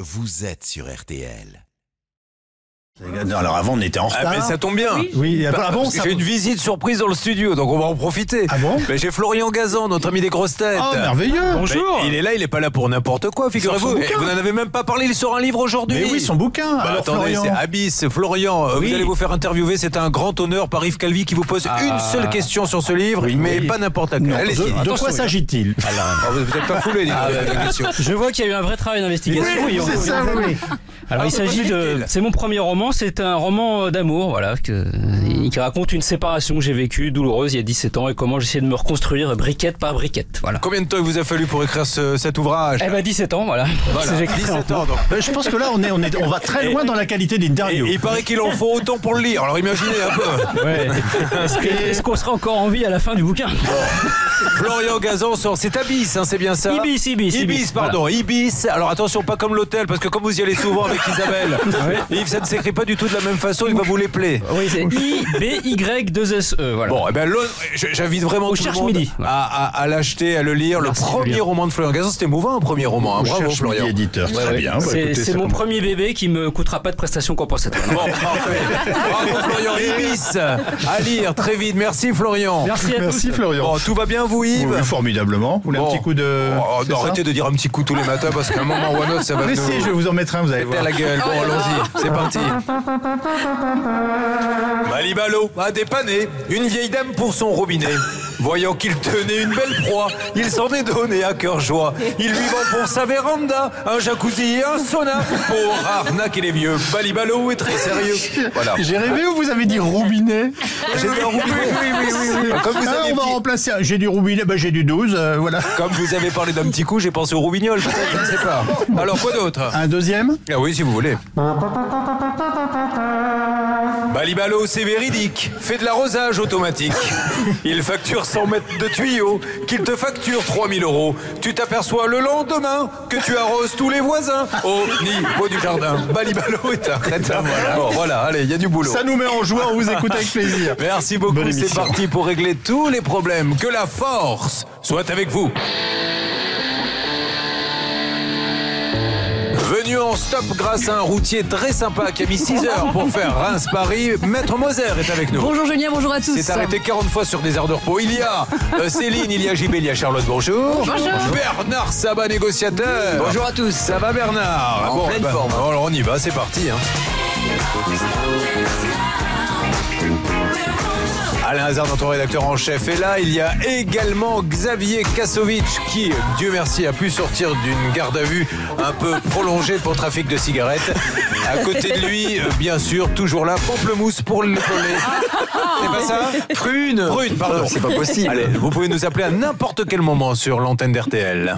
vous êtes sur RTL. Non, alors avant on était en retard. Mais ça tombe bien. Oui, Parce que j'ai une visite surprise dans le studio, donc on va en profiter. Ah bon? Mais j'ai Florian Gazan, notre ami des grosses têtes. Oh, merveilleux. Bonjour. Il est là, il est pas là pour n'importe quoi, figurez-vous. Vous n'en avez même pas parlé, il sort un livre aujourd'hui. Mais oui, son bouquin. Alors, attendez, Florian. c'est Abyss. Florian, vous allez vous faire interviewer. C'est un grand honneur par Yves Calvi qui vous pose une seule question sur ce livre, mais pas n'importe laquelle. Allez-y. De quoi s'agit-il? Vous n'êtes pas foulé, la question. Je vois qu'il y a eu un vrai travail d'investigation. Oui, c'est ça, oui. Alors il s'agit de... C'est mon premier roman, c'est un roman d'amour, voilà, qui raconte une séparation que j'ai vécue, douloureuse, il y a 17 ans, et comment j'essaie de me reconstruire briquette par briquette, voilà. Combien de temps il vous a fallu pour écrire cet ouvrage? 17 ans, voilà. Voilà, 17 ans. Donc. Je pense que là, on va très loin dans la qualité d'interview. Et il paraît qu'il en faut autant pour le lire, alors imaginez un peu. Ouais. Est-ce qu'on sera encore en vie à la fin du bouquin? Florian Gazan sort, c'est Abyss, hein, c'est bien ça? Ibis, pardon, voilà. Ibis. Alors attention, pas comme l'hôtel, parce que comme vous y allez souvent avec Isabelle, Yves, ça ne s'écrit pas du tout de la même façon, il va vous les plaire. Oui, c'est I-B-Y-2-S-E, voilà. Bon, j'invite vraiment tout le monde à l'acheter, à le lire. Merci, le premier roman de Florian Gazan, c'était émouvant, un premier roman. Hein. Bravo, Florian. Éditeur, très bien. C'est mon premier bébé qui me coûtera pas de prestations compensatoires. Bon, parfait. Bravo, Florian. Ibis, à lire très vite. Merci, Florian. Merci Florian. Bon, tout va bien, vous, Yves? Oui, formidablement. Vous voulez un petit coup de... arrêtez de dire un petit coup tous les matins, parce qu'à un moment ou à un autre, ça va Mais si, je vais vous en mettre un, vous allez voir. la gueule. Bon, allons-y, c'est parti. Malibalo a dépanné une vieille dame pour son robinet. Voyant qu'il tenait une belle proie, il s'en est donné à cœur joie. Il lui vend pour sa véranda un jacuzzi et un sauna pour arnaquer les vieux. Malibalo est très sérieux. Voilà. J'ai rêvé ou vous avez dit robinet? J'ai dit un robinet. Oui. Comme vous avez on va remplacer. J'ai du robinet, j'ai du 12, voilà. Comme vous avez parlé d'un petit coup, j'ai pensé au roubignol, peut-être, je ne sais pas. Alors, quoi d'autre? Un deuxième? Ah oui, si vous voulez. Balibalo, c'est véridique. Fait de l'arrosage automatique. Il facture 100 mètres de tuyaux, qu'il te facture 3000 €. Tu t'aperçois le lendemain que tu arroses tous les voisins au niveau du jardin. Balibalo est un crétin. Bon, voilà, allez, il y a du boulot. Ça nous met en joie, on vous écoute avec plaisir. Merci beaucoup, c'est parti pour régler tous les problèmes. Que la force soit avec vous. Venu en stop grâce à un routier très sympa qui a mis 6 heures pour faire Reims-Paris, Maître Moser est avec nous. Bonjour Julien, bonjour à tous. C'est arrêté 40 fois sur des aires de repos. Il y a Céline, il y a JB, il y a Charlotte, bonjour. Bonjour. Bernard Sabat, négociateur. Bonjour à tous. Ça va Bernard? En pleine forme. Alors on y va, c'est parti. Alain Hazard, notre rédacteur en chef, est là. Il y a également Xavier Kasovic qui, Dieu merci, a pu sortir d'une garde à vue un peu prolongée pour trafic de cigarettes. À côté de lui, bien sûr, toujours là, Pamplemousse pour l'épauler. C'est pas ça? Prune, pardon. C'est pas possible. Allez, vous pouvez nous appeler à n'importe quel moment sur l'antenne d'RTL.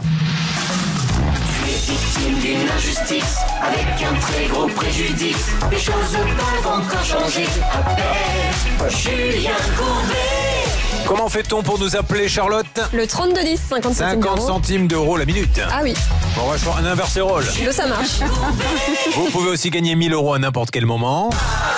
Victime d'une injustice, avec un très gros préjudice. Les choses peuvent encore changer. Appelle Julien Courbet. Comment fait-on pour nous appeler, Charlotte? Le 3210, 50 centimes 50 d'euros. centimes d'euros la minute. Ah oui, On va choisir un inversé rôle. ça marche. Vous pouvez aussi gagner 1000 € à n'importe quel moment.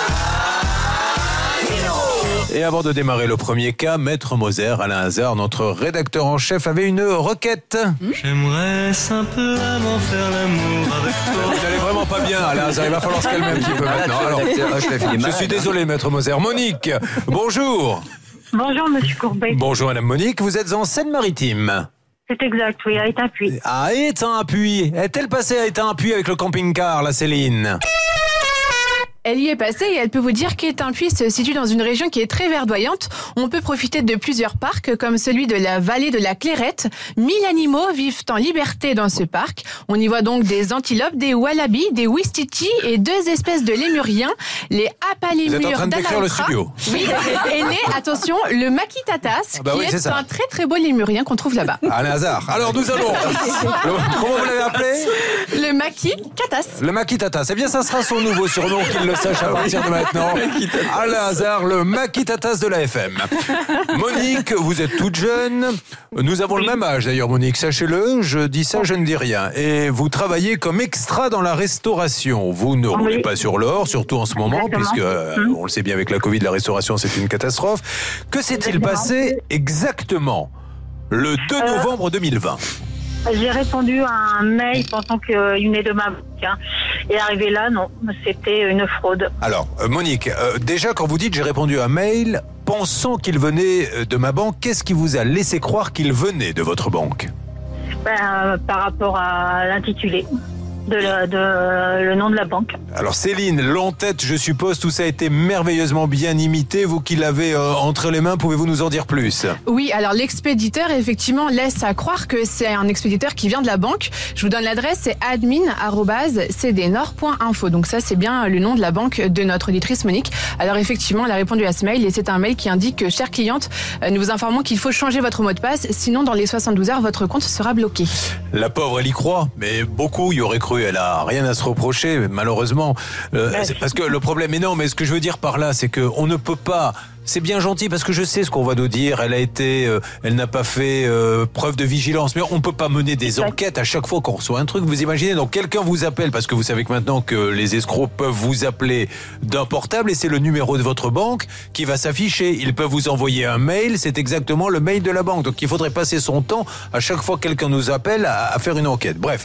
Et avant de démarrer le premier cas, Maître Moser, Alain Hazard, notre rédacteur en chef, avait une requête. J'aimerais simplement faire l'amour avec toi. Vous n'allez vraiment pas bien, Alain Hazard, il va falloir se calmer un petit peu maintenant. Alors, je suis désolé, Maître Moser. Monique, bonjour. Bonjour, monsieur Courbet. Bonjour, Madame Monique, vous êtes en Seine-Maritime. C'est exact, oui, à Étain-Puy. À Étain-Puy. Est-elle passée à Étain-Puy avec le camping-car, la Céline? Elle y est passée et elle peut vous dire qu'Étain-Puy se situe dans une région qui est très verdoyante. On peut profiter de plusieurs parcs, comme celui de la vallée de la Clairette. 1000 animaux vivent en liberté dans ce parc. On y voit donc des antilopes, des wallabies, des ouistiti et 2 espèces de lémuriens, les apalémures Vous êtes en train de décrire le studio. Oui, et né, attention, le makitatas, oui, qui c'est est ça. un très très beau lémurien qu'on trouve là-bas. Alain Hazard. Alors, nous allons... Comment vous l'avez appelé? Le makitatas. Le Makitatas. Eh bien, ça sera son nouveau surnom, qu'il le sache à partir de maintenant. Alain Hazard, le Makitatas de la FM. Monique, vous êtes toute jeune. Nous avons le même âge d'ailleurs, Monique. Sachez-le, je dis ça, je ne dis rien. Et vous travaillez comme extra dans la restauration. Vous ne roulez pas sur l'or, surtout en ce moment, puisque, on le sait bien avec la Covid, la restauration, c'est une catastrophe. Que s'est-il passé exactement le 2 novembre 2020? J'ai répondu à un mail pensant qu'il venait de ma banque. Hein. Et arrivé là, non, c'était une fraude. Alors, Monique, déjà quand vous dites j'ai répondu à un mail pensant qu'il venait de ma banque, qu'est-ce qui vous a laissé croire qu'il venait de votre banque ? Par rapport à l'intitulé. Le nom de la banque. Alors Céline, l'en-tête, je suppose, tout ça a été merveilleusement bien imité. Vous qui l'avez entre les mains, pouvez-vous nous en dire plus ? Oui, alors l'expéditeur, effectivement, laisse à croire que c'est un expéditeur qui vient de la banque. Je vous donne l'adresse, c'est admin@cdnord.info. Donc ça, c'est bien le nom de la banque de notre auditrice Monique. Alors effectivement, elle a répondu à ce mail et c'est un mail qui indique que, chère cliente, nous vous informons qu'il faut changer votre mot de passe, sinon dans les 72 heures, votre compte sera bloqué. La pauvre, elle y croit, mais beaucoup y auraient cru. Elle a rien à se reprocher, malheureusement. C'est parce que le problème est non, mais ce que je veux dire par là, c'est que on ne peut pas. C'est bien gentil parce que je sais ce qu'on va nous dire. Elle n'a pas fait preuve de vigilance, mais on peut pas mener des enquêtes à chaque fois qu'on reçoit un truc. Vous imaginez, donc quelqu'un vous appelle parce que vous savez que maintenant que les escrocs peuvent vous appeler d'un portable et c'est le numéro de votre banque qui va s'afficher. Ils peuvent vous envoyer un mail, c'est exactement le mail de la banque. Donc il faudrait passer son temps à chaque fois que quelqu'un nous appelle à faire une enquête. Bref,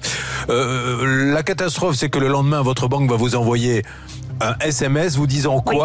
la catastrophe, c'est que le lendemain, votre banque va vous envoyer un SMS vous disant quoi ?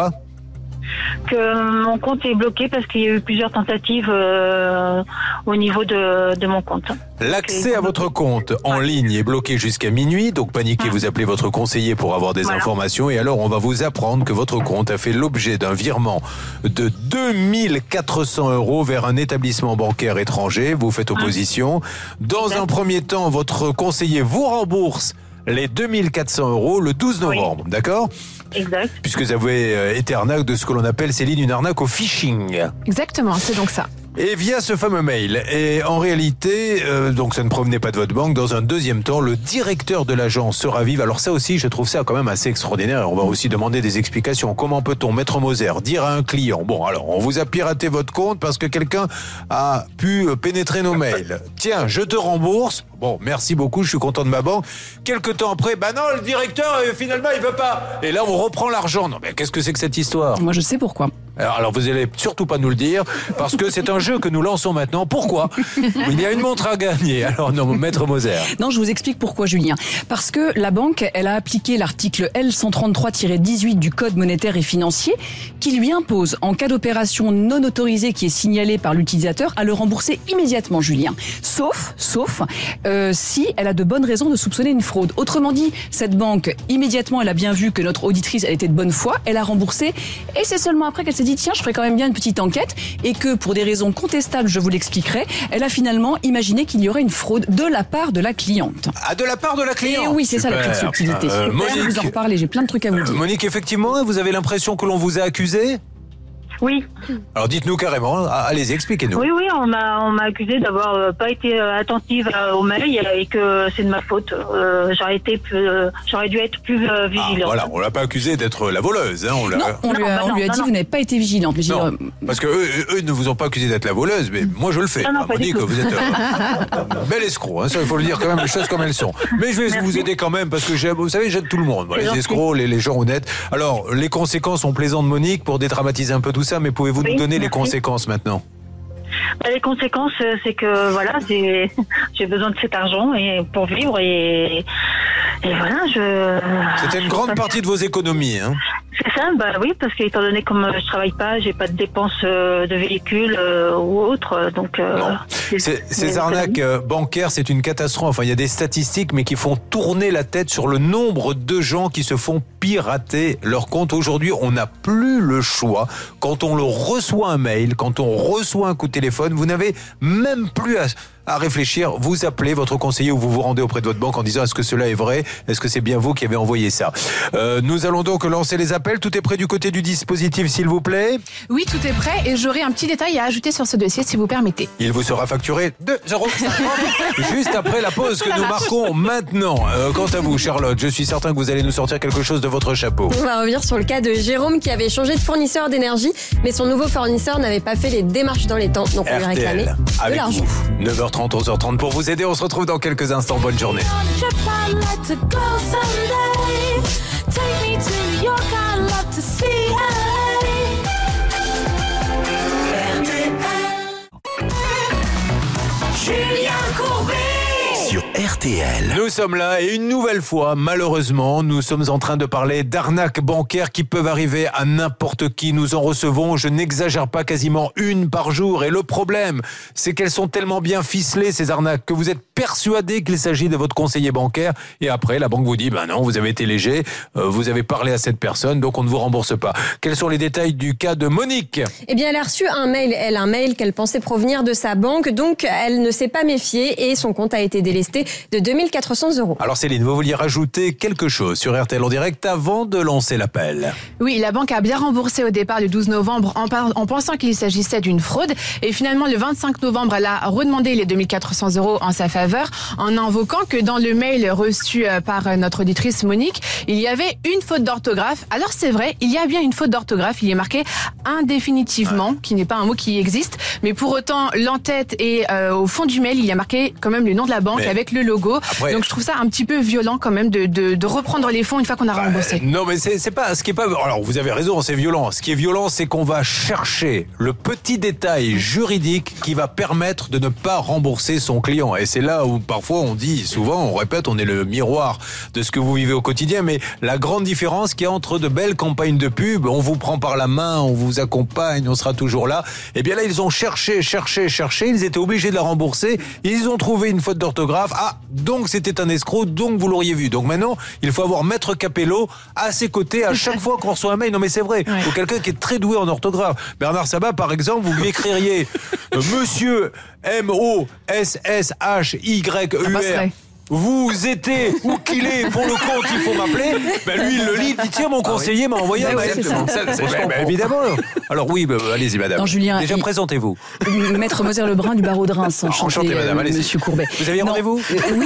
Que mon compte est bloqué parce qu'il y a eu plusieurs tentatives au niveau de mon compte. L'accès à votre compte en ligne est bloqué jusqu'à minuit, donc paniquez, vous appelez votre conseiller pour avoir des informations et alors on va vous apprendre que votre compte a fait l'objet d'un virement de 2400 € vers un établissement bancaire étranger. Vous faites opposition. Dans un premier temps, votre conseiller vous rembourse les 2400 € le 12 novembre, d'accord ? Exact. Puisque vous avez été arnaque de ce que l'on appelle, Céline, une arnaque au phishing. Exactement, c'est donc ça. Et via ce fameux mail. Et en réalité, donc ça ne provenait pas de votre banque. Dans un deuxième temps, le directeur de l'agence se ravive. Alors ça aussi, je trouve ça quand même assez extraordinaire. Et on va aussi demander des explications. Comment peut-on, Maître Moser, dire à un client, bon alors, on vous a piraté votre compte parce que quelqu'un a pu pénétrer nos mails. Tiens, je te rembourse. Bon, merci beaucoup, je suis content de ma banque. Quelque temps après, bah non, le directeur, finalement, il veut pas. Et là, on reprend l'argent. Non, mais qu'est-ce que c'est que cette histoire ? Moi, je sais pourquoi. Alors, vous allez surtout pas nous le dire, parce que c'est un jeu que nous lançons maintenant. Pourquoi ? Il y a une montre à gagner. Alors, non, Maître Moser. Non, je vous explique pourquoi, Julien. Parce que la banque, elle a appliqué l'article L133-18 du Code monétaire et financier, qui lui impose, en cas d'opération non autorisée qui est signalée par l'utilisateur, à le rembourser immédiatement, Julien. Sauf si elle a de bonnes raisons de soupçonner une fraude. Autrement dit, cette banque, immédiatement, elle a bien vu que notre auditrice, elle était de bonne foi, elle a remboursé, et c'est seulement après qu'elle s'est dit, tiens, je ferai quand même bien une petite enquête, et que pour des raisons contestables, je vous l'expliquerai, elle a finalement imaginé qu'il y aurait une fraude de la part de la cliente. Ah, de la part de la cliente ? Et oui, c'est ça la petite subtilité. Monique, je vous en reparler, j'ai plein de trucs à vous dire. Monique, effectivement, vous avez l'impression que l'on vous a accusé ? Oui. Alors dites-nous carrément, allez-y, expliquez-nous. Oui, on m'a accusé d'avoir pas été attentive au mail et que c'est de ma faute. J'aurais dû être plus vigilante. Voilà, on l'a pas accusé d'être la voleuse. Hein, on lui a dit vous n'avez pas été vigilante. Mais non, parce que eux ne vous ont pas accusé d'être la voleuse, mais moi je le fais. Non, on dit que vous êtes un bel escroc. Hein, ça, il faut le dire quand même, les choses comme elles sont. Mais je vais vous aider quand même parce que vous savez, j'aide tout le monde. Les escrocs, les gens honnêtes. Alors, les conséquences sont plaisantes, Monique, pour dédramatiser un peu tout ça, mais pouvez-vous nous donner les conséquences maintenant ? Les conséquences, c'est que voilà, j'ai besoin de cet argent et pour vivre et voilà, C'était une grande partie de vos économies, hein ? C'est ça, oui, parce qu'étant donné comme je travaille pas, j'ai pas de dépenses de véhicule ou autre, donc. Ces arnaques bancaires, c'est une catastrophe. Enfin, il y a des statistiques, mais qui font tourner la tête sur le nombre de gens qui se font pirater leur compte. Aujourd'hui, on n'a plus le choix. Quand on reçoit un mail, quand on reçoit un coup de téléphone, vous n'avez même plus à réfléchir. Vous appelez votre conseiller ou vous vous rendez auprès de votre banque en disant est-ce que cela est vrai ? Est-ce que c'est bien vous qui avez envoyé ça ? Nous allons donc lancer les appels. Tout est prêt du côté du dispositif, s'il vous plaît ? Oui, tout est prêt et j'aurai un petit détail à ajouter sur ce dossier, si vous permettez. Il vous sera facturé 2,50 € juste après la pause que nous marquons maintenant. Quant à vous, Charlotte, je suis certain que vous allez nous sortir quelque chose de votre chapeau. On va revenir sur le cas de Jérôme qui avait changé de fournisseur d'énergie, mais son nouveau fournisseur n'avait pas fait les démarches dans les temps. Donc on lui réclamait de l'argent. 9h30, 11h30 pour vous aider. On se retrouve dans quelques instants. Bonne journée. Julien Courbet. RTL. Nous sommes là et une nouvelle fois, malheureusement, nous sommes en train de parler d'arnaques bancaires qui peuvent arriver à n'importe qui. Nous en recevons, je n'exagère pas, quasiment une par jour. Et le problème, c'est qu'elles sont tellement bien ficelées, ces arnaques, que vous êtes persuadé qu'il s'agit de votre conseiller bancaire. Et après, la banque vous dit, non, vous avez été léger, vous avez parlé à cette personne, donc on ne vous rembourse pas. Quels sont les détails du cas de Monique ? Eh bien, elle a reçu un mail qu'elle pensait provenir de sa banque, donc elle ne s'est pas méfiée et son compte a été délesté de 2400 €. Alors Céline, vous vouliez rajouter quelque chose sur RTL en direct avant de lancer l'appel. Oui, la banque a bien remboursé au départ le 12 novembre en pensant qu'il s'agissait d'une fraude. Et finalement, le 25 novembre, elle a redemandé les 2400 € en sa faveur en invoquant que dans le mail reçu par notre auditrice Monique, il y avait une faute d'orthographe. Alors c'est vrai, il y a bien une faute d'orthographe. Il est marqué indéfinitivement, qui n'est pas un mot qui existe. Mais pour autant, l'entête et au fond du mail, il y a marqué quand même le nom de la banque avec le logo. Après, donc je trouve ça un petit peu violent quand même de reprendre les fonds une fois qu'on a remboursé. Non, mais c'est pas ce qui est pas. Alors vous avez raison, c'est violent. Ce qui est violent, c'est qu'on va chercher le petit détail juridique qui va permettre de ne pas rembourser son client. Et c'est là où parfois on dit, souvent on répète, on est le miroir de ce que vous vivez au quotidien. Mais la grande différence qu'il y a entre de belles campagnes de pub, on vous prend par la main, on vous accompagne, on sera toujours là. Et bien là, ils ont cherché. Ils étaient obligés de la rembourser. Ils ont trouvé une faute d'orthographe. Ah, donc c'était un escroc, donc vous l'auriez vu. Donc maintenant, il faut avoir Maître Capello à ses côtés à chaque fois qu'on reçoit un mail. Non mais c'est vrai, il faut quelqu'un qui est très doué en orthographe. Bernard Sabat, par exemple, vous lui écririez Monsieur MOSSHYUR. Vous étiez où qu'il est pour le compte, il faut m'appeler. Lui, il le lit, il dit tiens, mon conseiller m'a envoyé un mail. Évidemment. Alors oui, allez-y, madame. Non, Julien, déjà, présentez-vous. Maître Moser-Lebrun du barreau de Reims. Enchanté, madame. Allez-y. Monsieur Courbet. Vous aviez rendez-vous ? Oui,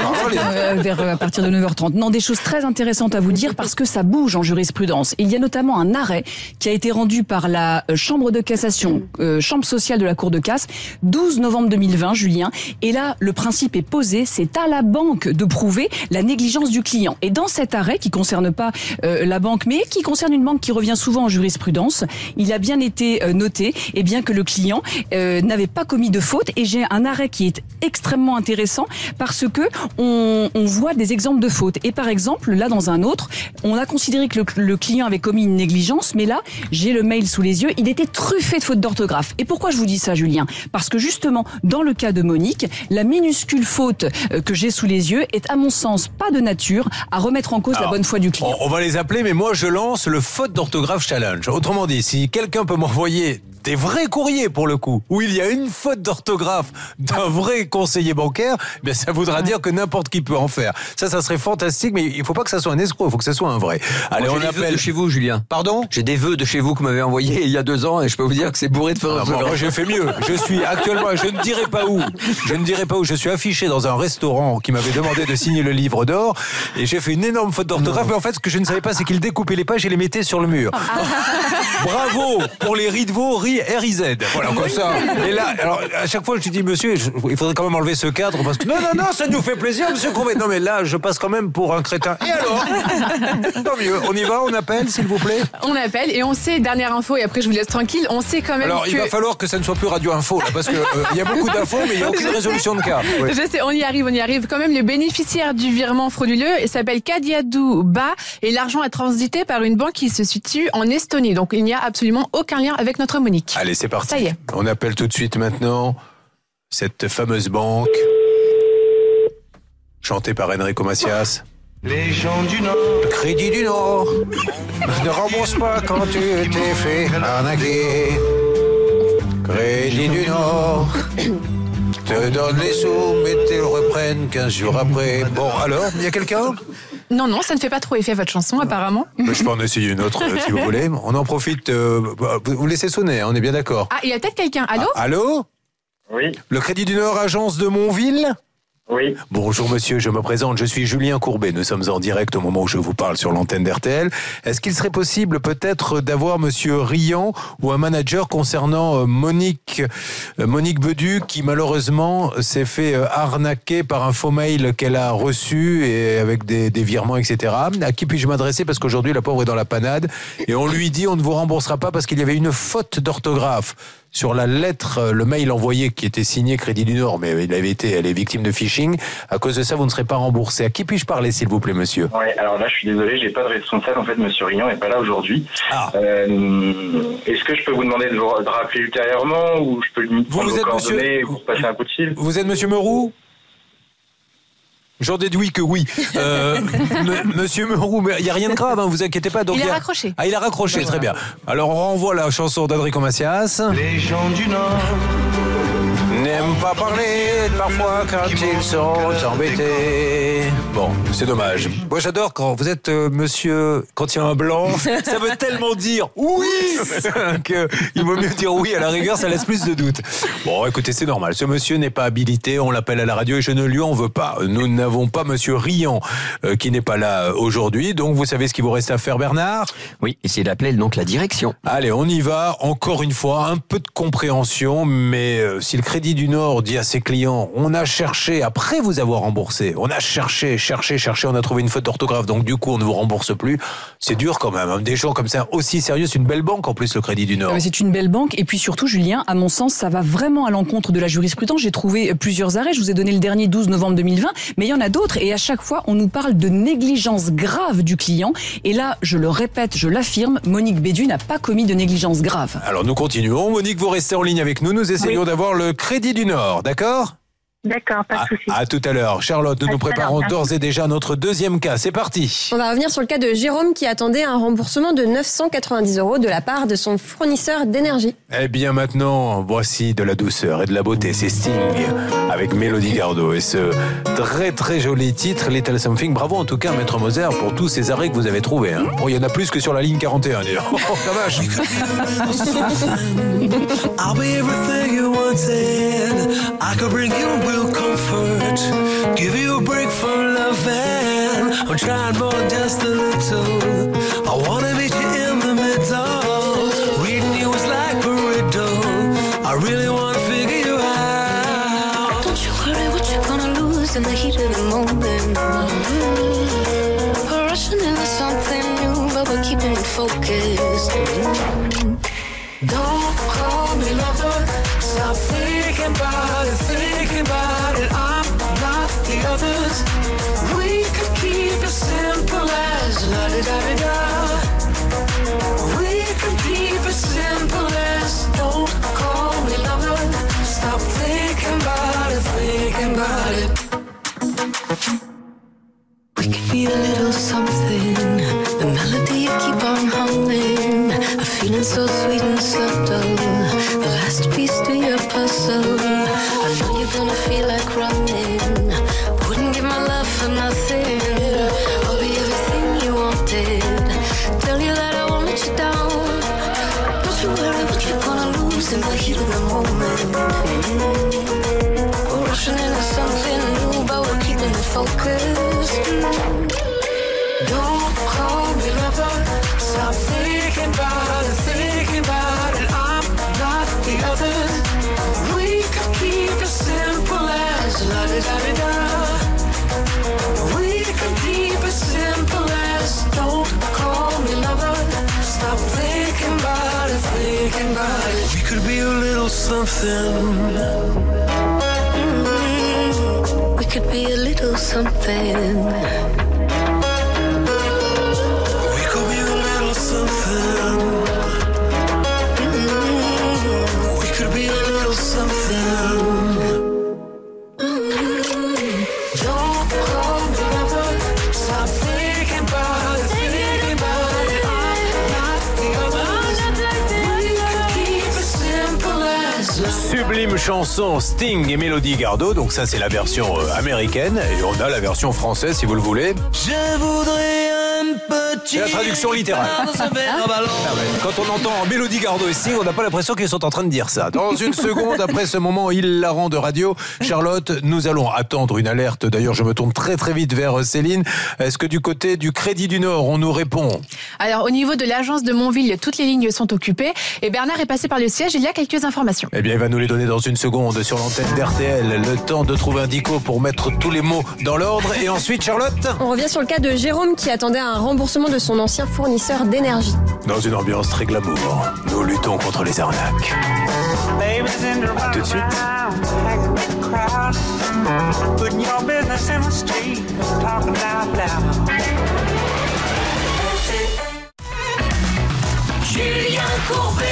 à partir de 9h30. Non, des choses très intéressantes à vous dire parce que ça bouge en jurisprudence. Il y a notamment un arrêt qui a été rendu par la Chambre de cassation, Chambre sociale de la Cour de casse, 12 novembre 2020, Julien. Et là, le principe est posé, c'est à la banque de prouver la négligence du client. Et dans cet arrêt, qui concerne pas la banque, mais qui concerne une banque qui revient souvent en jurisprudence, il a bien été noté que le client n'avait pas commis de faute. Et j'ai un arrêt qui est extrêmement intéressant parce que on voit des exemples de fautes. Et par exemple, là dans un autre, on a considéré que le client avait commis une négligence, mais là, j'ai le mail sous les yeux, il était truffé de fautes d'orthographe. Et pourquoi je vous dis ça, Julien ? Parce que justement, dans le cas de Monique, la minuscule faute que j'ai sous les yeux est à mon sens pas de nature à remettre en cause la bonne foi du client. On va les appeler, mais moi je lance le faute d'orthographe challenge. Autrement dit, si quelqu'un peut m'envoyer des vrais courriers pour le coup, où il y a une faute d'orthographe d'un vrai conseiller bancaire, ça voudra dire que n'importe qui peut en faire. Ça serait fantastique, mais il faut pas que ça soit un escroc, il faut que ça soit un vrai. Allez, on appelle. Des vœux de chez vous, Julien. Pardon ? J'ai des vœux de chez vous que vous m'avez envoyés il y a 2 ans et je peux vous dire que c'est bourré de fautes d'orthographe. Moi, j'ai fait mieux. Je suis actuellement, je ne dirai pas où, je suis affiché dans un restaurant qui m'avait demandé de signer le livre d'or et j'ai fait une énorme faute d'orthographe, mais en fait, ce que je ne savais pas, c'est qu'il découpait les pages et les mettait sur le mur. Bravo pour les riz de veau, RIZ. Voilà, comme ça. Et là, alors, à chaque fois, je dis, monsieur, il faudrait quand même enlever ce cadre parce que non, ça nous fait plaisir, monsieur Courbet. Non, mais là, je passe quand même pour un crétin. Et alors ? Tant mieux. On y va, on appelle, s'il vous plaît. On appelle et on sait, dernière info, et après je vous laisse tranquille, on sait quand même alors, il va falloir que ça ne soit plus Radio Info, là, parce que il y a beaucoup d'infos, mais il n'y a aucune résolution de cas. Oui. Je sais, on y arrive. Quand même, le bénéficiaire du virement frauduleux, il s'appelle Kadiadou Ba et l'argent est transité par une banque qui se situe en Estonie. Donc, il n'y a absolument aucun lien avec notre Monique. Allez, c'est parti. Ça y est. On appelle tout de suite maintenant cette fameuse banque chantée par Enrico Macias. Les gens du Nord. Le Crédit du Nord ne rembourse pas quand tu t'es fait arnaquer. Crédit du Nord te donne les sous, mais te le reprennent 15 jours après. Bon, alors, il y a quelqu'un ? Non, ça ne fait pas trop effet votre chanson apparemment. Mais je peux en essayer une autre si vous voulez. On en profite. Vous laissez sonner, on est bien d'accord. Ah, il y a peut-être quelqu'un. Allô ? Allô ? Oui. Le Crédit du Nord, agence de Montville ? Oui. Bonjour monsieur, je me présente, je suis Julien Courbet. Nous sommes en direct au moment où je vous parle sur l'antenne d'RTL. Est-ce qu'il serait possible peut-être d'avoir monsieur Riant ou un manager concernant Monique Bedu qui malheureusement s'est fait arnaquer par un faux mail qu'elle a reçu et avec des virements, etc. À qui puis-je m'adresser parce qu'aujourd'hui la pauvre est dans la panade et on lui dit on ne vous remboursera pas parce qu'il y avait une faute d'orthographe. sur la lettre, le mail envoyé qui était signé Crédit du Nord, mais elle est victime de phishing. À cause de ça, vous ne serez pas remboursé. À qui puis-je parler, s'il vous plaît, monsieur? Oui, alors là, je suis désolé, j'ai pas de responsable. En fait, monsieur Riant n'est pas là aujourd'hui. Est-ce que je peux vous demander de rappeler ultérieurement ou je peux limite prendre vos coordonnées et vous passer un coup de fil? Vous êtes monsieur Meroux? J'en déduis que oui. Monsieur Meroux, il n'y a rien de grave, hein, vous inquiétez pas. Donc, il a raccroché. Ah, il a raccroché, très bien. Alors, on renvoie la chanson d'Enrico Macias. Les gens du Nord n'aiment pas parler parfois quand ils sont embêtés. Bon, c'est dommage. Moi, j'adore quand vous êtes monsieur, quand il y a un blanc, ça veut tellement dire oui qu'il vaut mieux dire oui, à la rigueur, ça laisse plus de doute. Bon, écoutez, c'est normal. Ce monsieur n'est pas habilité, on l'appelle à la radio et je ne lui en veux pas. Nous n'avons pas monsieur Riant qui n'est pas là aujourd'hui, donc vous savez ce qu'il vous reste à faire, Bernard? Oui, essayez d'appeler donc la direction. Allez, on y va. Encore une fois, un peu de compréhension, mais si le Crédit du Nord dit à ses clients, on a cherché, après vous avoir remboursé, on a cherché, on a trouvé une faute d'orthographe, donc du coup on ne vous rembourse plus, c'est dur quand même. Des gens comme ça aussi sérieux, c'est une belle banque en plus, le Crédit du Nord. C'est une belle banque, et puis surtout, Julien, à mon sens, ça va vraiment à l'encontre de la jurisprudence. J'ai trouvé plusieurs arrêts, je vous ai donné le dernier 12 novembre 2020, mais il y en a d'autres, et à chaque fois on nous parle de négligence grave du client, et là, je le répète, je l'affirme, Monique Bédu n'a pas commis de négligence grave. Alors nous continuons, Monique, vous restez en ligne avec nous, nous essayons d'avoir le Crédit du Nord, d'accord? D'accord, pas de souci. À tout à l'heure. Charlotte, nous préparons d'ores et déjà notre deuxième cas. C'est parti. On va revenir sur le cas de Jérôme qui attendait un remboursement de 990 € de la part de son fournisseur d'énergie. Eh bien maintenant, voici de la douceur et de la beauté. C'est Sting avec Mélodie Gardot et ce très très joli titre, Little Something. Bravo en tout cas, Maître Moser, pour tous ces arrêts que vous avez trouvés. Hein. Bon, il y en a plus que sur la ligne 41 d'ailleurs. Oh, la vache. I'll be everything you wanted. I could bring you real comfort, give you a break from loving. I'm trying more, just a little. I wanna meet you in the middle. Reading you is like a riddle. I really wanna figure you out. Don't you worry what you're gonna lose in the heat of the moment. We're rushing into something new, but we're keeping it focused. Don't call me lover. Stop thinking about it, I'm not the others. We could keep it simple as la-di-da-di-da. We could keep it simple as don't call me lover. Stop thinking about it. We could be a little something. The melody you keep on humming. A feeling so sweet and subtle. The last piece to your puzzle. I know you're gonna feel like running. Wouldn't give my love for nothing. I'll be everything you wanted. Tell you that I won't let you down. Don't you worry what you're gonna lose in the heat of the moment. We're rushing into something new, but we're keeping it focused. Don't call me lover. Stop thinking about it, I'm not the others. We could keep it simple as la-di-da-di-da. We could keep it simple as don't call me lover. Stop thinking about it. We could be a little something. We could be a little something. We could be a little something. We could be a little something. Don't call me lover. Stop thinking about it, I'm not the others. We could keep it simple as Sublime chanson, Sting et Mélodie Gardot. Donc ça, c'est la version américaine. Et on a la version française, si vous le voulez. Je voudrais un petit... C'est la traduction littérale. Quand on entend Mélodie Gardot et Sting, on n'a pas l'impression qu'ils sont en train de dire ça. Dans une seconde, après ce moment hilarant de radio, Charlotte, nous allons attendre une alerte. D'ailleurs, je me tourne très très vite vers Céline. Est-ce que du côté du Crédit du Nord, on nous répond? Alors, au niveau de l'agence de Montville, toutes les lignes sont occupées. Et Bernard est passé par le siège, il y a quelques informations. Eh bien, il va nous les donner dans une seconde sur l'antenne d'RTL. Le temps de trouver un dico pour mettre tous les mots dans l'ordre. Et ensuite, Charlotte? On revient sur le cas de Jérôme qui attendait un remboursement de son ancien fournisseur d'énergie. Dans une ambiance très glamour, nous luttons contre les arnaques. A tout de suite. Julien Courbet.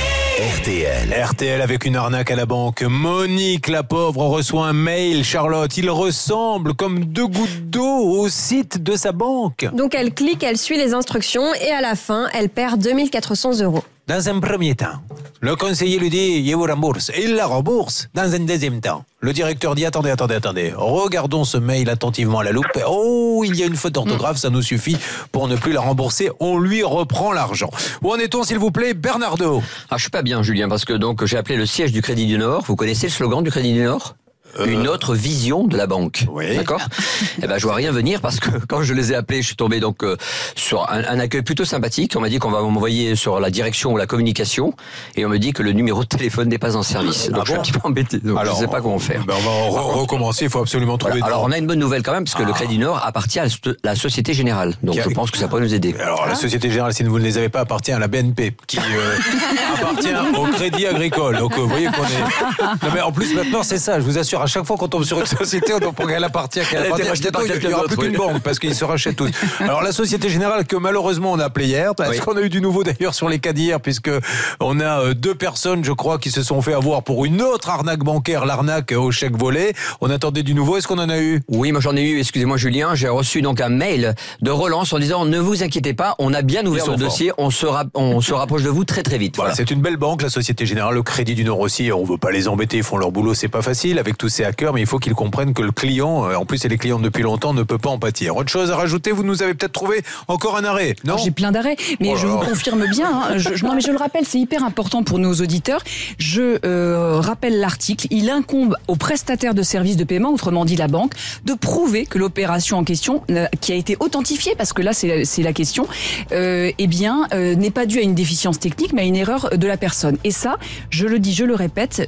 RTL avec une arnaque à la banque. Monique, la pauvre, reçoit un mail. Charlotte, il ressemble comme 2 gouttes d'eau au site de sa banque. Donc elle clique, elle suit les instructions et à la fin, elle perd 2 400 €. Dans un premier temps, le conseiller lui dit « Je vous rembourse ». Et il la rembourse dans un deuxième temps. Le directeur dit « Attendez. Regardons ce mail attentivement à la loupe. Oh, il y a une faute d'orthographe, ça nous suffit pour ne plus la rembourser. On lui reprend l'argent. » Où en est-on, s'il vous plaît, Bernardo? Ah, je suis pas bien, Julien, parce que donc j'ai appelé le siège du Crédit du Nord. Vous connaissez le slogan du Crédit du Nord ? Une autre vision de la banque. Oui. D'accord. Eh ben, je vois rien venir parce que quand je les ai appelés, je suis tombé donc sur un accueil plutôt sympathique. On m'a dit qu'on va m'envoyer sur la direction ou la communication et on me dit que le numéro de téléphone n'est pas en service. Donc je suis un petit peu embêté. Donc alors, je sais pas comment faire. Ben on va recommencer. Il faut absolument trouver. Voilà. Alors on a une bonne nouvelle quand même parce que le Crédit Nord appartient à la Société Générale. Donc je pense que ça pourrait nous aider. Alors la Société Générale, si vous ne les avez pas, appartient à la BNP qui appartient au Crédit Agricole. Donc vous voyez qu'on est. Non mais en plus maintenant c'est ça. Je vous assure, à chaque fois qu'on tombe sur une société, donc pour qu'elle appartient, il n'y aura plus qu'une banque parce qu'ils se rachètent tous. Alors la Société Générale que malheureusement on a appelé hier. Est-ce qu'on a eu du nouveau d'ailleurs sur les cas d'hier, puisque on a 2 personnes, je crois, qui se sont fait avoir pour une autre arnaque bancaire, l'arnaque au chèque volé. On attendait du nouveau. Est-ce qu'on en a eu? Oui, moi j'en ai eu. Excusez-moi Julien, j'ai reçu donc un mail de relance en disant ne vous inquiétez pas, on a bien ouvert le dossier, on se rapproche de vous très très vite. Voilà. C'est une belle banque, la Société Générale, le Crédit du Nord aussi. On veut pas les embêter, ils font leur boulot, c'est pas facile avec tous ces hackers, mais il faut qu'ils comprennent que le client, en plus c'est les clients depuis longtemps, ne peut pas en pâtir. Autre chose à rajouter, vous nous avez peut-être trouvé encore un arrêt, non? J'ai plein d'arrêts, mais je vous confirme bien, hein, non mais je le rappelle, c'est hyper important pour nos auditeurs. Je rappelle l'article, il incombe au prestataire de services de paiement, autrement dit la banque, de prouver que l'opération en question, qui a été authentifiée, parce que là c'est la question, n'est pas due à une déficience technique, mais à une erreur de la personne. Et ça, je le dis, je le répète,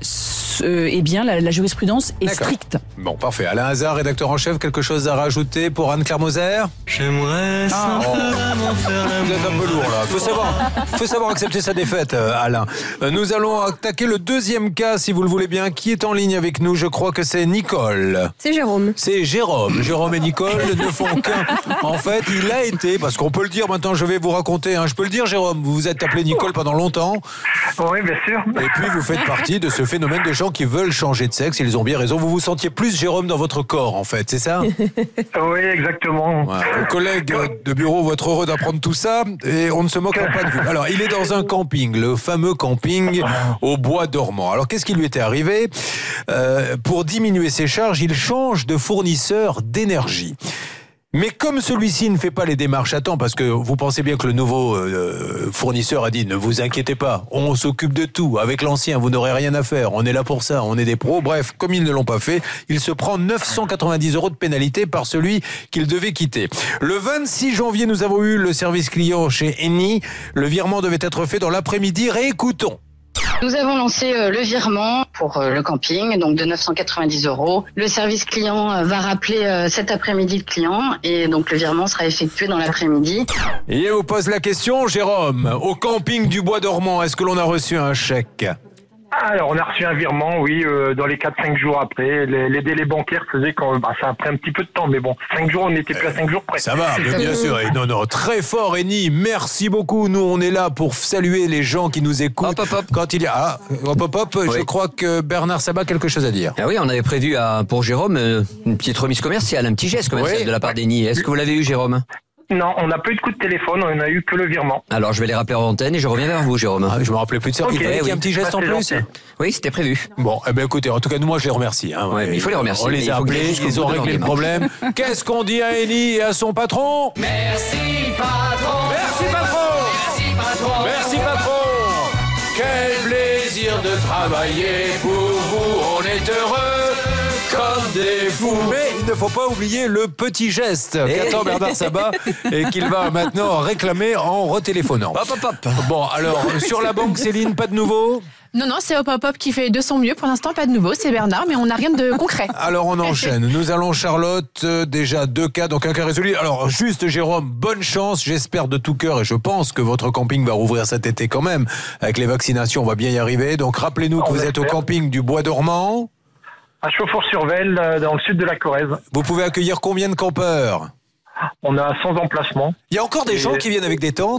la jurisprudence est stricte. Bon, parfait. Alain Hazard, rédacteur en chef, quelque chose à rajouter pour Anne-Claire Moser? J'aimerais simplement faire Vous êtes un peu lourd là. Faut savoir accepter sa défaite, Alain. Nous allons attaquer le deuxième cas, si vous le voulez bien. Qui est en ligne avec nous? Je crois que c'est Nicole. C'est Jérôme. C'est Jérôme. Jérôme et Nicole ne font qu'un. En fait, il a été, parce qu'on peut le dire maintenant, je vais vous raconter. Je peux le dire, Jérôme, vous vous êtes appelé Nicole pendant longtemps. Oui, bien sûr. Et puis vous faites partie de ce phénomène de gens qui veulent changer de sexe. Ils ont bien raison. Vous vous sentiez plus Jérôme dans votre corps, en fait, c'est ça? Oui, exactement. Ouais. Vos collègues de bureau vont être heureux d'apprendre tout ça et on ne se moquera pas de vous. Alors, il est dans un camping, le fameux camping au Bois dormant. Alors, qu'est-ce qui lui était arrivé? Pour diminuer ses charges, il change de fournisseur d'énergie. Mais comme celui-ci ne fait pas les démarches à temps, parce que vous pensez bien que le nouveau fournisseur a dit « Ne vous inquiétez pas, on s'occupe de tout. Avec l'ancien, vous n'aurez rien à faire. On est là pour ça, on est des pros. » Bref, comme ils ne l'ont pas fait, il se prend 990 € de pénalité par celui qu'il devait quitter. Le 26 janvier, nous avons eu le service client chez Eni. Le virement devait être fait dans l'après-midi. Réécoutons. Nous avons lancé le virement pour le camping, donc de 990 €. Le service client va rappeler cet après-midi le client et donc le virement sera effectué dans l'après-midi. Et je vous pose la question, Jérôme. Au camping du Bois dormant, est-ce que l'on a reçu un chèque? Alors, on a reçu un virement, oui, dans les 4-5 jours après. Les délais bancaires faisaient que ça a pris un petit peu de temps, mais bon, 5 jours, on n'était plus à 5 jours près. Ça va, bien sûr. Et non, très fort, Eni. Merci beaucoup. Nous, on est là pour saluer les gens qui nous écoutent. Hop. Quand il y a... Oui. Je crois que Bernard Sabat a quelque chose à dire. Ah oui, on avait prévu pour Jérôme une petite remise commerciale, un petit geste commercial de la part d'Eni. Est-ce que vous l'avez eu, Jérôme? Non, on n'a pas eu de coup de téléphone, on n'a eu que le virement. Alors, je vais les rappeler en antenne et je reviens vers vous, Jérôme. Je me rappelais plus de ça. Il fallait qu'il y ait un petit geste en plus. Oui, c'était prévu. Bon, écoutez, en tout cas, moi, je les remercie. Il faut les remercier. On les a appelés, ils ont réglé le problème. Qu'est-ce qu'on dit à Eni et à son patron? Merci, patron. Merci, patron. Merci, patron. Merci, patron. Quel plaisir de travailler pour vous, on est heureux. comme des fous. Mais il ne faut pas oublier le petit geste qu'attend Bernard Sabat et qu'il va maintenant réclamer en retéléphonant. Bon, alors, sur la banque, Céline, pas de nouveau ? Non, c'est Hop Hop Hop qui fait de son mieux. Pour l'instant, pas de nouveau. C'est Bernard, mais on n'a rien de concret. Alors, on enchaîne. Nous allons, Charlotte, déjà 2 cas, donc un cas résolu. Alors, juste, Jérôme, bonne chance. J'espère de tout cœur et je pense que votre camping va rouvrir cet été quand même. Avec les vaccinations, on va bien y arriver. Donc, rappelez-nous que vous êtes au camping du Bois dormant. À Chauffour-sur-Vesle, dans le sud de la Corrèze. Vous pouvez accueillir combien de campeurs ? On a 100 emplacements. Il y a encore des gens qui viennent avec des tentes ?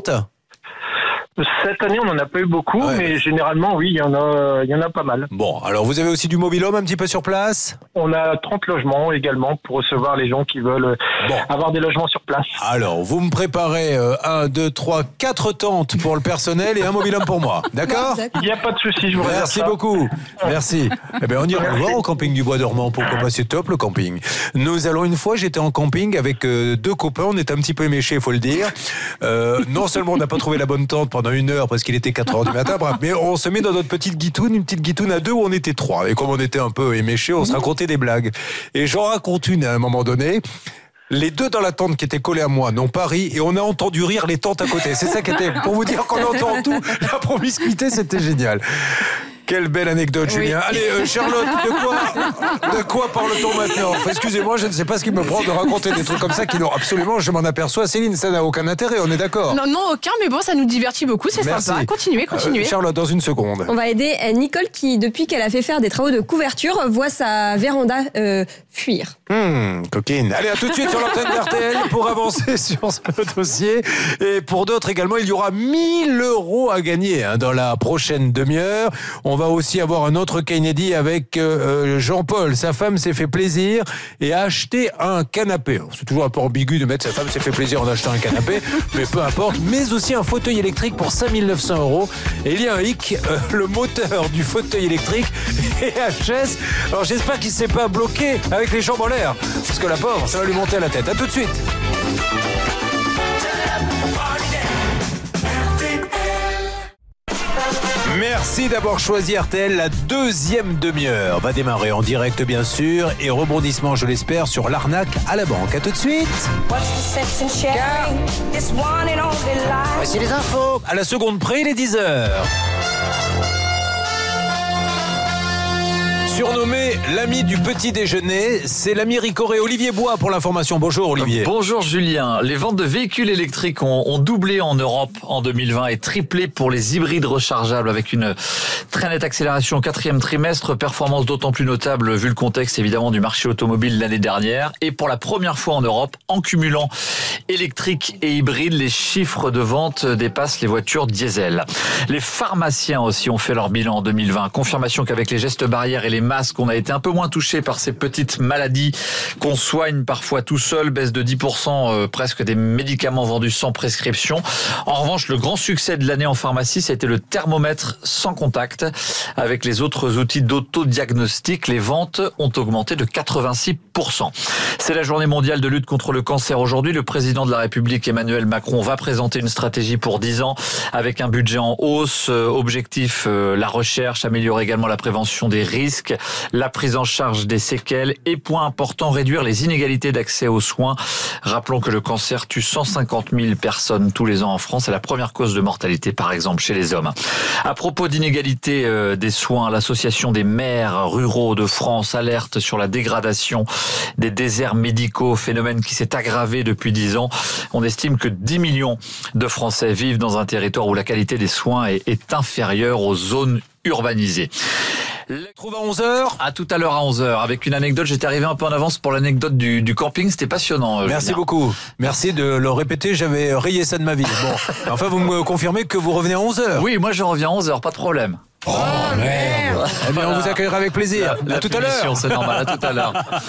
Cette année, on n'en a pas eu beaucoup, mais généralement, oui, il y en a pas mal. Bon, alors vous avez aussi du mobil-home un petit peu sur place ? On a 30 logements également pour recevoir les gens qui veulent avoir des logements sur place. Alors, vous me préparez 1, 2, 3, 4 tentes pour le personnel et un mobil-home pour moi, d'accord ? Il n'y a pas de souci, je vous remercie. Merci beaucoup, merci. Eh bien, on ira le voir au camping du Bois dormant, pourquoi pas, c'est top le camping. Nous allons une fois, j'étais en camping avec 2 copains, on était un petit peu éméchés, il faut le dire. Non seulement on n'a pas trouvé la bonne tente pendant 1 heure parce qu'il était 4 heures du matin, bref, mais on se met dans notre petite guitoune, une petite guitoune à 2 où on était 3. Et comme on était un peu éméchés, on se racontait des blagues. Et j'en raconte une à un moment donné. Les 2 dans la tente qui étaient collés à moi n'ont pas ri et on a entendu rire les tentes à côté. C'est ça qui était, pour vous dire qu'on entend tout, la promiscuité, c'était génial. Quelle belle anecdote, Julien. Allez, Charlotte, de quoi parle-t-on maintenant ? Excusez-moi, je ne sais pas ce qui me prend de raconter des trucs comme ça qui n'ont absolument, je m'en aperçois. Céline, ça n'a aucun intérêt, on est d'accord ? Non, aucun, mais bon, ça nous divertit beaucoup, c'est sympa. Continuez. Charlotte, dans une seconde. On va aider Nicole qui, depuis qu'elle a fait faire des travaux de couverture, voit sa véranda fuir. Coquine. Allez, à tout de suite sur l'antenne d'RTL pour avancer sur ce dossier. Et pour d'autres également, il y aura 1 000 € à gagner dans la prochaine demi-heure. On va aussi avoir un autre cas inédit avec Jean-Paul. Sa femme s'est fait plaisir et a acheté un canapé. Alors, c'est toujours un peu ambigu de mettre sa femme s'est fait plaisir en achetant un canapé, mais peu importe. Mais aussi un fauteuil électrique pour 5 900 €. Et il y a un hic, le moteur du fauteuil électrique est HS. Alors j'espère qu'il ne s'est pas bloqué avec les jambes en l'air. Parce que la pauvre, ça va lui monter à la tête. À tout de suite. Merci d'avoir choisi RTL. La deuxième demi-heure va démarrer en direct, bien sûr, et rebondissement, je l'espère, sur l'arnaque à la banque. À tout de suite. Voici les infos. À la seconde près, il est 10h. Surnommé l'ami du petit déjeuner, c'est l'ami Ricoré. Olivier Bois pour l'information. Bonjour Olivier. Bonjour Julien. Les ventes de véhicules électriques ont doublé en Europe en 2020 et triplé pour les hybrides rechargeables avec une très nette accélération au 4e trimestre. Performance d'autant plus notable vu le contexte évidemment du marché automobile l'année dernière. Et pour la première fois en Europe, en cumulant électrique et hybride, les chiffres de vente dépassent les voitures diesel. Les pharmaciens aussi ont fait leur bilan en 2020. Confirmation qu'avec les gestes barrières et les masques, on a été un peu moins touché par ces petites maladies qu'on soigne parfois tout seul, baisse de 10% presque des médicaments vendus sans prescription. En revanche, le grand succès de l'année en pharmacie, c'était le thermomètre sans contact. Avec les autres outils d'autodiagnostic, les ventes ont augmenté de 86%. C'est la journée mondiale de lutte contre le cancer aujourd'hui. Le président de la République, Emmanuel Macron, va présenter une stratégie pour 10 ans avec un budget en hausse. Objectif, la recherche, améliorer également la prévention des risques, la prise en charge des séquelles et, point important, réduire les inégalités d'accès aux soins. Rappelons que le cancer tue 150 000 personnes tous les ans en France. C'est la première cause de mortalité, par exemple, chez les hommes. À propos d'inégalité des soins, l'association des maires ruraux de France alerte sur la dégradation des déserts médicaux, phénomène qui s'est aggravé depuis 10 ans. On estime que 10 millions de Français vivent dans un territoire où la qualité des soins est inférieure aux zones urbanisées. Trouve à 11h. À tout à l'heure à 11h. Avec une anecdote, j'étais arrivé un peu en avance pour l'anecdote du camping. C'était passionnant. Merci beaucoup. Merci de le répéter. J'avais rayé ça de ma vie. Bon. Enfin, vous me confirmez que vous revenez à 11h. Oui, moi je reviens à 11h. Pas de problème. Oh merde. Eh bien, on vous accueillera avec plaisir. À tout à l'heure. C'est normal, à tout à l'heure.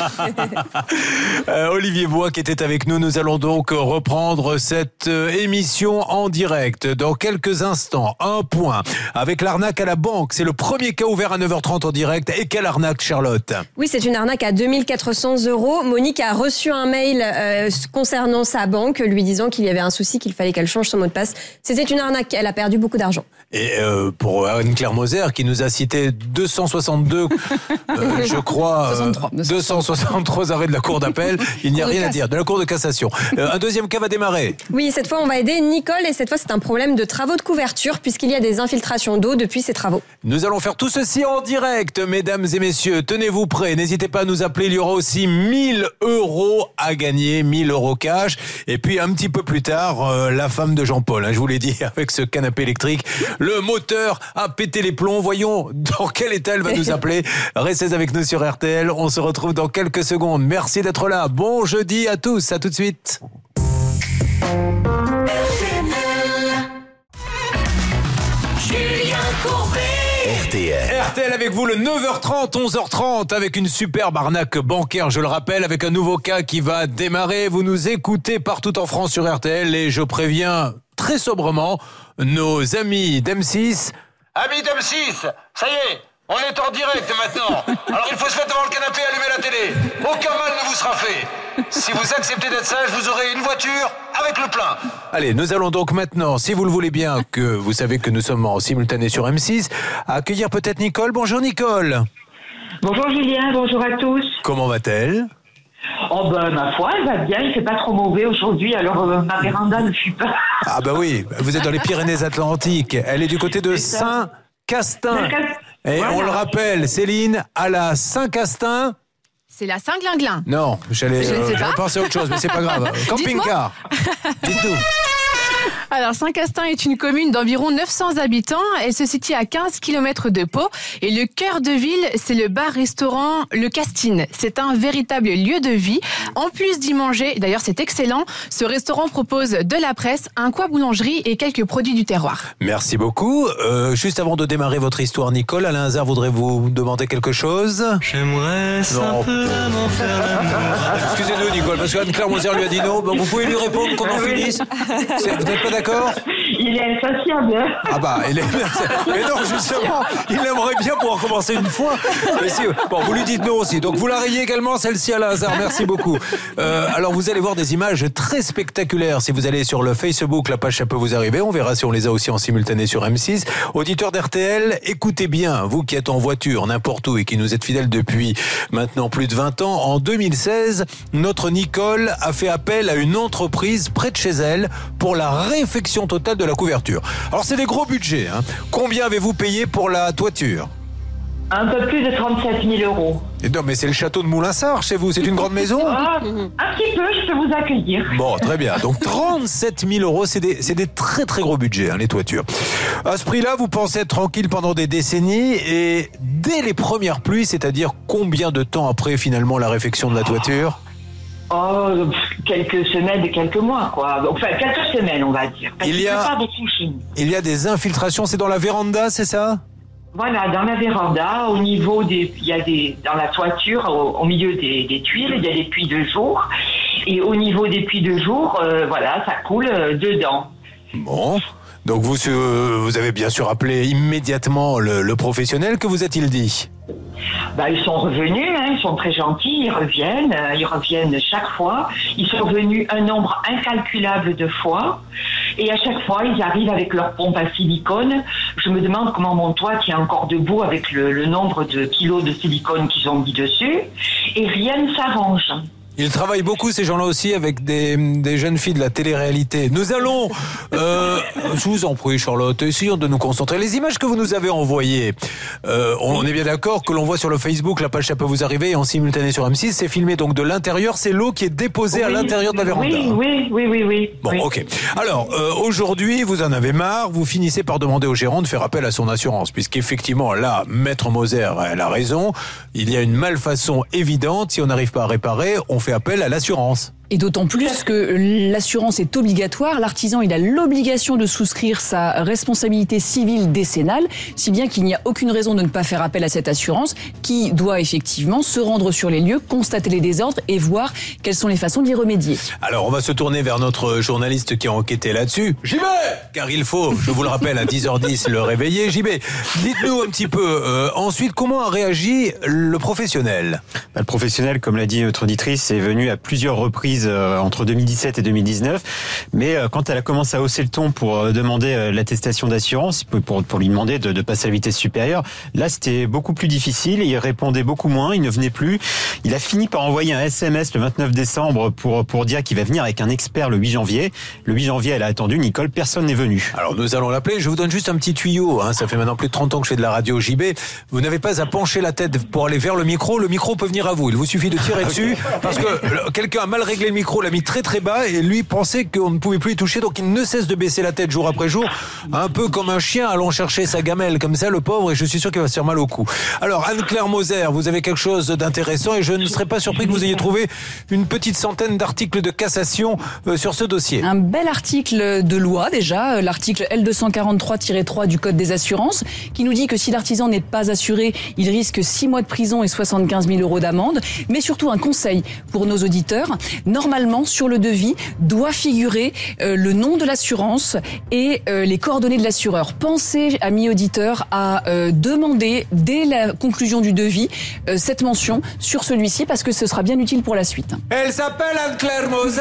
Olivier Bois qui était avec nous. Nous allons donc reprendre cette émission en direct. Dans quelques instants, un point avec l'arnaque à la banque. C'est le premier cas ouvert à 9h30 en direct. Et quelle arnaque, Charlotte ? Oui, c'est une arnaque à 2 400 €. Monique a reçu un mail concernant sa banque, lui disant qu'il y avait un souci, qu'il fallait qu'elle change son mot de passe. C'était une arnaque. Elle a perdu beaucoup d'argent. Et pour Anne-Claire Moser qui nous a cité 262, je crois, 263 arrêts de la Cour d'appel. Il n'y a rien à dire. De la Cour de cassation. Un deuxième cas va démarrer. Oui, cette fois, on va aider Nicole et cette fois, c'est un problème de travaux de couverture puisqu'il y a des infiltrations d'eau depuis ces travaux. Nous allons faire tout ceci en direct, mesdames et messieurs. Tenez-vous prêts. N'hésitez pas à nous appeler. Il y aura aussi 1000 € à gagner, 1000 € cash. Et puis, un petit peu plus tard, la femme de Jean-Paul, je vous l'ai dit, avec ce canapé électrique. Le moteur a pété les plombs. Voyons dans quel état elle va nous appeler. Restez avec nous sur RTL. On se retrouve dans quelques secondes. Merci d'être là. Bon jeudi à tous. À tout de suite. Julien Courbet. RTL avec vous le 9h30, 11h30 avec une superbe arnaque bancaire, je le rappelle, avec un nouveau cas qui va démarrer. Vous nous écoutez partout en France sur RTL et je préviens très sobrement nos amis d'M6. Amis d'M6, ça y est, on est en direct maintenant. Alors il faut se mettre devant le canapé et allumer la télé. Aucun mal ne vous sera fait. Si vous acceptez d'être sage, vous aurez une voiture avec le plein. Allez, nous allons donc maintenant, si vous le voulez bien, que vous savez que nous sommes en simultané sur M6, accueillir peut-être Nicole. Bonjour Nicole. Bonjour Julien, bonjour à tous. Comment va-t-elle ? Oh ben ma foi, elle va bien, il fait pas trop mauvais aujourd'hui, alors ma véranda ne fuit pas. Ah bah oui, vous êtes dans les Pyrénées-Atlantiques. Elle est du côté de Saint-Castin. Et voilà. On le rappelle, Céline, à la Saint-Castin... C'est la Saint-Glinglin. Non, j'allais penser à autre chose, mais c'est pas grave. Camping-car. Dites-nous. Alors, Saint-Castin est une commune d'environ 900 habitants. Elle se situe à 15 km de Pau. Et le cœur de ville, c'est le bar-restaurant Le Castine. C'est un véritable lieu de vie. En plus d'y manger, d'ailleurs c'est excellent, ce restaurant propose de la presse, un coin boulangerie et quelques produits du terroir. Merci beaucoup. Juste avant de démarrer votre histoire, Nicole, Alain Hazard voudrait vous demander quelque chose. J'aimerais simplement faire l'amour. Excusez-nous, Nicole, parce qu'Anne-Claire Moser lui a dit non. Bon, vous pouvez lui répondre qu'on en finisse. Vous n'êtes pas d'accord ? Il est insatiable. Ah bah, il est... Mais non, justement, il aimerait bien pouvoir commencer une fois. Mais si... Bon, vous lui dites non aussi. Donc vous la rayez également, celle-ci à Lazare. Merci beaucoup. Alors vous allez voir des images très spectaculaires. Si vous allez sur le Facebook, la page ça peut vous arriver. On verra si on les a aussi en simultané sur M6. Auditeurs d'RTL, écoutez bien, vous qui êtes en voiture, n'importe où et qui nous êtes fidèles depuis maintenant plus de 20 ans. En 2016, notre Nicole a fait appel à une entreprise près de chez elle pour la réfection totale de la couverture. Alors c'est des gros budgets. Combien avez-vous payé pour la toiture ? Un peu plus de 37 000 €. Et non, mais c'est le château de Moulinsart chez vous. C'est une grande maison ? Un petit peu, je peux vous accueillir. Bon, très bien. Donc 37 000 €, c'est des très très gros budgets, les toitures. À ce prix-là, vous pensez être tranquille pendant des décennies et dès les premières pluies, c'est-à-dire combien de temps après finalement la réfection de la toiture ? Oh, quelques semaines et quelques mois, quoi. Enfin, quelques semaines, on va dire. Il y a des infiltrations, c'est dans la véranda, c'est ça ? Voilà, dans la véranda, au niveau dans la toiture, au milieu des tuiles, il y a des puits de jour. Et au niveau des puits de jour, voilà, ça coule dedans. Bon. Donc vous avez bien sûr appelé immédiatement le professionnel. Que vous a-t-il dit ? Ils sont revenus, ils sont très gentils, ils reviennent chaque fois. Ils sont venus un nombre incalculable de fois. Et à chaque fois, ils arrivent avec leur pompe à silicone. Je me demande comment mon toit tient encore debout avec le nombre de kilos de silicone qu'ils ont mis dessus. Et rien ne s'arrange. Ils travaillent beaucoup, ces gens-là aussi, avec des jeunes filles de la télé-réalité. Nous allons, je vous en prie Charlotte, essayons de nous concentrer. Les images que vous nous avez envoyées, on est bien d'accord que l'on voit sur le Facebook, la page ça peut vous arriver, et en simultané sur M6, c'est filmé donc de l'intérieur, c'est l'eau qui est déposée à l'intérieur de la véranda. Oui. Bon, ok. Alors, aujourd'hui, vous en avez marre, vous finissez par demander au gérant de faire appel à son assurance, puisqu'effectivement, là, Maître Moser, elle a raison, il y a une malfaçon évidente, si on n'arrive pas à réparer, on fait appel à l'assurance. Et d'autant plus que l'assurance est obligatoire. L'artisan, il a l'obligation de souscrire sa responsabilité civile décennale, si bien qu'il n'y a aucune raison de ne pas faire appel à cette assurance, qui doit effectivement se rendre sur les lieux, constater les désordres et voir quelles sont les façons d'y remédier. Alors, on va se tourner vers notre journaliste qui a enquêté là-dessus. JB ! Car il faut, je vous le rappelle, à 10h10, le réveiller. JB, dites-nous un petit peu, ensuite, comment a réagi le professionnel ? Le professionnel, comme l'a dit notre auditrice, est venu à plusieurs reprises crise entre 2017 et 2019. Mais quand elle a commencé à hausser le ton pour demander l'attestation d'assurance, pour lui demander de passer à la vitesse supérieure, là c'était beaucoup plus difficile. Il répondait beaucoup moins, il ne venait plus. Il a fini par envoyer un SMS le 29 décembre pour dire qu'il va venir avec un expert le 8 janvier. Le 8 janvier, elle a attendu, Nicole, personne n'est venu. Alors nous allons l'appeler, je vous donne juste un petit tuyau, ça fait maintenant plus de 30 ans que je fais de la radio JB. Vous n'avez pas à pencher la tête pour aller vers le micro peut venir à vous. Il vous suffit de tirer dessus parce que quelqu'un a mal réglé le micro, l'a mis très très bas et lui pensait qu'on ne pouvait plus y toucher, donc il ne cesse de baisser la tête jour après jour, un peu comme un chien allant chercher sa gamelle comme ça, le pauvre, et je suis sûr qu'il va se faire mal au cou. Alors Anne-Claire Moser, vous avez quelque chose d'intéressant et je ne serais pas surpris que vous ayez trouvé une petite centaine d'articles de cassation sur ce dossier. Un bel article de loi déjà, l'article L243-3 du Code des assurances, qui nous dit que si l'artisan n'est pas assuré, il risque 6 mois de prison et 75 000 € d'amende. Mais surtout un conseil pour nos auditeurs. Normalement, sur le devis, doit figurer le nom de l'assurance et les coordonnées de l'assureur. Pensez, amis auditeurs, à demander dès la conclusion du devis cette mention sur celui-ci parce que ce sera bien utile pour la suite. Elle s'appelle Anne-Claire Moser.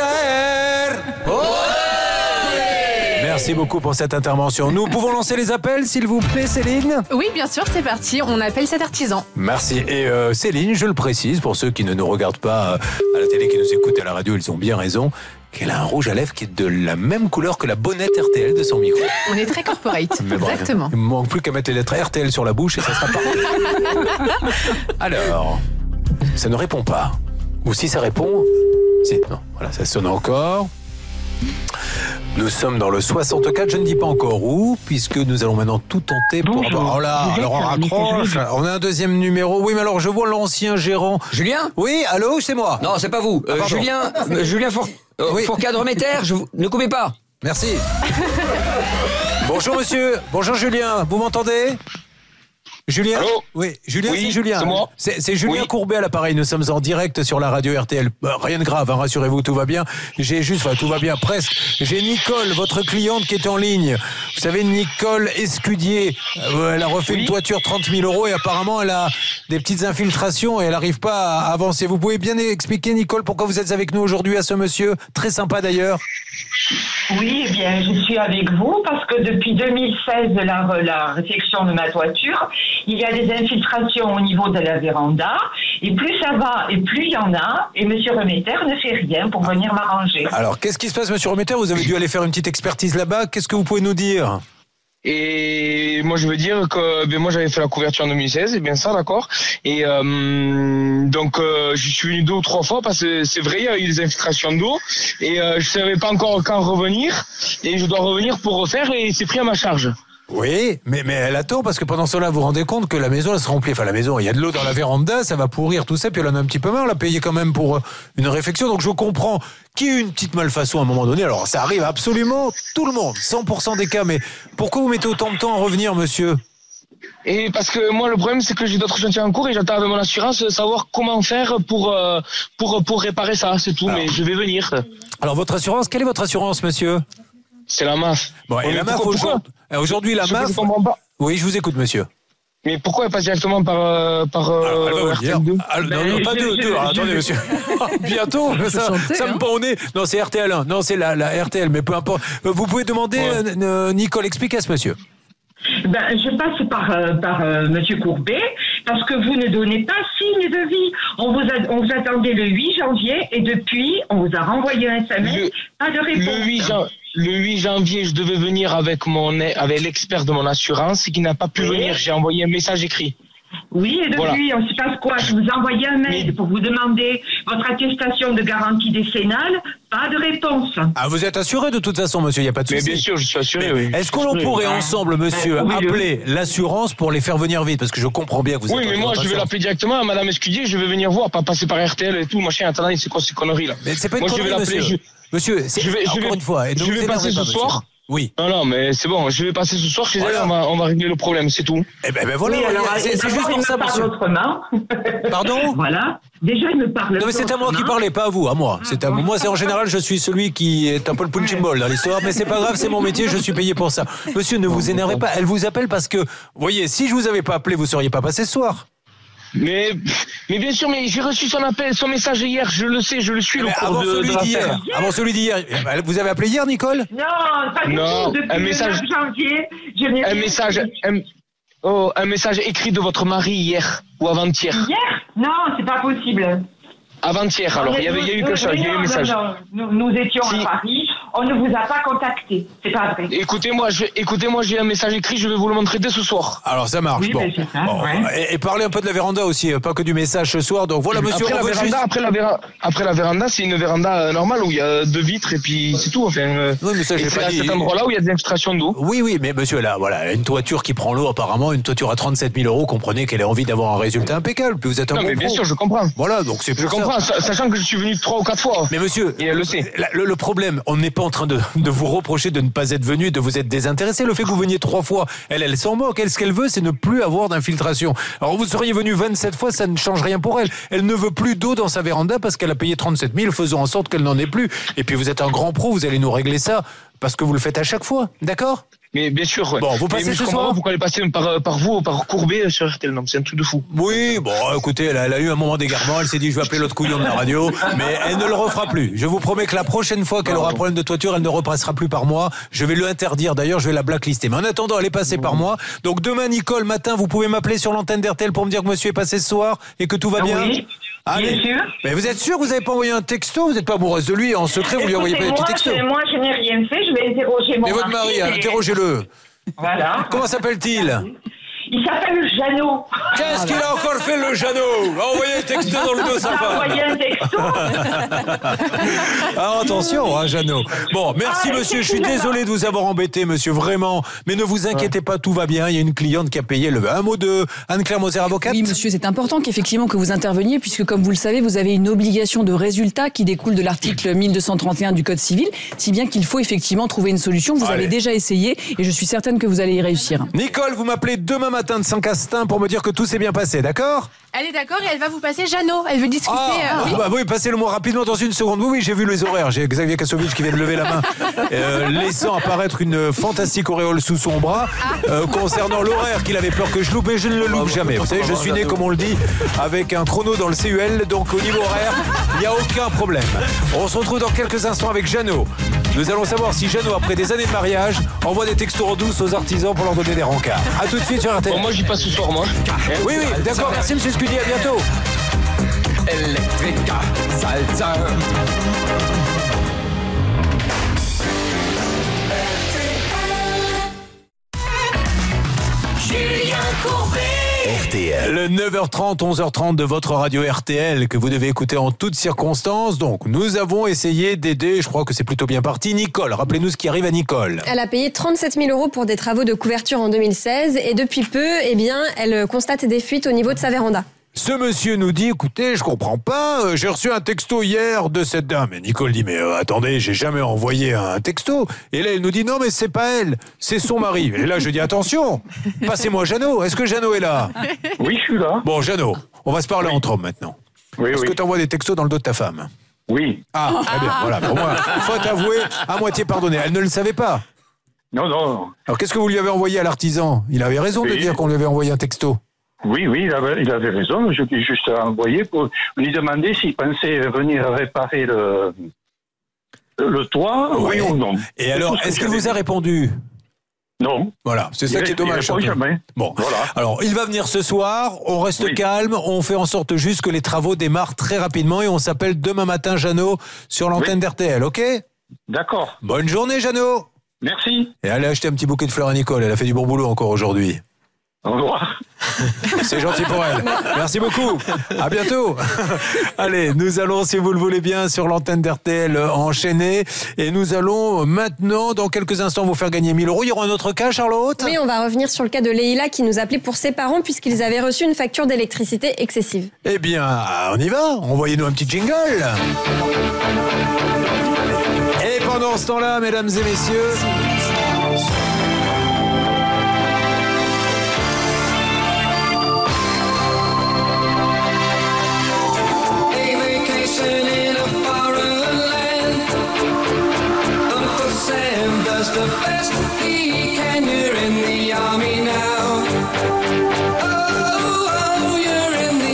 Merci beaucoup pour cette intervention. Nous pouvons lancer les appels, s'il vous plaît, Céline ? Oui, bien sûr, c'est parti. On appelle cet artisan. Merci. Et Céline, je le précise, pour ceux qui ne nous regardent pas à la télé, qui nous écoutent à la radio, ils ont bien raison, qu'elle a un rouge à lèvres qui est de la même couleur que la bonnette RTL de son micro. On est très corporate. Exactement. Il ne manque plus qu'à mettre les lettres RTL sur la bouche et ça sera parfait. Alors, ça ne répond pas. Ou si ça répond... Si, non, voilà, ça sonne encore. Nous sommes dans le 64, je ne dis pas encore où, puisque nous allons maintenant tout tenter pour... Oh là, alors on raccroche, on a un deuxième numéro. Oui, mais alors je vois l'ancien gérant. Julien ? Oui, allô, c'est moi. Non, c'est pas vous. Julien Fourcade-Remeter, ne coupez pas. Merci. Bonjour monsieur, bonjour Julien, vous m'entendez ? Julien ? Allô ? Oui, Julien, oui, c'est Julien. C'est moi. C'est Julien Courbet à l'appareil. Nous sommes en direct sur la radio RTL. Rien de grave, rassurez-vous, tout va bien. Tout va bien, presque. J'ai Nicole, votre cliente, qui est en ligne. Vous savez, Nicole Escudier. Elle a refait une toiture 30 000 € et apparemment, elle a des petites infiltrations et elle n'arrive pas à avancer. Vous pouvez bien expliquer, Nicole, pourquoi vous êtes avec nous aujourd'hui à ce monsieur ? Très sympa d'ailleurs. Oui, eh bien, je suis avec vous parce que depuis 2016, la réfection de ma toiture, il y a des infiltrations au niveau de la véranda et plus ça va et plus il y en a et monsieur Remeter ne fait rien pour venir m'arranger. Alors, qu'est-ce qui se passe, monsieur Remeter ? Vous avez dû aller faire une petite expertise là-bas. Qu'est-ce que vous pouvez nous dire ? Et moi je veux dire que moi j'avais fait la couverture en 2016, c'est bien ça, d'accord. Et donc je suis venu 2 ou 3 fois parce que c'est vrai, il y a eu des infiltrations d'eau et je savais pas encore quand revenir et je dois revenir pour refaire et c'est pris à ma charge. Oui, mais elle attend parce que pendant cela, vous vous rendez compte que la maison elle se remplit. Enfin, la maison, il y a de l'eau dans la véranda, ça va pourrir tout ça, puis elle en a un petit peu marre, elle a payé quand même pour une réfection. Donc je comprends qu'il y ait eu une petite malfaçon à un moment donné. Alors ça arrive à absolument tout le monde, 100% des cas. Mais pourquoi vous mettez autant de temps à revenir, monsieur ? Et parce que moi le problème c'est que j'ai d'autres chantiers en cours et j'attends avec mon assurance savoir comment faire pour réparer ça, c'est tout. Alors, mais je vais venir. Alors votre assurance, quelle est votre assurance, monsieur ? C'est la MAF. Bon, et la MAF aujourd'hui, la MAF. Oui, je vous écoute, monsieur. Mais pourquoi elle passe directement par RTL2 Non, pas deux. Attendez, monsieur. Bientôt, ça me pend au nez. Non, c'est RTL1. Non, c'est la RTL, mais peu importe. Vous pouvez demander, Nicole, expliquez à ce monsieur. Je passe par monsieur Courbet parce que vous ne donnez pas signe de vie. On vous attendait le 8 janvier et depuis, on vous a renvoyé un SMS, pas de réponse. Le 8 janvier, je devais venir avec l'expert de mon assurance qui n'a pas pu venir. J'ai envoyé un message écrit. Oui, et depuis, on se passe quoi ? Je vous ai envoyé un mail pour vous demander votre attestation de garantie décennale. Pas de réponse. Ah, vous êtes assuré de toute façon, monsieur, il n'y a pas de souci. Mais bien sûr, je suis assuré, oui. Est-ce que l'on pourrait ensemble, monsieur, appeler l'assurance pour les faire venir vite ? Parce que je comprends bien que vous êtes... Oui, mais moi, je vais l'appeler directement à madame Escudier, je vais venir voir, pas passer par RTL et tout, machin, attendez, c'est quoi ces conneries, là ? Mais c'est pas une connerie, monsieur. Monsieur, encore une fois, je vais passer ce soir. Oui. Non, mais c'est bon, je vais passer ce soir chez elle, on va régler le problème, c'est tout. Eh ben voilà, oui, alors, c'est juste pour ça, monsieur. Pardon ? Voilà. Déjà, il me parle. Non, mais c'est à moi qui parlais, pas à vous, à moi. C'est à moi, c'est en général, je suis celui qui est un peu le punching ball dans l'histoire, mais c'est pas grave, c'est mon métier, je suis payé pour ça. Monsieur, ne vous énervez pas, elle vous appelle parce que, vous voyez, si je vous avais pas appelé, vous seriez pas passé ce soir. Mais bien sûr, mais j'ai reçu son appel, son message hier, je le sais, je le suis. Avant celui d'hier, vous avez appelé hier, Nicole? Non, pas du tout. Depuis un message. Le 9 janvier, je n'ai un message écrit de votre mari hier ou avant-hier. Hier? Non, c'est pas possible. Avant-hier, alors, il y a eu quelque chose, il y a eu un message. Non. Nous étions à Paris, on ne vous a pas contacté, c'est pas vrai. Écoutez-moi, j'ai un message écrit, je vais vous le montrer dès ce soir. Alors ça marche, oui, bon. C'est ça, ouais. Et parlez un peu de la véranda aussi, pas que du message ce soir. Donc voilà, monsieur. Après la véranda, c'est une véranda normale où il y a 2 vitres et puis c'est tout. Enfin, oui, mais ça, j'ai pas dit. C'est cet endroit-là où il y a des infiltrations d'eau. Oui, mais monsieur, là, voilà, une toiture qui prend l'eau apparemment, une toiture à 37 000 €, comprenez qu'elle a envie d'avoir un résultat impeccable. Puis vous êtes un bon bien sûr, je comprends. Voilà, donc c'est Je comprends, sachant que je suis venu 3 ou 4 fois. Mais monsieur, et elle le sait. Le problème, on n'est pas en train de vous reprocher de ne pas être venu, de vous être désintéressé. Le fait que vous veniez 3 fois, elle s'en moque. Elle, ce qu'elle veut, c'est ne plus avoir d'infiltration. Alors vous seriez venu 27 fois, ça ne change rien pour elle. Elle ne veut plus d'eau dans sa véranda parce qu'elle a payé 37 000, faisons en sorte qu'elle n'en ait plus. Et puis vous êtes un grand pro, vous allez nous régler ça parce que vous le faites à chaque fois, d'accord? Mais bien sûr, ouais. Bon, vous passez ce soir. Pourquoi elle est passée par vous ou par Courbet sur RTL? Non, c'est un truc de fou. Oui, bon, écoutez, elle a eu un moment d'égarement. Elle s'est dit, je vais appeler l'autre couillon de la radio, mais elle ne le refera plus. Je vous promets que la prochaine fois qu'elle aura un problème de toiture, elle ne repassera plus par moi. Je vais lui interdire. D'ailleurs, je vais la blacklister. Mais en attendant, elle est passée par moi. Donc demain, Nicole, matin, vous pouvez m'appeler sur l'antenne d'RTL pour me dire que monsieur est passé ce soir et que tout va bien. Oui. Allez. Bien sûr. Mais vous êtes sûr que vous n'avez pas envoyé un texto? Vous n'êtes pas amoureuse de lui en secret? Vous lui envoyez pas des petits textos? Moi, je n'ai rien fait. Je vais interroger mon mari. Mais votre mari, interrogez-le. Voilà. Comment s'appelle-t-il? Il s'appelle Jeannot. Qu'est-ce qu'il a encore fait, le Jeannot? Envoyez un texto dans le dos de sa femme. Envoyé un texto. Alors attention, hein, Jeannot. Bon, merci monsieur, je suis désolé de vous avoir embêté, monsieur, vraiment. Mais ne vous inquiétez pas, tout va bien. Il y a une cliente qui a payé un mot de Anne-Claire Moser, avocate. Oui, monsieur, c'est important qu'effectivement que vous interveniez, puisque comme vous le savez, vous avez une obligation de résultat qui découle de l'article 1231 du Code civil, si bien qu'il faut effectivement trouver une solution. Vous avez déjà essayé et je suis certaine que vous allez y réussir. Nicole, vous m'appelez demain matin de Saint-Castin pour me dire que tout s'est bien passé, d'accord? Elle est d'accord et elle va vous passer Jeannot. Elle veut discuter. Oui, passez-le moi rapidement dans une seconde. Oui, j'ai vu les horaires. J'ai Xavier Kassovitch qui vient de lever la main, laissant apparaître une fantastique auréole sous son bras. Concernant l'horaire qu'il avait peur que je loupe, et je ne le loupe jamais. Vous savez, je suis né, comme on le dit, avec un chrono dans le CUL, donc au niveau horaire, il n'y a aucun problème. On se retrouve dans quelques instants avec Jeannot. Nous allons savoir si Jeannot, après des années de mariage, envoie des textos en douce aux artisans pour leur donner des rencarts. A tout de suite sur RTL. Bon, moi, j'y passe ce soir, moi. Oui, d'accord. Merci, monsieur Scudi. À bientôt. Electrica Salsa. Julien Courbet. RTL. Le 9h30, 11h30 de votre radio RTL que vous devez écouter en toutes circonstances. Donc, nous avons essayé d'aider, je crois que c'est plutôt bien parti. Nicole, rappelez-nous ce qui arrive à Nicole. Elle a payé 37 000 € pour des travaux de couverture en 2016 et depuis peu, elle constate des fuites au niveau de sa véranda. Ce monsieur nous dit, écoutez, je comprends pas, j'ai reçu un texto hier de cette dame. Et Nicole dit, mais attendez, j'ai jamais envoyé un texto. Et là, elle nous dit, non, mais c'est pas elle, c'est son mari. Et là, je dis, attention, passez-moi Jeannot. Est-ce que Jeannot est là? Oui, je suis là. Bon, Jeannot, on va se parler entre hommes maintenant. Oui, Est-ce que tu envoies des textos dans le dos de ta femme? Oui. Ah, très bien, voilà. Pour moi, faute avouée, à moitié pardonnée. Elle ne le savait pas. Non. Alors, qu'est-ce que vous lui avez envoyé à l'artisan? Il avait raison de dire qu'on lui avait envoyé un texto. Oui, il avait raison. Je l'ai juste envoyé pour lui demander s'il pensait venir réparer le toit, oui ou non. Et alors, est-ce qu'il vous a répondu? Non. Voilà, c'est ça qui est dommage. Jamais. Bon, voilà. Alors, il va venir ce soir, on reste calme, on fait en sorte juste que les travaux démarrent très rapidement et on s'appelle demain matin, Jeannot, sur l'antenne d'RTL, ok? D'accord. Bonne journée, Jeannot. Merci. Et allez acheter un petit bouquet de fleurs à Nicole, elle a fait du bon boulot encore aujourd'hui. Au revoir. C'est gentil pour elle. Merci beaucoup. À bientôt. Allez, nous allons, si vous le voulez bien, sur l'antenne d'RTL enchaîner. Et nous allons maintenant, dans quelques instants, vous faire gagner 1 000 €. Il y aura un autre cas, Charlotte? Oui, on va revenir sur le cas de Leïla qui nous appelait pour ses parents puisqu'ils avaient reçu une facture d'électricité excessive. Eh bien, on y va. Envoyez-nous un petit jingle. Et pendant ce temps-là, mesdames et messieurs... In a foreign land, Uncle Sam does the best he can. You're in the army now. Oh, you're in the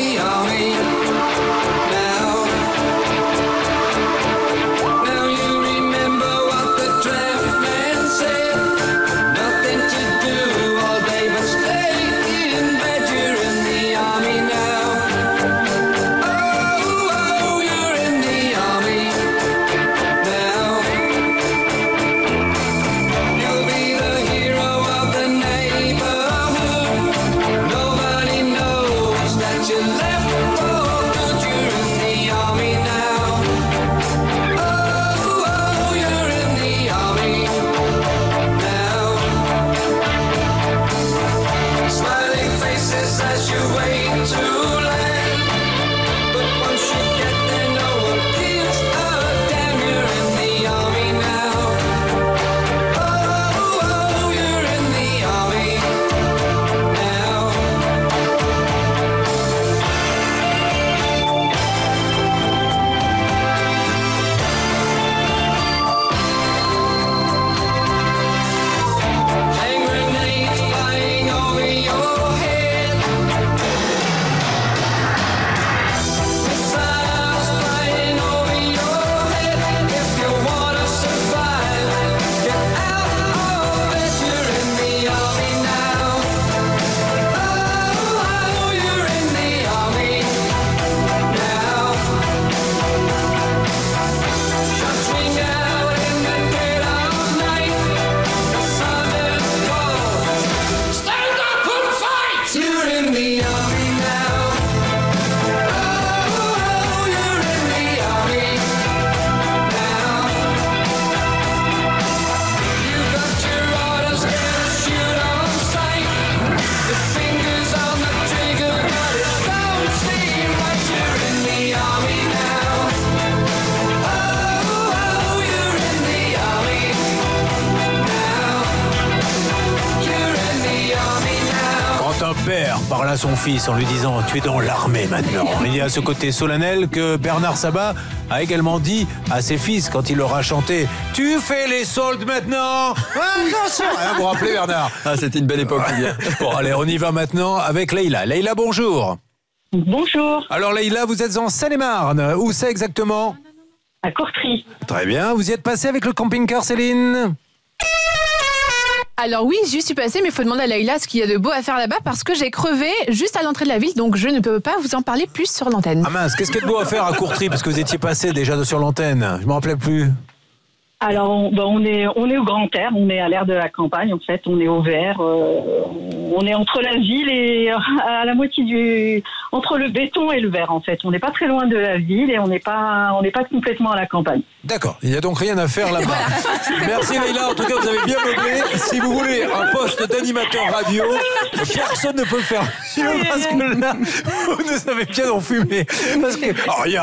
père parle à son fils en lui disant « Tu es dans l'armée maintenant ». Il y a ce côté solennel que Bernard Sabat a également dit à ses fils quand il leur a chanté « Tu fais les soldes maintenant ». Attention, vous vous rappelez Bernard? Ah, c'était une belle époque. Bon, allez, on y va maintenant avec Leïla. Leïla, bonjour. Bonjour. Alors Leïla, vous êtes en Seine-et-Marne. Où c'est exactement? À Courtry. Très bien. Vous y êtes passé avec le camping-car, Céline? Alors oui, j'y suis passée, mais il faut demander à Leïla ce qu'il y a de beau à faire là-bas parce que j'ai crevé juste à l'entrée de la ville, donc je ne peux pas vous en parler plus sur l'antenne. Ah mince, qu'est-ce qu'il y a de beau à faire à Courtry? Parce que vous étiez passé déjà sur l'antenne. Je ne me rappelais plus. Alors, on est au grand air, on est à l'air de la campagne, en fait, on est au vert, on est entre la ville et à la moitié entre le béton et le vert, en fait. On n'est pas très loin de la ville et on n'est pas complètement à la campagne. D'accord, il n'y a donc rien à faire là-bas. Merci Leïla, en tout cas vous avez bien meublé. Si vous voulez un poste d'animateur radio, personne ne peut le faire. Parce que là, vous nous avez bien enfumé. Parce que,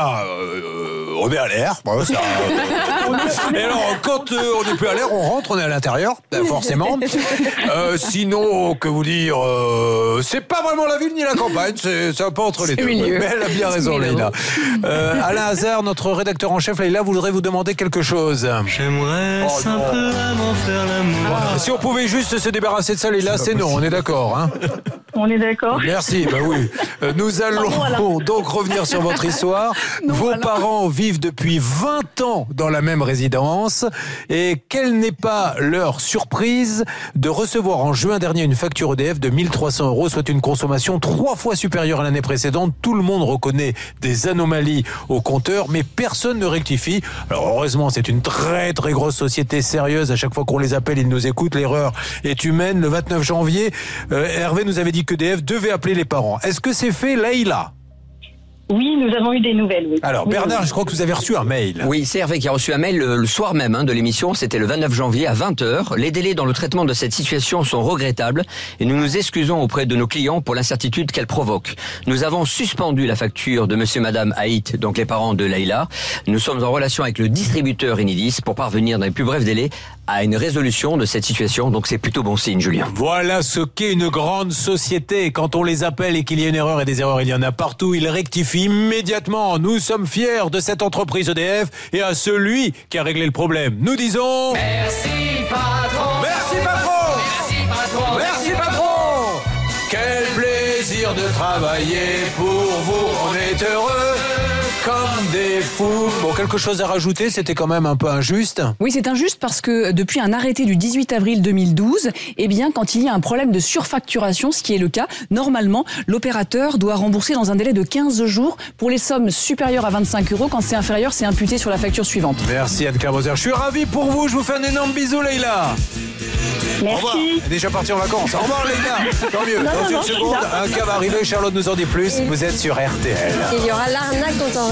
on est à l'air. Et alors, quand on n'est plus à l'air, on rentre, on est à l'intérieur, forcément. Sinon, que vous dire, c'est pas vraiment la ville ni la campagne, c'est un peu entre les deux. Mais elle a bien raison, Leïla. Alain Hazard, notre rédacteur en chef, Leïla, voudrait vous demander quelque chose. J'aimerais simplement faire l'amour. Si on pouvait juste se débarrasser de ça, Leïla, c'est non, on est d'accord. Hein. On est d'accord. Merci, bah oui. Nous allons donc revenir sur votre histoire. Vos parents vivent depuis 20 ans dans la même résidence. Et quelle n'est pas leur surprise de recevoir en juin dernier une facture EDF de 1 300 €, soit une consommation 3 fois supérieure à l'année précédente. Tout le monde reconnaît des anomalies au compteur, mais personne ne rectifie. Alors heureusement, c'est une très très grosse société sérieuse. À chaque fois qu'on les appelle, ils nous écoutent. L'erreur est humaine. Le 29 janvier, Hervé nous avait dit qu'EDF devait appeler les parents. Est-ce que c'est fait, Leïla? Oui, nous avons eu des nouvelles, oui. Alors, Bernard, je crois que vous avez reçu un mail. Oui, c'est Hervé qui a reçu un mail le soir même de l'émission. C'était le 29 janvier à 20h. Les délais dans le traitement de cette situation sont regrettables et nous nous excusons auprès de nos clients pour l'incertitude qu'elle provoque. Nous avons suspendu la facture de monsieur et madame Haït, donc les parents de Leïla. Nous sommes en relation avec le distributeur Enidis pour parvenir dans les plus brefs délais à une résolution de cette situation. Donc c'est plutôt bon signe, Julien. Voilà ce qu'est une grande société. Quand on les appelle et qu'il y a une erreur, et des erreurs il y en a partout, ils rectifient immédiatement. Nous sommes fiers de cette entreprise EDF et à celui qui a réglé le problème. Nous disons... Merci patron. Merci patron. Merci patron. Merci patron. Quel plaisir de travailler pour vous. On est heureux comme des fous. Bon, quelque chose à rajouter, c'était quand même un peu injuste. Oui, c'est injuste parce que depuis un arrêté du 18 avril 2012, eh bien, quand il y a un problème de surfacturation, ce qui est le cas, normalement, l'opérateur doit rembourser dans un délai de 15 jours pour les sommes supérieures à 25 €. Quand c'est inférieur, c'est imputé sur la facture suivante. Merci Anne-Claire Moser. Je suis ravi pour vous. Je vous fais un énorme bisou, Leïla. Merci. Au revoir. Elle est déjà partie en vacances. Au revoir, Leïla. Tant mieux. Dans une seconde, un cas va arriver. Charlotte nous en dit plus. Vous êtes sur RTL. Il y aura l'arnaque en temps réel.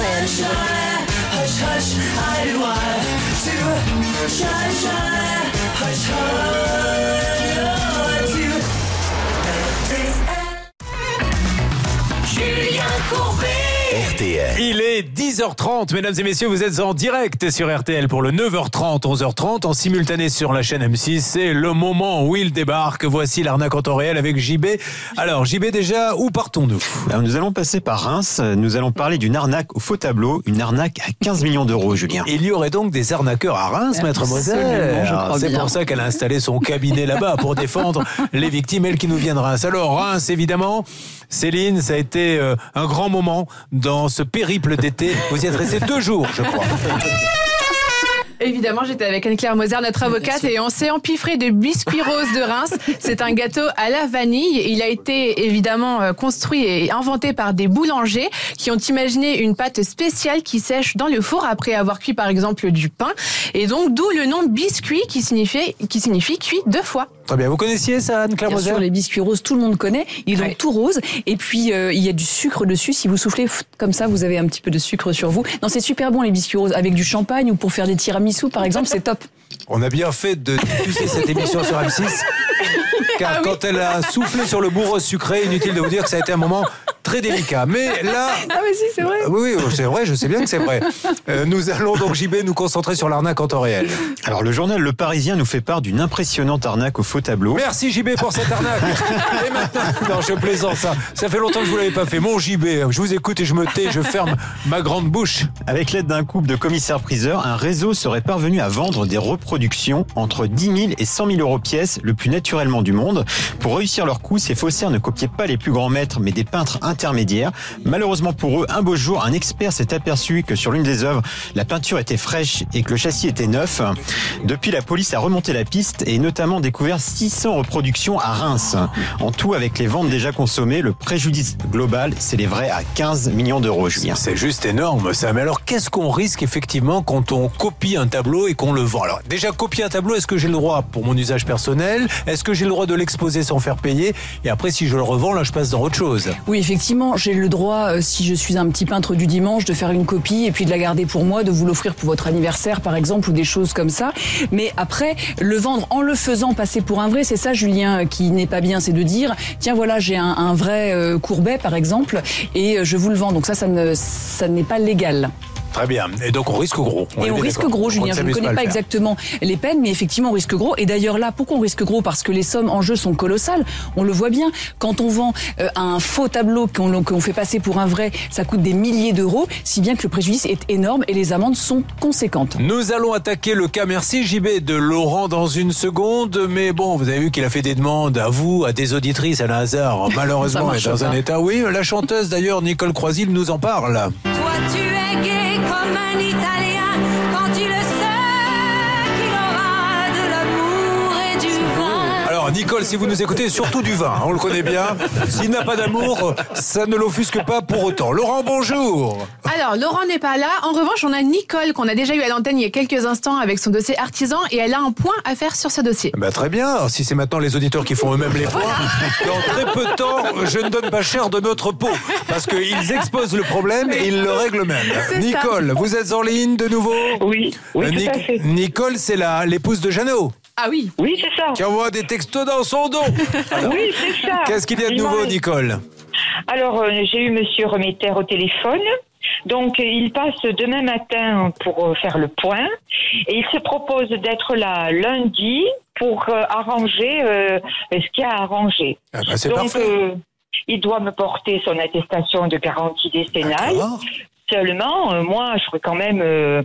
Julien Courbet. RTL. Il est 10h30, mesdames et messieurs, vous êtes en direct sur RTL pour le 9h30, 11h30, en simultané sur la chaîne M6. C'est le moment où il débarque. Voici l'arnaque en temps réel avec JB. Alors, JB, déjà, où partons-nous? Alors, nous allons passer par Reims. Nous allons parler d'une arnaque au faux tableau, une arnaque à 15 millions d'euros, Julien. Il y aurait donc des arnaqueurs à Reims, Maître Moser. C'est pour ça qu'elle a installé son cabinet là-bas pour défendre les victimes, elle qui nous vient de Reims. Alors, Reims, évidemment, Céline, ça a été un grand moment dans ce périple d'été. Vous y êtes resté 2 jours, je crois. Évidemment, j'étais avec Anne-Claire Moser, notre avocate, et on s'est empiffré de biscuits roses de Reims. C'est un gâteau à la vanille. Il a été évidemment construit et inventé par des boulangers qui ont imaginé une pâte spéciale qui sèche dans le four après avoir cuit par exemple du pain. Et donc, d'où le nom biscuit qui signifie cuit 2 fois. Très bien. Vous connaissiez ça, Anne-Claire Moser? Bien sûr, les biscuits roses, tout le monde connaît. Ils sont tout roses. Et puis, il y a du sucre dessus. Si vous soufflez comme ça, vous avez un petit peu de sucre sur vous. Non, c'est super bon, les biscuits roses. Avec du champagne ou pour faire des tiramisu, par exemple, c'est top. On a bien fait de diffuser cette émission sur M6. Car quand elle a soufflé sur le bourreau sucré, inutile de vous dire que ça a été un moment très délicat. Mais là... Ah mais si, c'est vrai. Oui, c'est vrai, je sais bien que c'est vrai. Nous allons donc, JB, nous concentrer sur l'arnaque en temps réel. Alors, le journal Le Parisien nous fait part d'une impressionnante arnaque au faux tableau. Merci JB pour cette arnaque. Et maintenant... Non, je plaisante, ça fait longtemps que je vous l'avez pas fait. Mon JB, je vous écoute et je me tais, je ferme ma grande bouche. Avec l'aide d'un couple de commissaires-priseurs, un réseau serait parvenu à vendre des reproductions entre 10 000 et 100 000 euros pièce, le plus naturellement du monde. Pour réussir leur coup, ces faussaires ne copiaient pas les plus grands maîtres, mais des peintres intermédiaires. Malheureusement pour eux, un beau jour, un expert s'est aperçu que sur l'une des œuvres, la peinture était fraîche et que le châssis était neuf. Depuis, la police a remonté la piste et notamment découvert 600 reproductions à Reims. En tout, avec les ventes déjà consommées, le préjudice global s'élèverait à 15 millions d'euros, Julien. C'est juste énorme, ça. Mais alors, qu'est-ce qu'on risque effectivement quand on copie un tableau et qu'on le vend? Alors, déjà, copier un tableau, est-ce que j'ai le droit pour mon usage personnel? Est-ce que j'ai le droit de l'exposer sans faire payer? Et après, si je le revends, là, je passe dans autre chose. Oui, effectivement, j'ai le droit, si je suis un petit peintre du dimanche, de faire une copie et puis de la garder pour moi, de vous l'offrir pour votre anniversaire, par exemple, ou des choses comme ça. Mais après, le vendre en le faisant passer pour un vrai, c'est ça, Julien, qui n'est pas bien, c'est de dire, tiens, voilà, j'ai un vrai Courbet, par exemple, et je vous le vends. Donc ça n'est pas légal. Très bien. Et donc, on risque gros. Et on risque gros, Julien. Je ne connais pas exactement les peines, mais effectivement, on risque gros. Et d'ailleurs, là, pourquoi on risque gros? Parce que les sommes en jeu sont colossales. On le voit bien. Quand on vend un faux tableau qu'on fait passer pour un vrai, ça coûte des milliers d'euros, si bien que le préjudice est énorme et les amendes sont conséquentes. Nous allons attaquer le cas, merci JB, de Laurent dans une seconde. Mais bon, vous avez vu qu'il a fait des demandes à vous, à des auditrices, à la hasard. Malheureusement, elle est dans un état. Oui, la chanteuse, d'ailleurs, Nicole Croisil, nous en parle. Toi, tu es gai comme un Italien quand tu le sais qu'il aura de l'amour et du vin. Alors Nicole, si vous nous écoutez, surtout du vin, on le connaît bien. S'il n'a pas d'amour, ça ne l'offusque pas pour autant. Laurent, bonjour. Alors, Laurent n'est pas là. En revanche, on a Nicole qu'on a déjà eu à l'antenne il y a quelques instants avec son dossier artisan et elle a un point à faire sur ce dossier. Bah, très bien. Alors, si c'est maintenant les auditeurs qui font eux-mêmes les points, dans très peu de temps, je ne donne pas cher de notre peau parce qu'ils exposent le problème et ils le règlent eux-mêmes. Nicole, vous êtes en ligne de nouveau? Oui, tout à fait. Nicole, c'est l'épouse de Jeannot. Ah oui. Oui, c'est ça. Qui envoie des textos dans son dos. Alors, oui, c'est ça. Qu'est-ce qu'il y a de nouveau, Nicole? Alors, j'ai eu Monsieur Remeter au téléphone. Donc, il passe demain matin pour faire le point. Et il se propose d'être là lundi pour arranger ce qu'il y a à arranger. Ah bah, c'est parfait. Il doit me porter son attestation de garantie décennale. Seulement, moi, je ferais quand même...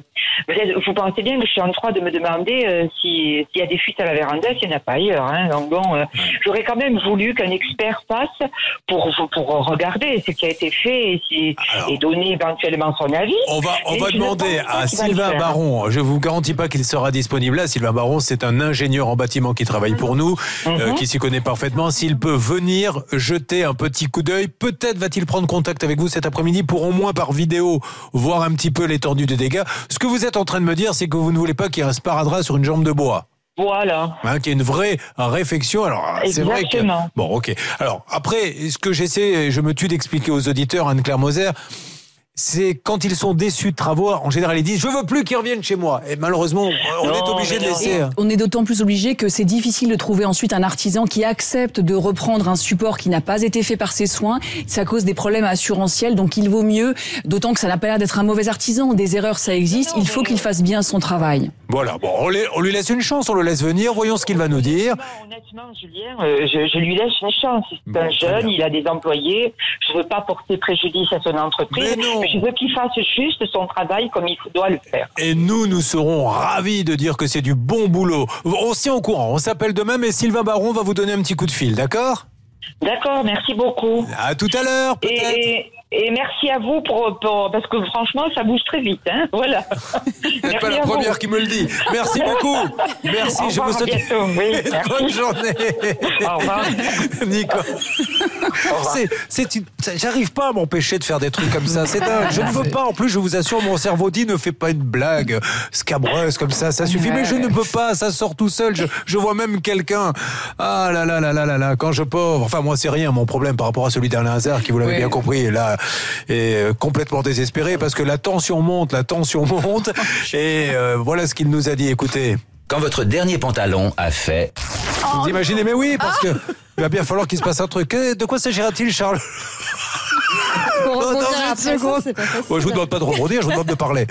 vous pensez bien que je suis en droit de me demander s'il y a des fuites à la véranda, s'il n'y en a pas ailleurs. Hein. Donc bon, j'aurais quand même voulu qu'un expert passe pour regarder ce qui a été fait et donner éventuellement son avis. On va demander à Sylvain Baron, je vous garantis pas qu'il sera disponible là. Sylvain Baron, c'est un ingénieur en bâtiment qui travaille pour nous, qui s'y connaît parfaitement. S'il peut venir jeter un petit coup d'œil, peut-être va-t-il prendre contact avec vous cet après-midi pour au moins par vidéo voir un petit peu l'étendue des dégâts. Ce que vous êtes en train de me dire, c'est que vous ne voulez pas qu'il y ait un sparadrap sur une jambe de bois. Voilà. Qu'il y ait une vraie réfection. Alors, c'est vrai que... Bon, ok. Alors, après, ce que j'essaie, je me tue d'expliquer aux auditeurs, Anne-Claire Moser, c'est quand ils sont déçus de travaux, en général ils disent je veux plus qu'ils reviennent chez moi. Et malheureusement, on est obligé de laisser. On est d'autant plus obligé que c'est difficile de trouver ensuite un artisan qui accepte de reprendre un support qui n'a pas été fait par ses soins. Ça cause des problèmes assurantiels, donc il vaut mieux, d'autant que ça n'a pas l'air d'être un mauvais artisan. Des erreurs, ça existe. Il faut qu'il fasse bien son travail. Voilà, bon, on lui laisse une chance, on le laisse venir, voyons ce qu'il va nous dire. Honnêtement, Julien, je lui laisse une chance. C'est un jeune, il a des employés. Je ne veux pas porter préjudice à son entreprise. Je veux qu'il fasse juste son travail comme il doit le faire. Et nous serons ravis de dire que c'est du bon boulot. On s'y est au courant, on s'appelle demain, mais Sylvain Baron va vous donner un petit coup de fil, d'accord? D'accord, merci beaucoup. À tout à l'heure, peut-être. Et merci à vous parce que franchement, ça bouge très vite, hein. Voilà. Vous n'êtes pas la première qui me le dit. Merci beaucoup. Merci, je vous souhaite une bonne journée. Au revoir. Nico. J'arrive pas à m'empêcher de faire des trucs comme ça. C'est dingue. Je ne veux pas. En plus, je vous assure, mon cerveau dit ne fais pas une blague scabreuse comme ça. Ça suffit. Mais je ne peux pas. Ça sort tout seul. Je vois même quelqu'un. Ah là là là là là là. Quand je pauvre. Enfin, moi, c'est rien. Mon problème par rapport à celui d'Alain Hazard, qui vous l'avez bien compris, là, est complètement désespéré parce que la tension monte. Et voilà ce qu'il nous a dit. Écoutez. Quand votre dernier pantalon a fait... Vous imaginez, mais oui, parce que il va bien falloir qu'il se passe un truc. De quoi s'agira-t-il, Charles? Pour rebondir Dans une après ça, seconde. c'est pas facile. Bon, je vous demande pas de rebondir, je vous demande de parler.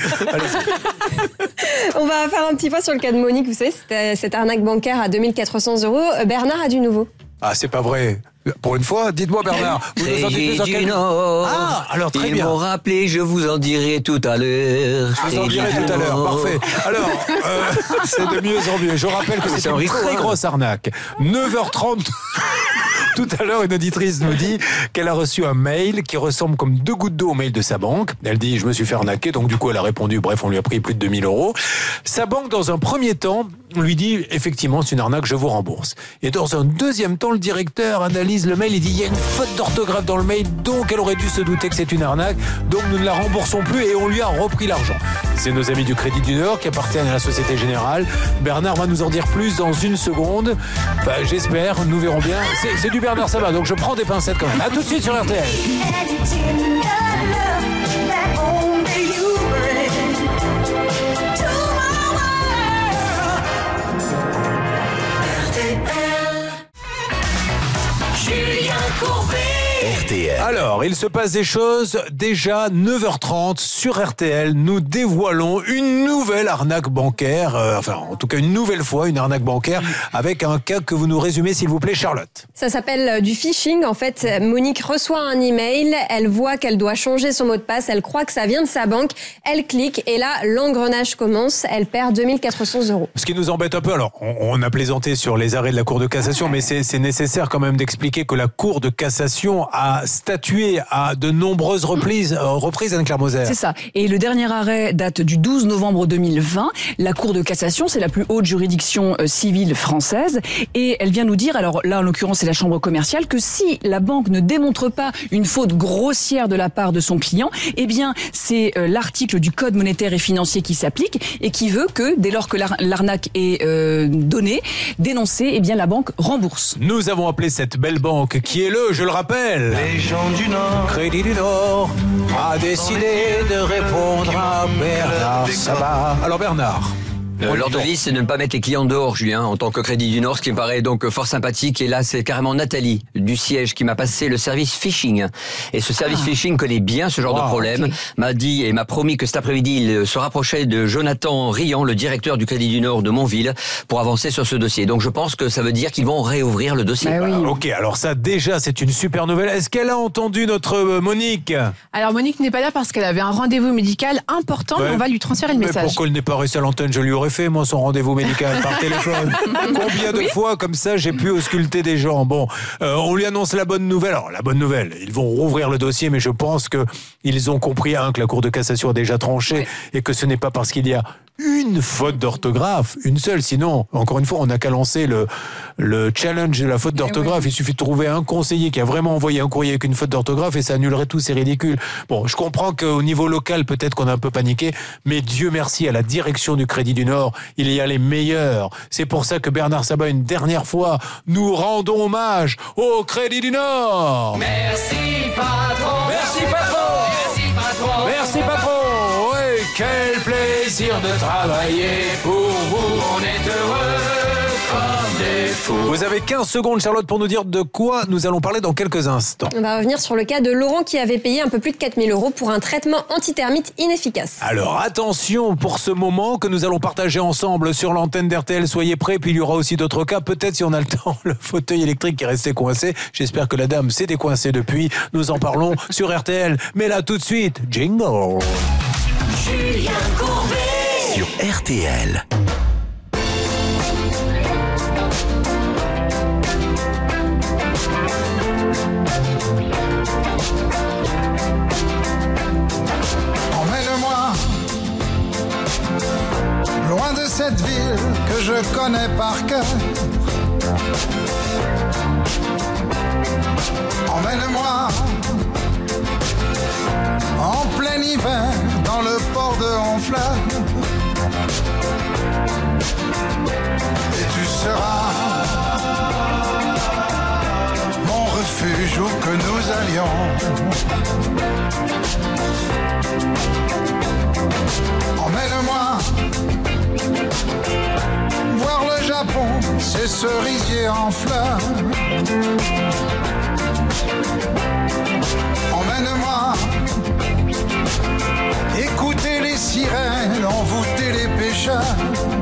On va faire un petit point sur le cas de Monique. Vous savez, c'était cette arnaque bancaire à 2400 €. Bernard a du nouveau. Ah, c'est pas vrai. Pour une fois, dites-moi Bernard. Vous nous en dites plus en quel... Ah, alors très Ils bien. m'ont rappelé, je vous en dirai tout à l'heure. Je vous en dirai tout à l'heure, parfait. Alors, c'est de mieux en mieux. Je rappelle que c'est une très grosse arnaque. 9h30. Tout à l'heure, une auditrice nous dit qu'elle a reçu un mail qui ressemble comme 2 gouttes d'eau au mail de sa banque. Elle dit, je me suis fait arnaquer, donc du coup, elle a répondu, bref, on lui a pris plus de 2000 €. Sa banque, dans un premier temps, lui dit, effectivement, c'est une arnaque, je vous rembourse. Et dans un deuxième temps, le directeur analyse le mail, il dit, il y a une faute d'orthographe dans le mail, donc elle aurait dû se douter que c'est une arnaque, donc nous ne la remboursons plus et on lui a repris l'argent. C'est nos amis du Crédit du Nord qui appartiennent à la Société Générale. Bernard va nous en dire plus dans une seconde. Enfin, j'espère, nous verrons bien. C'est du Bernard Sabat, donc je prends des pincettes quand même. A tout de suite sur RTL. Julien Courbet. RTL. Alors, il se passe des choses. Déjà 9h30 sur RTL, nous dévoilons une nouvelle arnaque bancaire. Enfin, en tout cas, une nouvelle fois, une arnaque bancaire avec un cas que vous nous résumez, s'il vous plaît, Charlotte. Ça s'appelle du phishing. En fait, Monique reçoit un email, elle voit qu'elle doit changer son mot de passe, elle croit que ça vient de sa banque, elle clique et là, l'engrenage commence, elle perd 2400 €. Ce qui nous embête un peu, alors, on a plaisanté sur les arrêts de la Cour de cassation, mais c'est nécessaire quand même d'expliquer que la Cour de cassation a statué à de nombreuses reprises, Anne-Claire Moser. C'est ça. Et le dernier arrêt date du 12 novembre 2020. La Cour de cassation, c'est la plus haute juridiction civile française. Et elle vient nous dire, alors là, en l'occurrence, c'est la chambre commerciale, que si la banque ne démontre pas une faute grossière de la part de son client, eh bien, c'est l'article du Code monétaire et financier qui s'applique et qui veut que, dès lors que l'arnaque est donnée, dénoncée, eh bien, la banque rembourse. Nous avons appelé cette belle banque qui est je le rappelle, Les gens du Nord. Crédit du Nord a décidé de répondre à Bernard Sabat. Alors Bernard. Leur devise, c'est de ne pas mettre les clients dehors, Julien, en tant que Crédit du Nord, ce qui me paraît donc fort sympathique. Et là, c'est carrément Nathalie du siège qui m'a passé le service phishing. Et ce service phishing connaît bien ce genre de problème. Okay. M'a dit et m'a promis que cet après-midi, il se rapprochait de Jonathan Riant, le directeur du Crédit du Nord de Montville, pour avancer sur ce dossier. Donc je pense que ça veut dire qu'ils vont réouvrir le dossier. Bah oui. Ok, alors ça déjà, c'est une super nouvelle. Est-ce qu'elle a entendu notre Monique? Alors Monique n'est pas là parce qu'elle avait un rendez-vous médical important, mais on va lui transférer le message. Mais pourquoi elle n'est pas restée à l'antenne? Je lui aurais fait, moi, son rendez-vous médical par téléphone. Combien de fois, comme ça, j'ai pu ausculter des gens? Bon, on lui annonce la bonne nouvelle. Alors, la bonne nouvelle, ils vont rouvrir le dossier, mais je pense qu'ils ont compris, que la Cour de cassation a déjà tranché et que ce n'est pas parce qu'il y a une faute d'orthographe, une seule. Sinon, encore une fois, on n'a qu'à lancer le challenge de la faute d'orthographe. Il suffit de trouver un conseiller qui a vraiment envoyé un courrier avec une faute d'orthographe et ça annulerait tout, c'est ridicule. Bon, je comprends qu'au niveau local, peut-être qu'on a un peu paniqué, mais Dieu merci à la direction du Crédit du Nord, il y a les meilleurs. C'est pour ça que Bernard Sabat, une dernière fois, nous rendons hommage au Crédit du Nord. Merci patron. Merci patron. Merci patron. Merci patron. Oui, quel plaisir de travailler pour vous. On est heureux comme des fous. Vous avez 15 secondes, Charlotte, pour nous dire de quoi nous allons parler dans quelques instants. On va revenir sur le cas de Laurent qui avait payé un peu plus de 4 000 € pour un traitement antitermite inefficace. Alors attention pour ce moment que nous allons partager ensemble sur l'antenne d'RTL. Soyez prêts, puis il y aura aussi d'autres cas. Peut-être si on a le temps, le fauteuil électrique qui est resté coincé. J'espère que la dame s'est décoincée depuis. Nous en parlons sur RTL. Mais là tout de suite, jingle. Julien Courbet sur RTL. Emmène-moi loin de cette ville que je connais par cœur. Emmène-moi en plein hiver dans le port de Honfleur. Et tu seras mon refuge où que nous allions. Emmène-moi voir le Japon, ses cerisiers en fleurs. Emmène-moi, écoutez les sirènes, envoûtez les pêcheurs.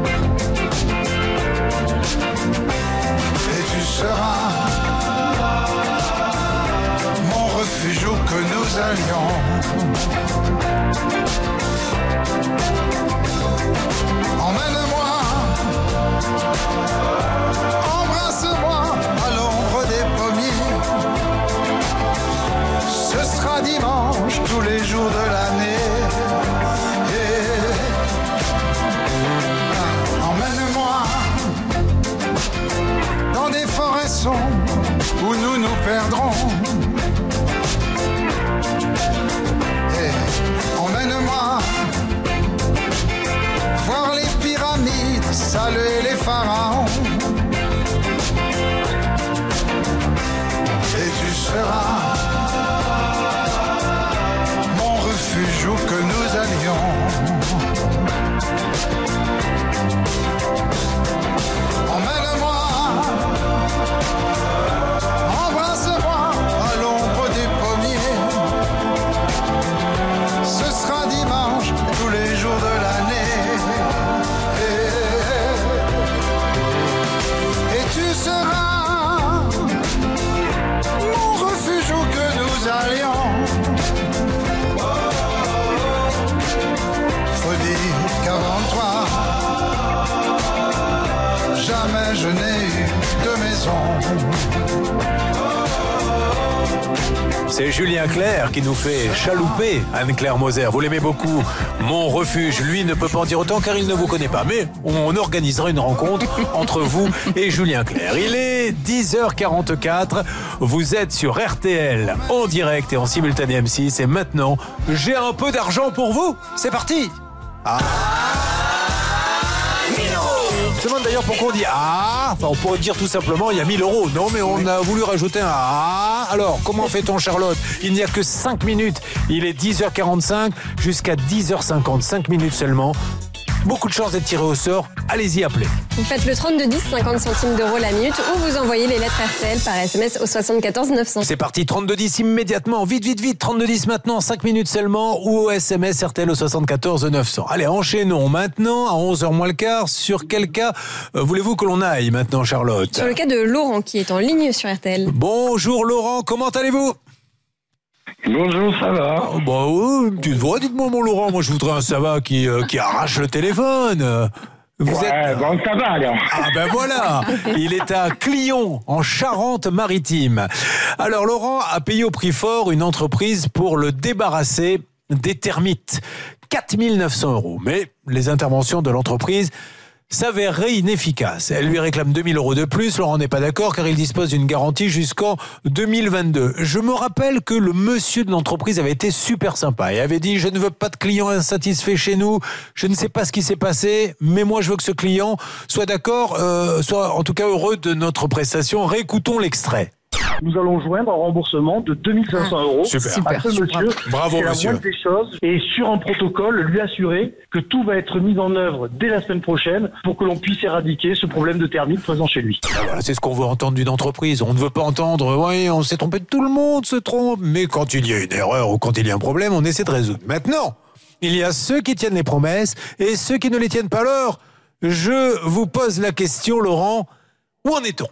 Et tu seras mon refuge où que nous allions. Emmène-moi, embrasse-moi à l'ombre des pommiers. Ce sera dimanche tous les jours de l'année. Emmène-moi dans des forêts sombres où nous nous perdrons. Emmène-moi voir les pyramides, saluer les pharaons. Et tu seras mon refuge où que nous allions. Emmène-moi, embrasse-moi à l'ombre des pommiers. Ce sera dimanche tous les jours de l'année. Et tu seras mon refuge où que nous allions. Faut dire qu'avant toi, jamais je n'ai eu de maison. C'est Julien Clerc qui nous fait chalouper Anne-Claire Moser. Vous l'aimez beaucoup. Mon refuge, lui, ne peut pas en dire autant car il ne vous connaît pas. Mais on organisera une rencontre entre vous et Julien Clerc. Il est 10h44. Vous êtes sur RTL en direct et en simultané M6. Et maintenant, j'ai un peu d'argent pour vous. C'est parti. Je me demande d'ailleurs pourquoi on dit ah. Enfin, on pourrait dire tout simplement il y a 1000 €. Non, mais on a voulu rajouter un ah. Alors, comment fait-on, Charlotte? Il n'y a que 5 minutes. Il est 10h45 jusqu'à 10h50. 5 minutes seulement. Beaucoup de chance d'être tiré au sort. Allez-y, appelez. Vous faites le 3210, 50 centimes d'euros la minute, ou vous envoyez les lettres RTL par SMS au 74 900. C'est parti, 3210 immédiatement. Vite, vite, vite. 3210 maintenant, 5 minutes seulement, ou au SMS RTL au 74 900. Allez, enchaînons maintenant à 11h moins le quart. Sur quel cas voulez-vous que l'on aille maintenant, Charlotte? Sur le cas de Laurent qui est en ligne sur RTL. Bonjour Laurent, comment allez-vous? Bonjour, ça va. Bah oui, tu vois, dites-moi mon Laurent, moi je voudrais un ça va qui arrache le téléphone. Bon, ça va alors. Ah ben voilà, il est à Clion, en Charente-Maritime. Alors Laurent a payé au prix fort une entreprise pour le débarrasser des termites. 4 900 €. Mais les interventions de l'entreprise s'avérerait inefficace. Elle lui réclame 2 000 € de plus. Laurent n'est pas d'accord car il dispose d'une garantie jusqu'en 2022. Je me rappelle que le monsieur de l'entreprise avait été super sympa et avait dit « Je ne veux pas de clients insatisfaits chez nous. Je ne sais pas ce qui s'est passé, mais moi je veux que ce client soit d'accord, soit en tout cas heureux de notre prestation. » Réécoutons l'extrait. Nous allons joindre un remboursement de 2500 € Super. à ce monsieur. Bravo, c'est monsieur. la moindre des choses. Et sur un protocole, lui assurer que tout va être mis en œuvre dès la semaine prochaine pour que l'on puisse éradiquer ce problème de termites présent chez lui. Voilà, c'est ce qu'on veut entendre d'une entreprise. On ne veut pas entendre « Oui, on s'est trompé, tout le monde se trompe. » Mais quand il y a une erreur ou quand il y a un problème, on essaie de résoudre. Maintenant, il y a ceux qui tiennent les promesses et ceux qui ne les tiennent pas. Alors, je vous pose la question, Laurent. Où en est-on?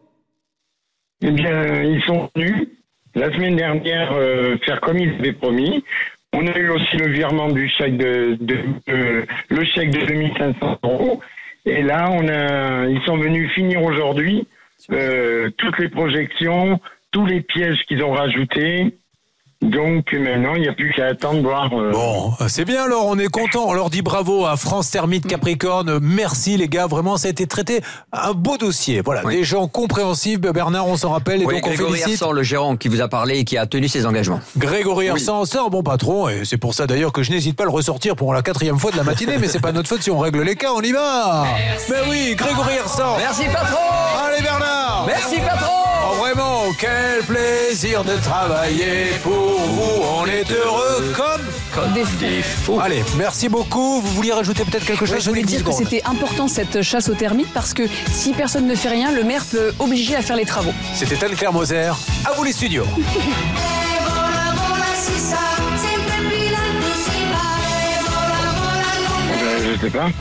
Eh bien, ils sont venus la semaine dernière faire comme ils avaient promis. On a eu aussi le virement du chèque le chèque de 2500 €. Et là, ils sont venus finir aujourd'hui toutes les projections, tous les pièges qu'ils ont rajoutés. Donc maintenant, il n'y a plus qu'à attendre voir. Bon, c'est bien alors, on est content. On leur dit bravo à France Thermite Capricorne. Merci les gars, vraiment, ça a été traité un beau dossier. Voilà, oui. Des gens compréhensifs. Bernard, on s'en rappelle. Et oui, donc on Grégory félicite. Hersan, le gérant qui vous a parlé et qui a tenu ses engagements. Grégory Hersan, c'est un bon patron. Et c'est pour ça d'ailleurs que je n'hésite pas à le ressortir pour la 4e fois de la matinée. Mais c'est pas notre faute si on règle les cas, on y va. Mais oui, Grégory Hersan. Merci patron. Allez Bernard. Merci patron. Oh, vraiment, quel plaisir de travailler pour vous. On est heureux comme des fous. Allez, merci beaucoup. Vous vouliez rajouter peut-être quelque chose? Je voulais dire que c'était important cette chasse aux termites parce que si personne ne fait rien, le maire peut obliger à faire les travaux. C'était Anne-Claire Moser. À vous les studios. Je sais pas.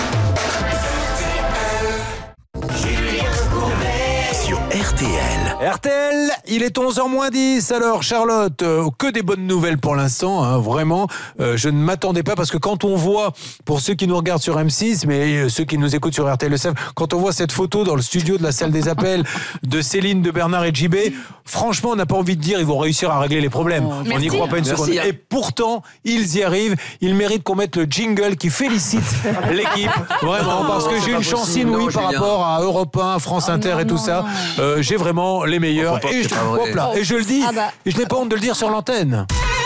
Sur RTL. RTL, il est 11h-10. Alors Charlotte, que des bonnes nouvelles pour l'instant, hein, vraiment. Je ne m'attendais pas parce que quand on voit, pour ceux qui nous regardent sur M6, mais ceux qui nous écoutent sur RTL le savent, quand on voit cette photo dans le studio de la salle des appels de Céline, de Bernard et de JB, franchement, on n'a pas envie de dire ils vont réussir à régler les problèmes. On n'y croit pas une seconde. Et pourtant, ils y arrivent. Ils méritent qu'on mette le jingle qui félicite l'équipe. Vraiment, parce que j'ai une chance inouïe par rapport à Europe 1, France Inter et tout ça. J'ai vraiment les meilleurs. Et je le dis, et je n'ai pas honte de le dire sur l'antenne.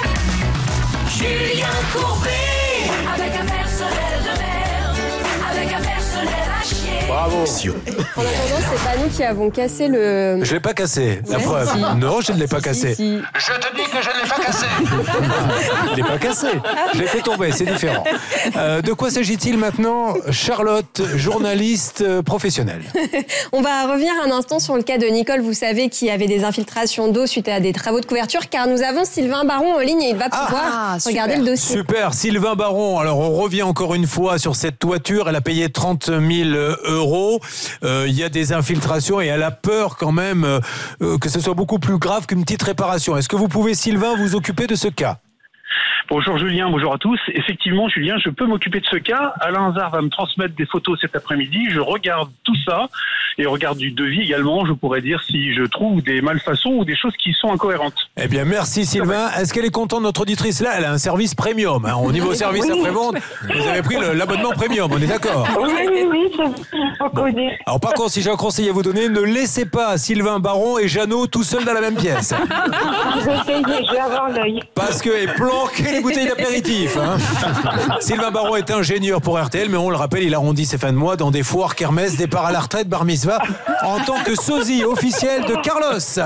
Julien Courbet, avec un personnel de merde, avec un personnel à chier. Bravo. En attendant, c'est pas nous qui avons cassé le... Je l'ai pas cassé, la preuve. Si. Non, je ne l'ai pas cassé. Si. Je te dis que je ne l'ai pas cassé. Je l'ai pas cassé. Je l'ai fait tomber, c'est différent. De quoi s'agit-il maintenant, Charlotte, journaliste professionnelle? On va revenir un instant sur le cas de Nicole, vous savez, qui avait des infiltrations d'eau suite à des travaux de couverture, car nous avons Sylvain Baron en ligne et il va pouvoir regarder le dossier. Super, Sylvain Baron. Alors, on revient encore une fois sur cette toiture. Elle a payé 30 000 €. Il y a des infiltrations et elle a peur quand même que ce soit beaucoup plus grave qu'une petite réparation. Est-ce que vous pouvez, Sylvain, vous occuper de ce cas? Bonjour Julien, bonjour à tous. Effectivement, Julien, je peux m'occuper de ce cas. Alain Hazard va me transmettre des photos cet après-midi. Je regarde tout ça et regarde du devis également. Je pourrais dire si je trouve des malfaçons ou des choses qui sont incohérentes. Eh bien, merci Sylvain. Est-ce qu'elle est contente, notre auditrice? Là, elle a un service premium. Hein. Au niveau service après-vente, vous avez pris l'abonnement premium, on est d'accord? Oui, ça connaît. Alors par contre, si j'ai un conseil à vous donner, ne laissez pas Sylvain Baron et Jeannot tout seuls dans la même pièce. Je vais essayer, je vais avoir l'œil. Parce que planquez les bouteilles d'apéritif. Hein. Sylvain Baron est ingénieur pour RTL, mais on le rappelle, il arrondit ses fins de mois dans des foires, kermesses, départ à la retraite, bar mitzvah, en tant que sosie officiel de Carlos. C'est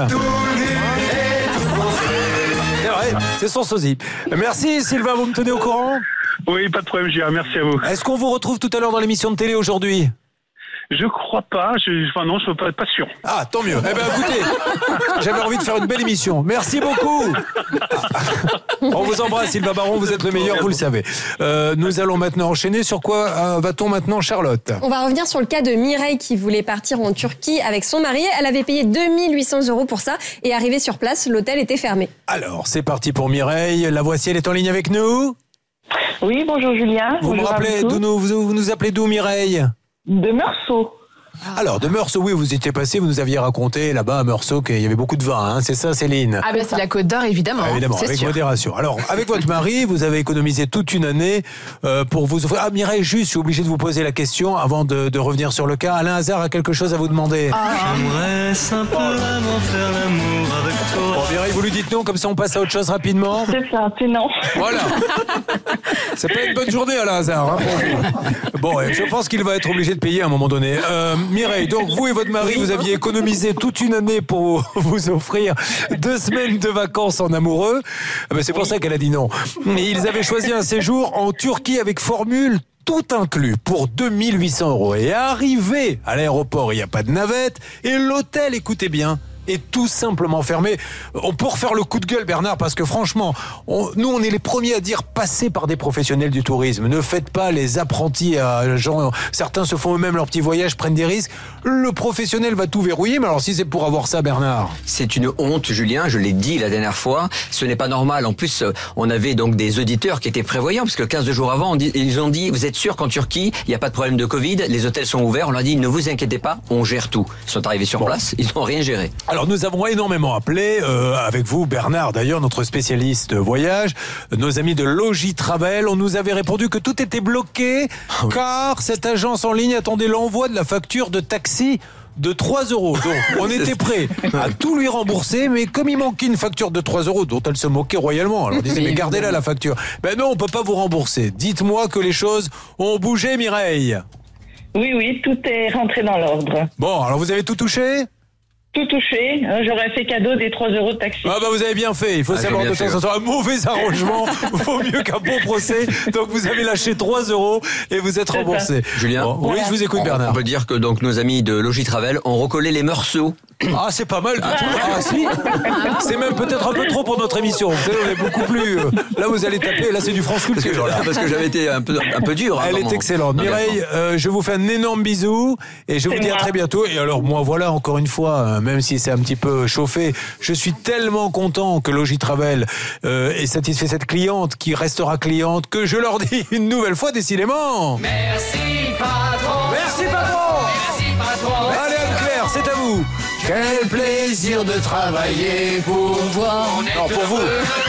vrai, c'est son sosie. Merci Sylvain, vous me tenez au courant? Oui, pas de problème, Julien, merci à vous. Est-ce qu'on vous retrouve tout à l'heure dans l'émission de télé aujourd'hui? Je crois pas, non, je ne peux pas sûr. Ah, tant mieux. Eh bien, écoutez, j'avais envie de faire une belle émission. Merci beaucoup. On vous embrasse, Sylvain Baron, vous êtes le meilleur, vous le savez. Nous allons maintenant enchaîner. Sur quoi va-t-on maintenant, Charlotte? On va revenir sur le cas de Mireille qui voulait partir en Turquie avec son mari. Elle avait payé 2 800 € pour ça et arrivée sur place, l'hôtel était fermé. Alors, c'est parti pour Mireille. La voici, elle est en ligne avec nous. Oui, bonjour Julien. Vous me rappelez, vous nous appelez d'où, Mireille? De Meursault. Alors, de Meursault, oui, vous étiez passé, vous nous aviez raconté là-bas à Meursault qu'il y avait beaucoup de vin, hein, c'est ça, Céline? Ah ben c'est la Côte d'Or, évidemment. Ah, évidemment, c'est avec sûr. modération. Alors, avec votre mari, vous avez économisé toute une année pour vous offrir... Ah, Mireille, juste, je suis obligé de vous poser la question avant de revenir sur le cas. Alain Hazard a quelque chose à vous demander. J'aimerais simplement faire l'amour avec toi. Bon, Mireille, vous lui dites non, comme ça on passe à autre chose rapidement. C'est ça, c'est non. Voilà. C'est pas une bonne journée, Alain Hazard. Hein, pour vous. Bon, je pense qu'il va être obligé de payer à un moment donné. Mireille, donc vous et votre mari, vous aviez économisé toute une année pour vous offrir 2 semaines de vacances en amoureux. Ben, c'est pour ça qu'elle a dit non. Ils avaient choisi un séjour en Turquie avec formule tout inclus pour 2 800 €. Et arrivé à l'aéroport, il n'y a pas de navette. Et l'hôtel, écoutez bien, est tout simplement fermé. On peut refaire le coup de gueule, Bernard, parce que franchement, nous, on est les premiers à dire passer par des professionnels du tourisme. Ne faites pas les apprentis à gens. Certains se font eux-mêmes leur petit voyage, prennent des risques. Le professionnel va tout verrouiller. Mais alors, si c'est pour avoir ça, Bernard? C'est une honte, Julien. Je l'ai dit la dernière fois. Ce n'est pas normal. En plus, on avait donc des auditeurs qui étaient prévoyants, parce que 15 jours avant, ils ont dit, vous êtes sûr qu'en Turquie, il n'y a pas de problème de Covid, les hôtels sont ouverts. On leur a dit, ne vous inquiétez pas, on gère tout. Ils sont arrivés sur place, ils n'ont rien géré. Alors nous avons énormément appelé, avec vous Bernard d'ailleurs, notre spécialiste voyage, nos amis de Logitravel. On nous avait répondu que tout était bloqué car cette agence en ligne attendait l'envoi de la facture de taxi de 3 €. Donc on était prêt à tout lui rembourser, mais comme il manquait une facture de 3 € dont elle se moquait royalement, alors on disait mais gardez-la la facture. Ben non, on peut pas vous rembourser. Dites-moi que les choses ont bougé, Mireille. Oui, tout est rentré dans l'ordre. Bon, alors vous avez tout touché? tout touché. J'aurais fait cadeau des 3 € de taxi. Ah bah vous avez bien fait. Il faut savoir de temps en temps un mauvais arrangement vaut mieux qu'un bon procès. Donc vous avez lâché 3 € et vous êtes remboursé. Julien, bon, oui, je vous écoute, Bernard. On peut dire que donc nos amis de Logitravel ont recollé les morceaux. Ah, c'est pas mal. Ah, si. C'est même peut-être un peu trop pour notre émission. Vous savez, on est beaucoup plus. Là, vous allez taper. Là, c'est du France Culture. Parce que j'avais été un peu dur. Elle est excellente. Mireille, je vous fais un énorme bisou et je vous dis à très bientôt. Et alors, moi, voilà, encore une fois, même si c'est un petit peu chauffé, je suis tellement content que Logitravel ait satisfait cette cliente qui restera cliente que je leur dis une nouvelle fois, décidément. Merci patron. Merci patron. Merci patron. Allez, Anne-Claire, c'est à vous. Quel plaisir de travailler pour vous. Non, pour vous.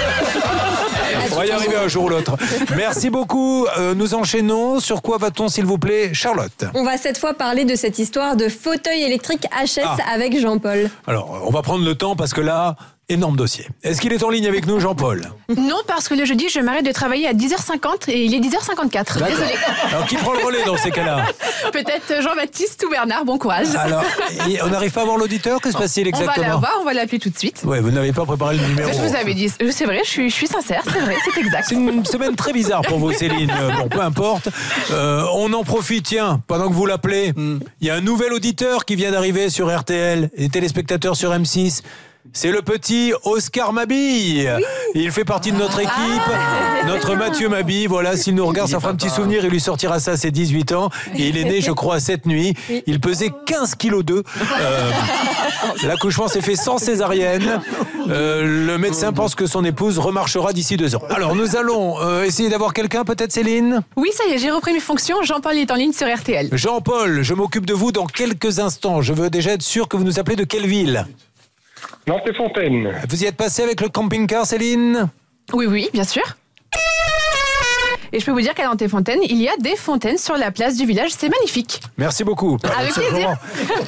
On va y arriver un jour ou l'autre. Merci beaucoup. Nous enchaînons. Sur quoi va-t-on, s'il vous plaît, Charlotte? On va cette fois parler de cette histoire de fauteuil électrique HS avec Jean-Paul. Alors, on va prendre le temps parce que là, énorme dossier. Est-ce qu'il est en ligne avec nous, Jean-Paul? Non, parce que le jeudi, je m'arrête de travailler à 10h50 et il est 10h54. Désolé. Alors, qui prend le relais dans ces cas-là? Peut-être Jean-Baptiste ou Bernard, bon courage. Alors, on n'arrive pas à voir l'auditeur? Que se passe-t-il exactement? On va l'avoir, on va l'appeler tout de suite. Ouais, vous n'avez pas préparé le numéro. Je vous avais dit, c'est vrai, je suis sincère, c'est vrai, c'est exact. C'est une semaine très bizarre pour vous, Céline. Bon, peu importe. On en profite, tiens, pendant que vous l'appelez, il y a un nouvel auditeur qui vient d'arriver sur RTL, et téléspectateurs sur M6. C'est le petit Oscar Mabille. Oui. Il fait partie de notre équipe, notre Mathieu Mabille. Voilà, s'il nous regarde, ça fera un petit souvenir. Il lui sortira ça à ses 18 ans. Et il est né, je crois, cette nuit. Il pesait 15 kg 2. L'accouchement s'est fait sans césarienne. Le médecin pense que son épouse remarchera d'ici 2 ans. Alors, nous allons essayer d'avoir quelqu'un, peut-être Céline? Oui, ça y est, j'ai repris mes fonctions. Jean-Paul est en ligne sur RTL. Jean-Paul, je m'occupe de vous dans quelques instants. Je veux déjà être sûr que vous nous appelez de quelle ville? Nantes-et-Fontaine. Vous y êtes passé avec le camping-car, Céline? Oui, bien sûr. Et je peux vous dire qu'à Nantes-et-Fontaine, il y a des fontaines sur la place du village. C'est magnifique. Merci beaucoup. Avec plaisir.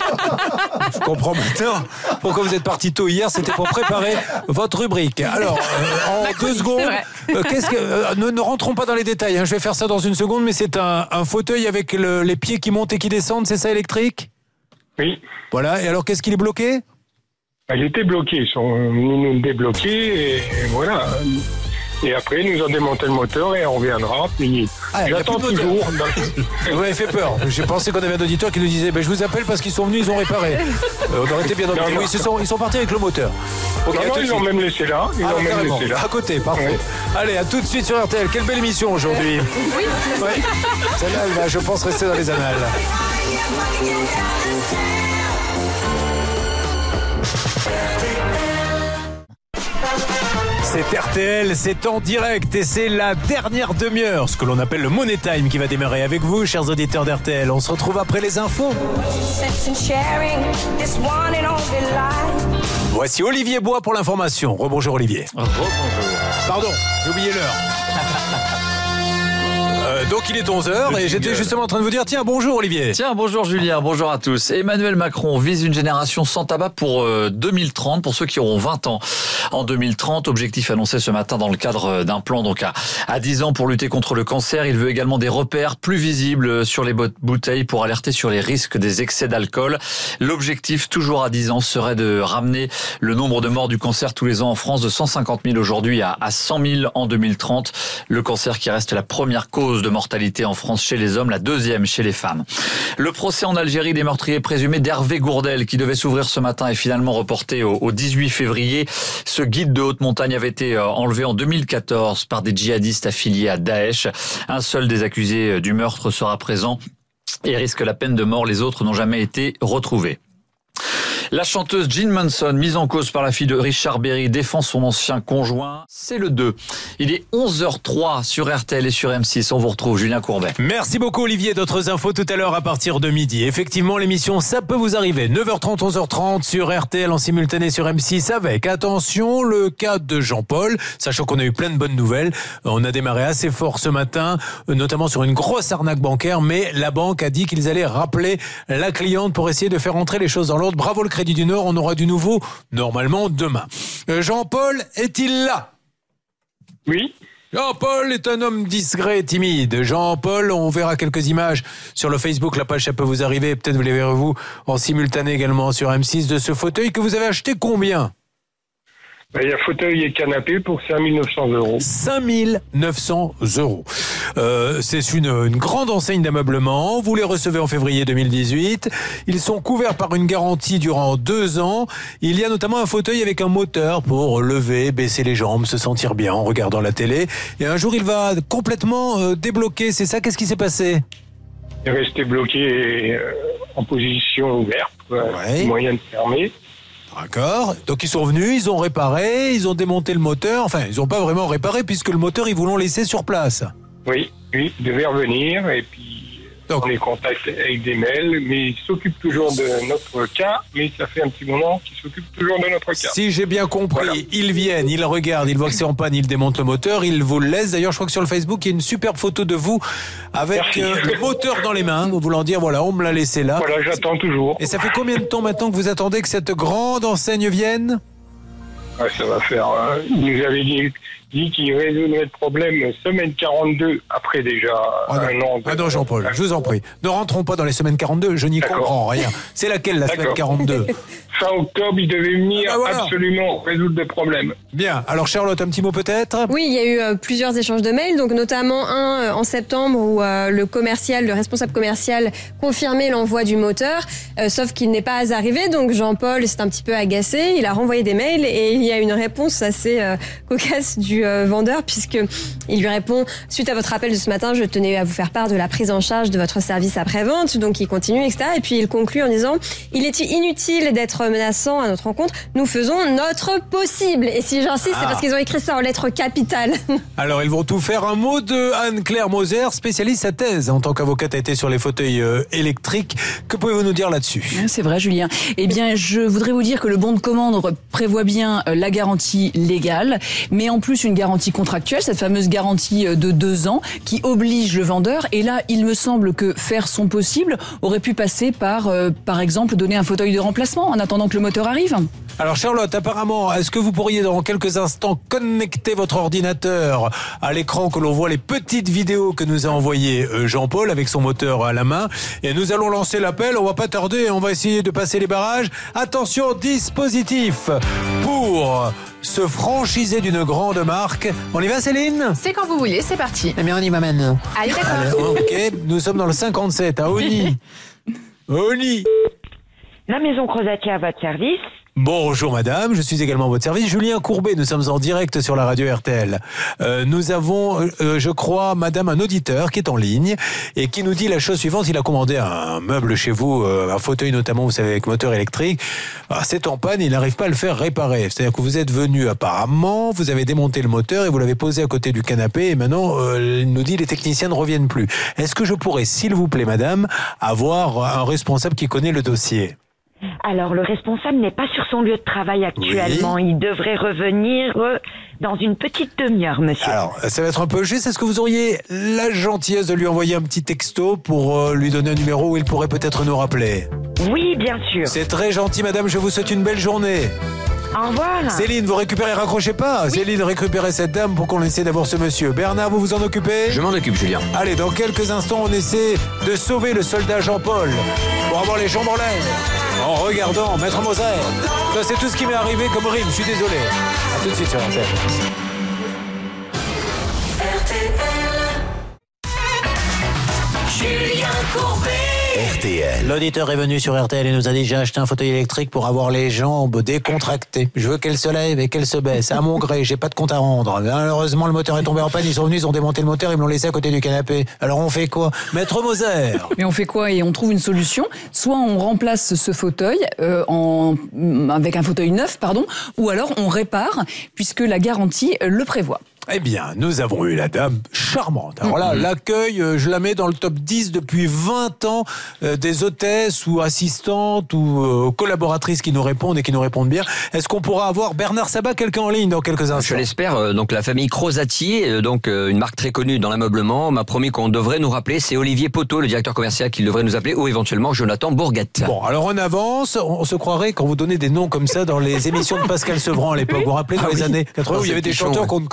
Je comprends maintenant pourquoi vous êtes parti tôt hier. C'était pour préparer votre rubrique. Alors, en 2 secondes, ne rentrons pas dans les détails. Je vais faire ça dans une seconde, mais c'est un fauteuil avec les pieds qui montent et qui descendent. C'est ça, électrique? Oui. Voilà. Et alors, qu'est-ce qu'il est bloqué? Il était bloqué. Ils sont venus nous débloquer et voilà. Et après, ils nous ont démonté le moteur et on reviendra. Puis j'attends toujours. Vous m'avez fait peur. J'ai pensé qu'on avait un auditeur qui nous disait je vous appelle parce qu'ils sont venus, ils ont réparé. On aurait été bien embêtés. Oui, ils sont partis avec le moteur. Okay, non, ils l'ont même laissé là. À côté, parfait. Ouais. Allez, à tout de suite sur RTL. Quelle belle émission aujourd'hui. Oui. Ouais. Celle-là, elle va, je pense, rester dans les annales. C'est RTL, c'est en direct et c'est la dernière demi-heure, ce que l'on appelle le Money Time qui va démarrer avec vous, chers auditeurs d'RTL. On se retrouve après les infos. Voici Olivier Bois pour l'information. Rebonjour Olivier. Rebonjour. Pardon, j'ai oublié l'heure. Donc il est 11h et j'étais justement en train de vous dire tiens bonjour Olivier. Tiens bonjour Julien, bonjour à tous. Emmanuel Macron vise une génération sans tabac pour 2030 pour ceux qui auront 20 ans. En 2030, objectif annoncé ce matin dans le cadre d'un plan donc à 10 ans pour lutter contre le cancer. Il veut également des repères plus visibles sur les bouteilles pour alerter sur les risques des excès d'alcool. L'objectif toujours à 10 ans serait de ramener le nombre de morts du cancer tous les ans en France de 150 000 aujourd'hui à 100 000 en 2030. Le cancer qui reste la première cause de mortalité en France chez les hommes, la deuxième chez les femmes. Le procès en Algérie des meurtriers présumés d'Hervé Gourdel qui devait s'ouvrir ce matin est finalement reporté au 18 février. Ce guide de haute montagne avait été enlevé en 2014 par des djihadistes affiliés à Daesh. Un seul des accusés du meurtre sera présent et risque la peine de mort. Les autres n'ont jamais été retrouvés. La chanteuse Jean Manson, mise en cause par la fille de Richard Berry, défend son ancien conjoint. C'est le 2. Il est 11h03 sur RTL et sur M6. On vous retrouve, Julien Courbet. Merci beaucoup Olivier. D'autres infos tout à l'heure à partir de midi. Effectivement, l'émission Ça peut vous arriver. 9h30, 11h30 sur RTL en simultané sur M6 avec, attention, le cas de Jean-Paul. Sachant qu'on a eu plein de bonnes nouvelles. On a démarré assez fort ce matin, notamment sur une grosse arnaque bancaire. Mais la banque a dit qu'ils allaient rappeler la cliente pour essayer de faire entrer les choses dans l'ordre. Bravo le Crédit du Nord, on aura du nouveau normalement demain. Jean-Paul, est-il là? Oui. Jean-Paul est un homme discret et timide. Jean-Paul, on verra quelques images sur le Facebook, la page ça peut vous arriver, peut-être vous les verrez vous en simultané également sur M6 de ce fauteuil que vous avez acheté combien ? Il y a fauteuil et canapé pour 5 900 €. 5 900 €. C'est une grande enseigne d'ameublement. Vous les recevez en février 2018. Ils sont couverts par une garantie durant 2 ans. Il y a notamment un fauteuil avec un moteur pour lever, baisser les jambes, se sentir bien en regardant la télé. Et un jour, il va complètement débloquer. C'est ça ? Qu'est-ce qui s'est passé ? Il est resté bloqué en position ouverte, moyen de fermer. D'accord. Donc ils sont venus, ils ont réparé, ils ont démonté le moteur. Enfin, ils n'ont pas vraiment réparé puisque le moteur, ils vous l'ont laissé sur place. Oui, il devait revenir et puis on est en contact avec des mails, mais il s'occupe toujours de notre cas, mais ça fait un petit moment qu'il s'occupe toujours de notre cas. Si j'ai bien compris, ils viennent, ils regardent, ils voient que c'est en panne, ils démontent le moteur, ils vous le laissent. D'ailleurs, je crois que sur le Facebook, il y a une superbe photo de vous avec le moteur dans les mains, voulant dire, voilà, on me l'a laissé là. Voilà, j'attends toujours. Et ça fait combien de temps maintenant que vous attendez que cette grande enseigne vienne ? Ça va faire... il nous avait dit qu'il résoudrait le problème semaine 42, après déjà un an. Ah non, Jean-Paul, je vous en prie. Ne rentrons pas dans les semaines 42, je n'y comprends rien. C'est laquelle, la semaine 42 ? Fin octobre, il devait venir absolument résoudre le problème. Bien. Alors, Charlotte, un petit mot peut-être ? Oui, il y a eu plusieurs échanges de mails, donc notamment un en septembre où le responsable commercial confirmait l'envoi du moteur, sauf qu'il n'est pas arrivé. Donc Jean-Paul s'est un petit peu agacé, il a renvoyé des mails et il y a une réponse assez cocasse du vendeur puisque il lui répond: suite à votre appel de ce matin, je tenais à vous faire part de la prise en charge de votre service après-vente. Donc il continue, etc. Et puis il conclut en disant: il est inutile d'être menaçant à notre rencontre, nous faisons notre possible. Et si j'insiste, c'est parce qu'ils ont écrit ça en lettres capitales. Alors ils vont tout faire. Un mot de Anne-Claire Moser, spécialiste à thèse en tant qu'avocate, a été sur les fauteuils électriques. Que pouvez-vous nous dire là-dessus ? C'est vrai, Julien. Eh bien, je voudrais vous dire que le bon de commande prévoit bien la garantie légale, mais en plus une garantie contractuelle, cette fameuse garantie de 2 ans qui oblige le vendeur. Et là, il me semble que faire son possible aurait pu passer par exemple, donner un fauteuil de remplacement en attendant que le moteur arrive. Alors Charlotte, apparemment, est-ce que vous pourriez dans quelques instants connecter votre ordinateur à l'écran que l'on voit les petites vidéos que nous a envoyées Jean-Paul avec son moteur à la main, et nous allons lancer l'appel, on va pas tarder, on va essayer de passer les barrages. Attention, dispositif pour se franchiser d'une grande marque. On y va, Céline ? C'est quand vous voulez, c'est parti. Eh bien, on y va maintenant. Allez, d'accord. Ok, nous sommes dans le 57 à Oni. Oni. La maison Crozatier à votre service. Bonjour madame, je suis également à votre service. Julien Courbet, nous sommes en direct sur la radio RTL. Nous avons, je crois, madame, un auditeur qui est en ligne et qui nous dit la chose suivante. Il a commandé un meuble chez vous, un fauteuil notamment, vous savez, avec moteur électrique. C'est en panne, il n'arrive pas à le faire réparer. C'est-à-dire que vous êtes venu apparemment, vous avez démonté le moteur et vous l'avez posé à côté du canapé et maintenant, il nous dit les techniciens ne reviennent plus. Est-ce que je pourrais, s'il vous plaît madame, avoir un responsable qui connaît le dossier ? Alors, le responsable n'est pas sur son lieu de travail actuellement. Oui. Il devrait revenir dans une petite demi-heure, monsieur. Alors, ça va être un peu juste. Est-ce que vous auriez la gentillesse de lui envoyer un petit texto pour lui donner un numéro où il pourrait peut-être nous rappeler ? Oui, bien sûr. C'est très gentil, madame. Je vous souhaite une belle journée. Au revoir. Céline, vous récupérez, raccrochez pas. Oui. Céline, récupérez cette dame pour qu'on essaie d'avoir ce monsieur. Bernard, vous vous en occupez ? Je m'en occupe, Julien. Allez, dans quelques instants, on essaie de sauver le soldat Jean-Paul pour avoir les jambes en l'air en regardant Maître Moser. Ça, c'est tout ce qui m'est arrivé comme rime. Je suis désolé. À tout de suite sur RTL. Julien Courbet. RTL. L'auditeur est venu sur RTL et nous a dit: j'ai acheté un fauteuil électrique pour avoir les jambes décontractées. Je veux qu'elles se lèvent et qu'elles se baissent. À mon gré, j'ai pas de compte à rendre. Malheureusement, le moteur est tombé en panne. Ils sont venus, ils ont démonté le moteur, ils me l'ont laissé à côté du canapé. Alors on fait quoi, Maître Moser? Mais on fait quoi? Et on trouve une solution. Soit on remplace ce fauteuil avec un fauteuil neuf, ou alors on répare puisque la garantie le prévoit. Eh bien, nous avons eu la dame charmante. Alors là, l'accueil, je la mets dans le top 10 depuis 20 ans des hôtesses ou assistantes ou collaboratrices qui nous répondent et qui nous répondent bien. Est-ce qu'on pourra avoir Bernard Sabat, quelqu'un en ligne dans quelques instants? Je l'espère. Donc la famille Crozatier, une marque très connue dans l'ameublement, m'a promis qu'on devrait nous rappeler. C'est Olivier Poteau, le directeur commercial, qui devrait nous appeler, ou éventuellement Jonathan Bourguette. Bon, alors on avance. On se croirait quand vous donnez des noms comme ça dans les émissions de Pascal Sevran à l'époque. Vous vous rappelez dans les années 80 où il y avait des chanteurs qu'on ne connaissait pas.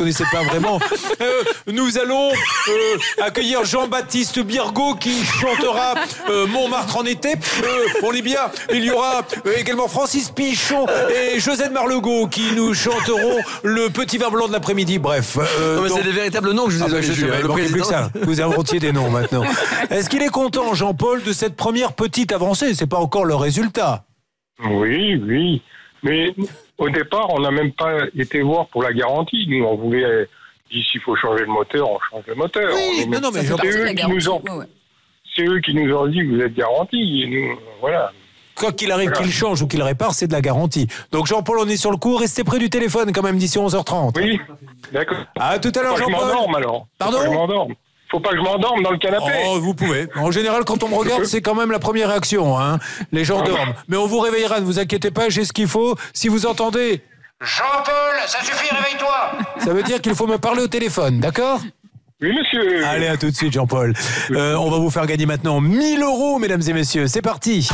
vraiment. Nous allons accueillir Jean-Baptiste Birgaud qui chantera Montmartre en été. On est bien. Il y aura également Francis Pichon et Josette Marlegault qui nous chanteront le petit vin blanc de l'après-midi. Bref. C'est des véritables noms que je vous ai donnés. Le président. Plus que ça. Vous inventiez des noms maintenant. Est-ce qu'il est content, Jean-Paul, de cette première petite avancée? C'est pas encore le résultat. Oui. Mais au départ, on n'a même pas été voir pour la garantie. Nous, on voulait, s'il faut changer le moteur, on change le moteur. Oui, non, mais c'est eux qui nous ont dit vous êtes garantis. Et nous, voilà. Quoi qu'il arrive, qu'il change ou qu'il répare, c'est de la garantie. Donc Jean-Paul, on est sur le coup. Restez près du téléphone quand même d'ici 11h30. Oui, d'accord. À tout à l'heure, Jean-Paul. Je m'endorme alors. Pardon ? Faut pas que je m'endorme dans le canapé. Oh, vous pouvez. En général, quand on me regarde, c'est quand même la première réaction. Hein. Les gens dorment. Mais on vous réveillera, ne vous inquiétez pas, j'ai ce qu'il faut. Si vous entendez « Jean-Paul, ça suffit, réveille-toi !» Ça veut dire qu'il faut me parler au téléphone, d'accord ? Oui, monsieur. Allez, à tout de suite, Jean-Paul. On va vous faire gagner maintenant 1 000 €, mesdames et messieurs. C'est parti.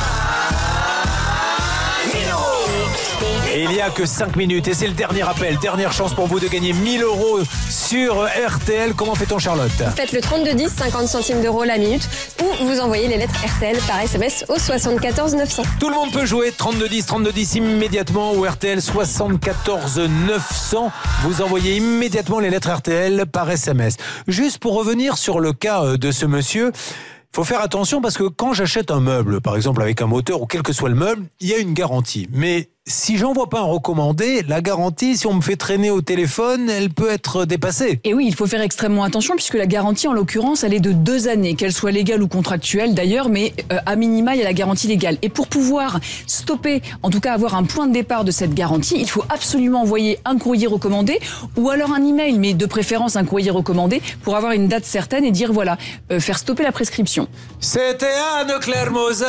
Et il n'y a que 5 minutes et c'est le dernier appel, dernière chance pour vous de gagner 1 000 € sur RTL. Comment fait-on, Charlotte ? Faites le 3210, 50 centimes d'euros la minute, ou vous envoyez les lettres RTL par SMS au 74 900. Tout le monde peut jouer 3210 immédiatement ou RTL 74 900. Vous envoyez immédiatement les lettres RTL par SMS. Juste pour revenir sur le cas de ce monsieur, faut faire attention parce que quand j'achète un meuble, par exemple avec un moteur ou quel que soit le meuble, il y a une garantie. Mais si j'envoie pas un recommandé, la garantie, si on me fait traîner au téléphone, elle peut être dépassée. Et oui, il faut faire extrêmement attention puisque la garantie, en l'occurrence, elle est de 2 années, qu'elle soit légale ou contractuelle d'ailleurs, mais à minima, il y a la garantie légale. Et pour pouvoir stopper, en tout cas avoir un point de départ de cette garantie, il faut absolument envoyer un courrier recommandé ou alors un email, mais de préférence un courrier recommandé pour avoir une date certaine et dire voilà, faire stopper la prescription. C'était Anne-Claire Moser.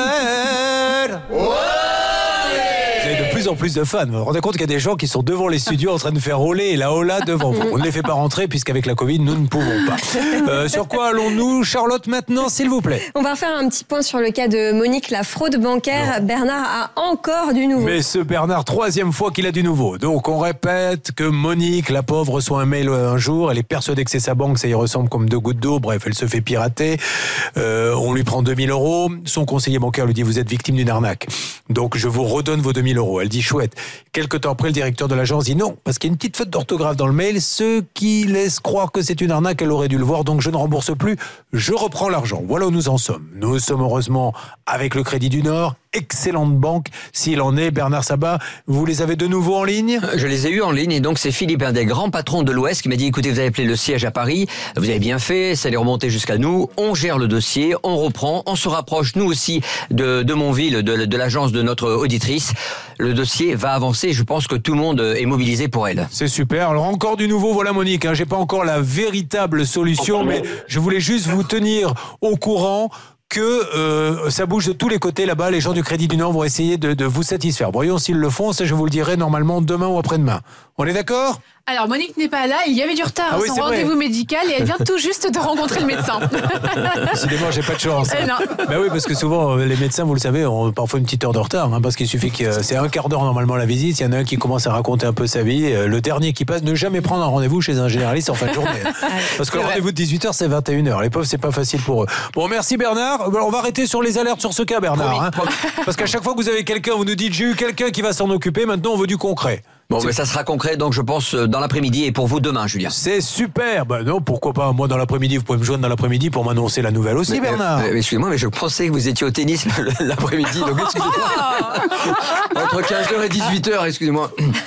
Vous avez de plus en plus de fans. Vous vous rendez compte qu'il y a des gens qui sont devant les studios en train de faire rouler la hola devant vous. On ne les fait pas rentrer puisqu'avec la Covid, nous ne pouvons pas. Sur quoi allons-nous, Charlotte, maintenant, s'il vous plaît ? On va faire un petit point sur le cas de Monique, la fraude bancaire. Non. Bernard a encore du nouveau. Mais ce Bernard, 3e fois qu'il a du nouveau. Donc on répète que Monique, la pauvre, reçoit un mail un jour. Elle est persuadée que c'est sa banque, ça y ressemble comme 2 gouttes d'eau. Bref, elle se fait pirater. On lui prend 2 000 €. Son conseiller bancaire lui dit vous êtes victime d'une arnaque. Donc je vous redonne vos 2 000 €. Elle dit chouette. Quelque temps après, le directeur de l'agence dit non, parce qu'il y a une petite faute d'orthographe dans le mail, ce qui laisse croire que c'est une arnaque, elle aurait dû le voir, donc je ne rembourse plus, je reprends l'argent. Voilà où nous en sommes. Nous sommes heureusement avec le Crédit du Nord, excellente banque, s'il en est. Bernard Sabat, vous les avez de nouveau en ligne ? Je les ai eus en ligne et donc c'est Philippe, un des grands patrons de l'Ouest, qui m'a dit écoutez, vous avez appelé le siège à Paris, vous avez bien fait, ça allait remonter jusqu'à nous, on gère le dossier, on reprend, on se rapproche nous aussi de Montville, de l'agence de notre auditrice. Le dossier va avancer, je pense que tout le monde est mobilisé pour elle. C'est super. Alors encore du nouveau, voilà Monique, j'ai pas encore la véritable solution, mais je voulais juste vous tenir au courant que ça bouge de tous les côtés là-bas. Les gens du Crédit du Nord vont essayer de vous satisfaire. Voyons s'ils le font, ça je vous le dirai normalement demain ou après-demain. On est d'accord ? Alors Monique n'est pas là, il y avait du retard à son rendez-vous médical et elle vient tout juste de rencontrer le médecin. Décidément, j'ai pas de chance. Non. Ben oui, parce que souvent les médecins, vous le savez, ont parfois une petite heure de retard, parce qu'il suffit que c'est un quart d'heure normalement la visite. Il y en a un qui commence à raconter un peu sa vie, le dernier qui passe, ne jamais prendre un rendez-vous chez un généraliste en fin de journée. Parce que le rendez-vous de 18h, c'est 21h. Les pauvres, c'est pas facile pour eux. Bon, merci Bernard. On va arrêter sur les alertes sur ce cas, Bernard. Parce qu'à chaque fois que vous avez quelqu'un, vous nous dites j'ai eu quelqu'un qui va s'en occuper. Maintenant, on veut du concret. Bon, mais ça sera concret, donc je pense dans l'après-midi et pour vous demain, Julien. C'est super. Ben non, pourquoi pas. Moi, dans l'après-midi, vous pouvez me joindre dans l'après-midi pour m'annoncer la nouvelle aussi, Bernard. Excusez-moi, mais je pensais que vous étiez au tennis l'après-midi, donc excusez-moi. Entre 15h et 18h, excusez-moi.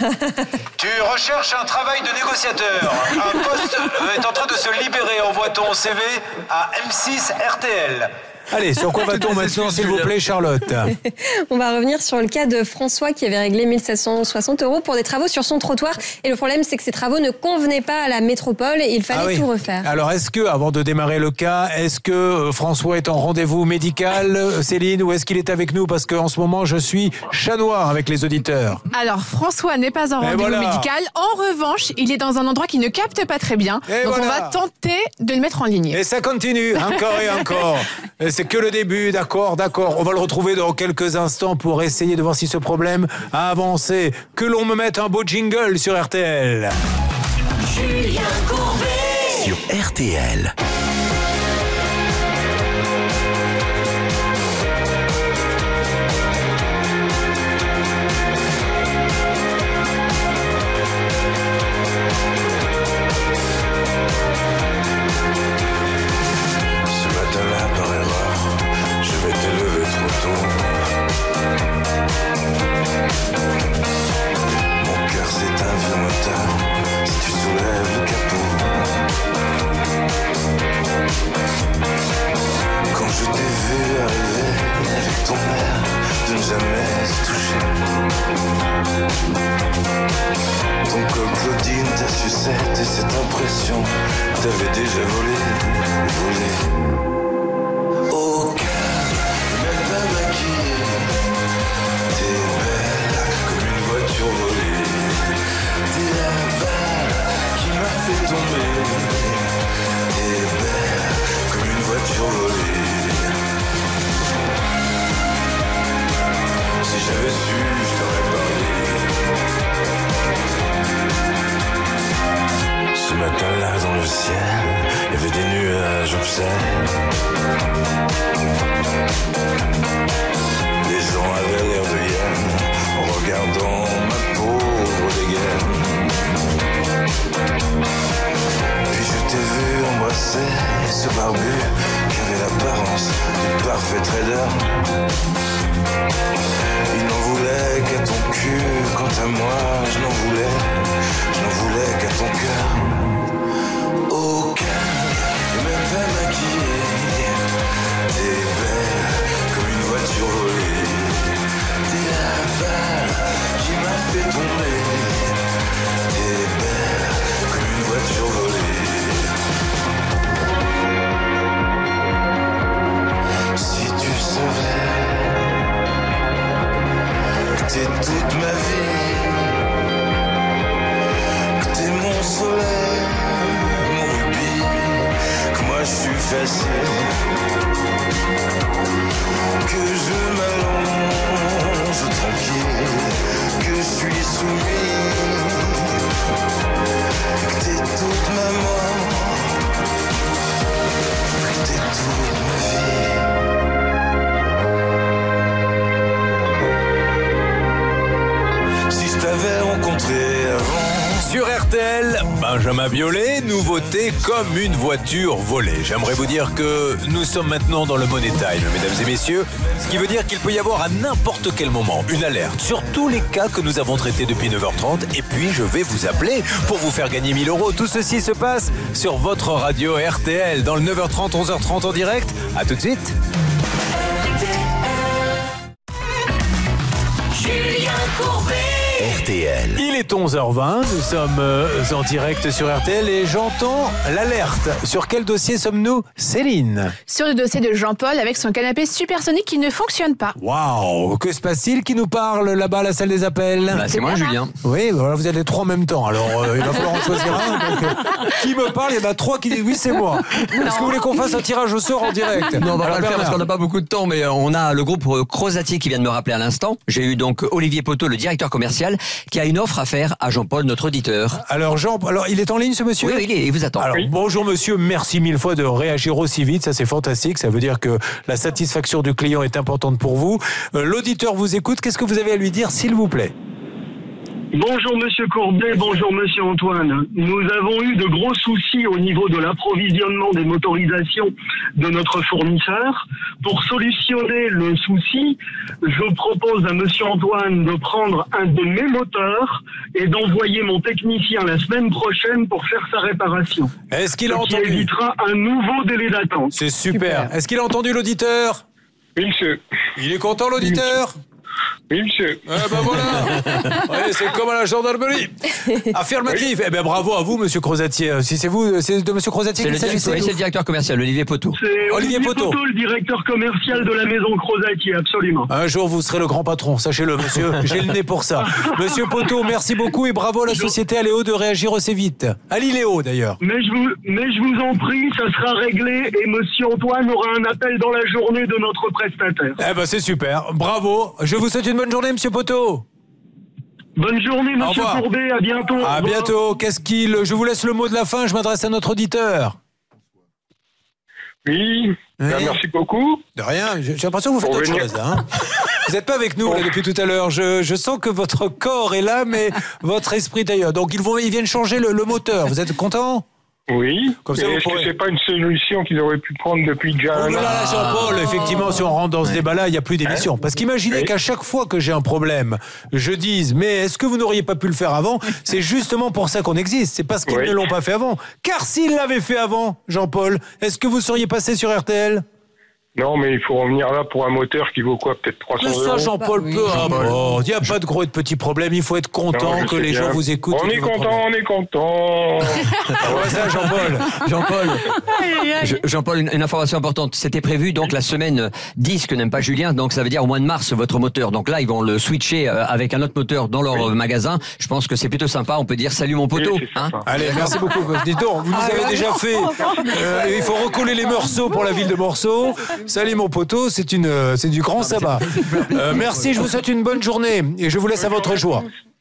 Tu recherches un travail de négociateur. Un poste est en train de se libérer. Envoie ton CV à M6 RTL. Allez, sur quoi va-t-on maintenant, s'il vous plaît, Charlotte ? On va revenir sur le cas de François qui avait réglé 1 760 € pour des travaux sur son trottoir. Et le problème, c'est que ces travaux ne convenaient pas à la métropole et il fallait tout refaire. Alors, est-ce que, avant de démarrer le cas, est-ce que François est en rendez-vous médical, Céline, ou est-ce qu'il est avec nous ? Parce qu'en ce moment, je suis chat noir avec les auditeurs. Alors, François n'est pas en rendez-vous médical. En revanche, il est dans un endroit qui ne capte pas très bien. Donc, on va tenter de le mettre en ligne. Et ça continue, encore et encore. C'est que le début, d'accord. On va le retrouver dans quelques instants pour essayer de voir si ce problème a avancé. Que l'on me mette un beau jingle sur RTL. Julien Courbet sur RTL. Ce matin-là, par erreur, je m'étais levé trop tôt. Mon cœur c'est un vieux moteur, si tu soulèves le capot. Quand je t'ai vu arriver avec ton air de ne jamais se toucher, ton col Claudine, ta sucette et cette impression, t'avais déjà volé. Au calme, même pas maquillée, t'es belle comme une voiture volée. T'es la balle qui m'a fait tomber. T'es belle comme une voiture volée. Si j'avais su, je t'aurais parlé. Ce matin-là dans le ciel, il y avait des nuages obscènes. Les gens avaient l'air de hyènes en regardant ma pauvre dégaine. Puis je t'ai vu embrasser ce barbu qui avait l'apparence du parfait trader. Il n'en voulait qu'à ton cul, quant à moi je n'en voulais qu'à ton cœur. Au calme, et même pas maquillée, t'es belle comme une voiture volée. T'es la balle qui m'a fait tomber. T'es belle comme une voiture volée. Si tu savais que t'es toute ma vie, que t'es mon soleil, mon rubis, que moi je suis facile, que je m'allonge tranquille, que je suis soumis, que t'es toute ma mort, que t'es toute ma vie. Si je t'avais rencontré avant. Sur RTL, Benjamin Biolay, nouveauté comme une voiture volée. J'aimerais vous dire que nous sommes maintenant dans le Money Time, mesdames et messieurs, ce qui veut dire qu'il peut y avoir à n'importe quel moment une alerte sur tous les cas que nous avons traités depuis 9h30 et puis je vais vous appeler pour vous faire gagner 1000 €. Tout ceci se passe sur votre radio RTL dans le 9h30, 11h30 en direct. À tout de suite. Julien Courbet. RTL. Il est 11h20, nous sommes en direct sur RTL et j'entends l'alerte. Sur quel dossier sommes-nous, Céline? Sur le dossier de Jean-Paul avec son canapé supersonique qui ne fonctionne pas. Waouh, que se passe-t-il? Qui nous parle là-bas à la salle des appels? C'est moi, Julien. Oui, voilà, vous êtes les trois en même temps, alors il va falloir en choisir un. Donc, qui me parle? Il y en a trois qui disent oui, c'est moi. Est-ce que vous voulez qu'on fasse un tirage au sort en direct? Non, on va pas le faire parce qu'on n'a pas beaucoup de temps, mais on a le groupe Crozatier qui vient de me rappeler à l'instant. J'ai eu donc Olivier Poteau, le directeur commercial, qui a une offre à faire à Jean-Paul, notre auditeur. Alors il est en ligne, ce monsieur? Oui, il vous attend. Alors, bonjour monsieur, merci mille fois de réagir aussi vite, ça c'est fantastique, ça veut dire que la satisfaction du client est importante pour vous. L'auditeur vous écoute, qu'est-ce que vous avez à lui dire, s'il vous plaît? Bonjour Monsieur Courbet, bonjour Monsieur Antoine. Nous avons eu de gros soucis au niveau de l'approvisionnement des motorisations de notre fournisseur. Pour solutionner le souci, je propose à Monsieur Antoine de prendre un de mes moteurs et d'envoyer mon technicien la semaine prochaine pour faire sa réparation. Est-ce qu'il a entendu? Qui évitera un nouveau délai d'attente. C'est super. Est-ce qu'il a entendu l'auditeur? Oui, monsieur. Il est content, l'auditeur? Oui, monsieur. Ah ben voilà. Ouais, c'est comme à la gendarmerie. Affirmatif. Eh ben bravo à vous, monsieur Crozatier. Si c'est vous, c'est de monsieur Crozatier qu'il s'agissait. Oui, c'est le directeur commercial, Olivier Poteau. C'est Olivier Poteau, le directeur commercial de la maison Crozatier, absolument. Un jour, vous serez le grand patron, sachez-le, monsieur. J'ai le nez pour ça. Monsieur Poteau, merci beaucoup et bravo à la société Aléo de réagir aussi vite. À Liléo, d'ailleurs. Mais je vous en prie, ça sera réglé et monsieur Antoine aura un appel dans la journée de notre prestataire. Eh ben c'est super. Bravo. Je vous souhaite une bonne journée, monsieur Poteau. Bonne journée, Au monsieur revoir. Courbet, à bientôt. À bientôt. Je vous laisse le mot de la fin, je m'adresse à notre auditeur. Oui, merci beaucoup. De rien, j'ai l'impression que vous faites Pour autre venir. chose. Hein. Vous n'êtes pas avec nous là, depuis tout à l'heure. Je sens que votre corps est là, mais votre esprit est ailleurs. Donc ils viennent changer le moteur. Vous êtes content ? Oui. Comme ça, Et vous est-ce que pourrez- c'est pas une solution qu'ils auraient pu prendre depuis déjà Oh un là an là, Jean-Paul, effectivement, si on rentre dans ce débat-là, il n'y a plus d'émission. Parce qu'imaginez qu'à chaque fois que j'ai un problème, je dise, mais est-ce que vous n'auriez pas pu le faire avant ? C'est justement pour ça qu'on existe. C'est parce qu'ils ne l'ont pas fait avant. Car s'ils l'avaient fait avant, Jean-Paul, est-ce que vous seriez passé sur RTL ? Non, mais il faut revenir là pour un moteur qui vaut quoi? Peut-être 300 Mais euros. ça, Jean-Paul, peu importe. Il n'y a pas de gros et de petits problèmes. Il faut être content Non, je que sais les bien. gens vous écoutent. On est content. Ouais, ça, Jean-Paul. Jean-Paul, une information importante. C'était prévu donc la semaine 10 que n'aime pas Julien. Donc ça veut dire au mois de mars votre moteur. Donc là ils vont le switcher avec un autre moteur dans leur magasin. Je pense que c'est plutôt sympa. On peut dire salut mon poteau. Hein. Allez, merci beaucoup. Dites donc, vous nous avez déjà fait. Il faut recoller les morceaux pour la ville de Morceau. Salut mon poteau, c'est du grand sabbat. Merci, je vous souhaite une bonne journée et je vous laisse à votre joie.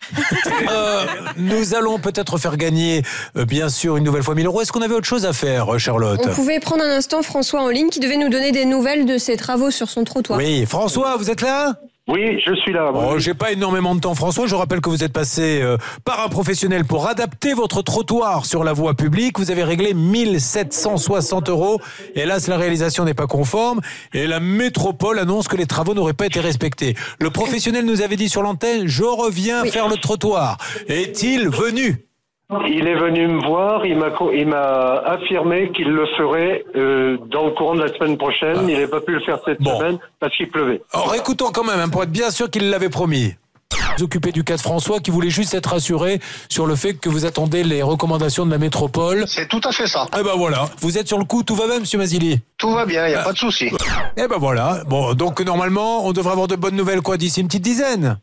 Nous allons peut-être faire gagner, bien sûr, une nouvelle fois 1000 euros. Est-ce qu'on avait autre chose à faire, Charlotte ? On pouvait prendre un instant François en ligne qui devait nous donner des nouvelles de ses travaux sur son trottoir. Oui, François, vous êtes là ? Oui, je suis là. Oh, j'ai pas énormément de temps, François. Je rappelle que vous êtes passé par un professionnel pour adapter votre trottoir sur la voie publique. Vous avez réglé 1760 €. Hélas, la réalisation n'est pas conforme et la métropole annonce que les travaux n'auraient pas été respectés. Le professionnel nous avait dit sur l'antenne, je reviens faire le trottoir. Est-il venu ? Il est venu me voir, il m'a affirmé qu'il le ferait dans le courant de la semaine prochaine. Il n'a pas pu le faire cette semaine parce qu'il pleuvait. Alors écoutons quand même, pour être bien sûr qu'il l'avait promis. Vous occupez du cas de François qui voulait juste être rassuré sur le fait que vous attendez les recommandations de la métropole. C'est tout à fait ça. Eh ben voilà, vous êtes sur le coup, tout va bien, monsieur Mazzilli ? Tout va bien, il n'y a pas de souci. Eh ben voilà, bon, donc normalement, on devrait avoir de bonnes nouvelles d'ici une petite dizaine.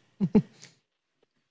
Allô ?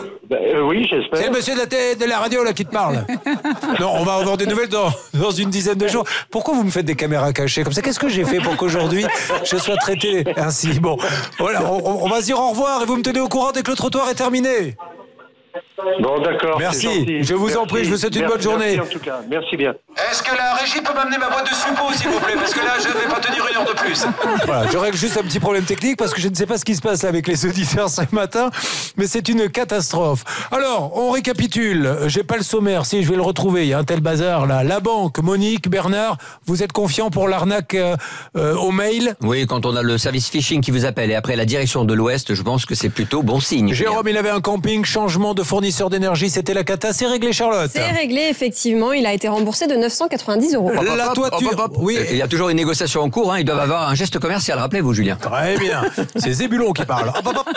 Oui, j'espère. C'est le monsieur de la radio là qui te parle. Non, on va avoir des nouvelles dans une dizaine de jours. Pourquoi vous me faites des caméras cachées comme ça ? Qu'est-ce que j'ai fait pour qu'aujourd'hui je sois traité ainsi ? Bon, voilà, on va se dire au revoir et vous me tenez au courant dès que le trottoir est terminé. Bon, d'accord. Merci, c'est gentil. je vous en prie, je vous souhaite une bonne journée. Merci en tout cas, merci bien. Est-ce que la régie peut m'amener ma boîte de suppos, s'il vous plaît ? Parce que là, je ne vais pas tenir une heure de plus. Voilà, je règle juste un petit problème technique parce que je ne sais pas ce qui se passe là avec les auditeurs ce matin, mais c'est une catastrophe. Alors, on récapitule. J'ai pas le sommaire, si je vais le retrouver. Il y a un tel bazar là. La banque, Monique, Bernard, vous êtes confiants pour l'arnaque au mail ? Oui, quand on a le service phishing qui vous appelle et après la direction de l'Ouest, je pense que c'est plutôt bon signe. Jérôme, il avait un camping, changement de fournisseur d'énergie, c'était la cata. C'est réglé, Charlotte ? C'est réglé, effectivement. Il a été remboursé de 990 €. La toiture, oui. Il y a toujours une négociation en cours, hein. Ils doivent avoir un geste commercial, rappelez-vous, Julien. Très bien. C'est Zébulon qui parle.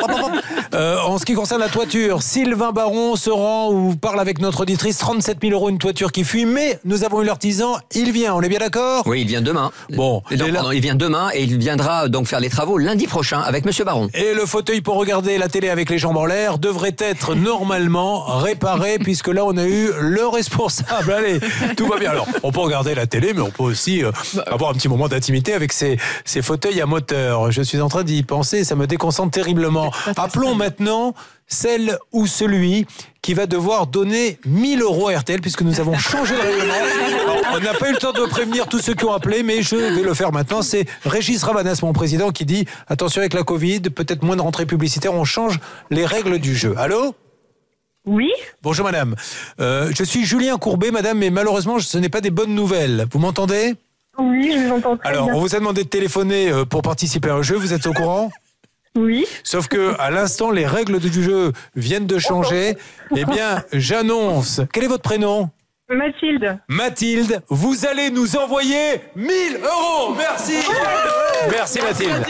En ce qui concerne la toiture, Sylvain Baron se rend ou parle avec notre auditrice. 37 000 € une toiture qui fuit, mais nous avons eu l'artisan. Il vient, on est bien d'accord ? Oui, il vient demain. Bon. Il vient demain et il viendra donc faire les travaux lundi prochain avec Monsieur Baron. Et le fauteuil pour regarder la télé avec les jambes en l'air devrait être normalement réparé puisque là on a eu le responsable. Allez, tout va bien. Alors, on peut regarder la télé, mais on peut aussi avoir un petit moment d'intimité avec ces fauteuils à moteur. Je suis en train d'y penser, ça me déconcentre terriblement. Appelons maintenant celle ou celui qui va devoir donner 1000 € à RTL puisque nous avons changé le règlement. Alors, on n'a pas eu le temps de prévenir tous ceux qui ont appelé, mais je vais le faire maintenant. C'est Régis Ravanas, mon président, qui dit « Attention avec la Covid, peut-être moins de rentrée publicitaire, on change les règles du jeu. » Allô ? Oui. Bonjour madame. Je suis Julien Courbet, madame, mais malheureusement, ce n'est pas des bonnes nouvelles. Vous m'entendez ? Oui, je vous entends très Alors, bien. on vous a demandé de téléphoner pour participer à un jeu, vous êtes au courant ? Oui. Sauf que, à l'instant, les règles du jeu viennent de changer. Eh bien, j'annonce. Quel est votre prénom ? Mathilde. Mathilde, vous allez nous envoyer 1000 €. Merci. Merci Mathilde.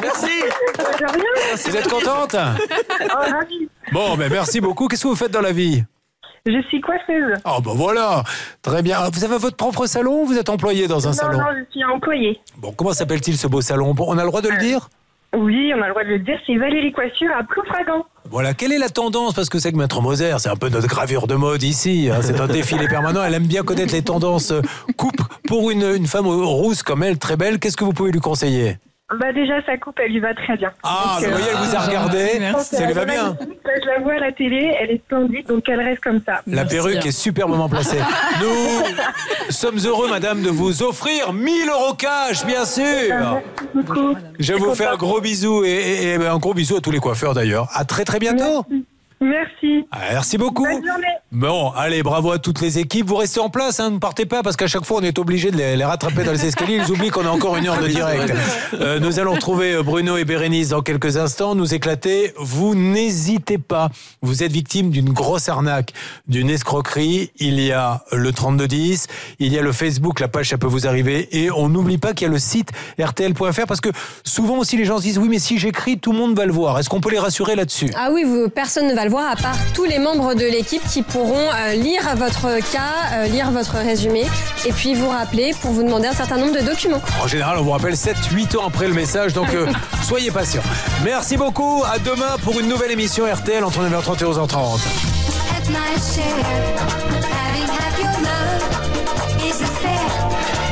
Merci. Vous êtes contente ? Ravi. Bon, ben merci beaucoup. Qu'est-ce que vous faites dans la vie ? Je suis coiffeuse. Oh ben voilà, très bien. Vous avez votre propre salon ou vous êtes employé dans un salon ? Non, je suis employée. Bon, comment s'appelle-t-il ce beau salon ? Bon, on a le droit de le dire ? Oui, on a le droit de le dire, c'est Valérie Coiffure à Ploufragan. Voilà, quelle est la tendance ? Parce que c'est que Maître Moser, c'est un peu notre gravure de mode ici. Hein. C'est un défilé permanent. Elle aime bien connaître les tendances coupe pour une femme rousse comme elle, très belle. Qu'est-ce que vous pouvez lui conseiller ? Bah déjà, sa coupe, elle lui va très bien. Ah, Donc, vous voyez, elle vous a regardé, ça lui va bien. Je la vois à la télé, elle est splendide, donc elle reste comme ça. La perruque est superbement placée. Nous sommes heureux, madame, de vous offrir 1 000 € cash, bien sûr. Merci beaucoup. Je vous fais un gros bisou et un gros bisou à tous les coiffeurs d'ailleurs. À très très bientôt. Merci. Merci beaucoup. Bonne journée. Bon, allez, bravo à toutes les équipes. Vous restez en place, ne partez pas, parce qu'à chaque fois, on est obligé de les rattraper dans les escaliers. Ils oublient qu'on a encore 1 heure de direct. Nous allons retrouver Bruno et Bérénice dans quelques instants, nous éclater. Vous n'hésitez pas. Vous êtes victime d'une grosse arnaque, d'une escroquerie. Il y a le 3210, il y a le Facebook, la page, ça peut vous arriver. Et on n'oublie pas qu'il y a le site rtl.fr, parce que souvent aussi, les gens se disent, oui, mais si j'écris, tout le monde va le voir. Est-ce qu'on peut les rassurer là-dessus? Ah oui, personne ne va le voir, à part tous les membres de l'équipe qui pourront lire votre cas, lire votre résumé et puis vous rappeler pour vous demander un certain nombre de documents. En général, on vous rappelle 7-8 ans après le message, donc soyez patients. Merci beaucoup, à demain pour une nouvelle émission RTL entre 9h30 et 11h30. At my share, having half your love isn't fair.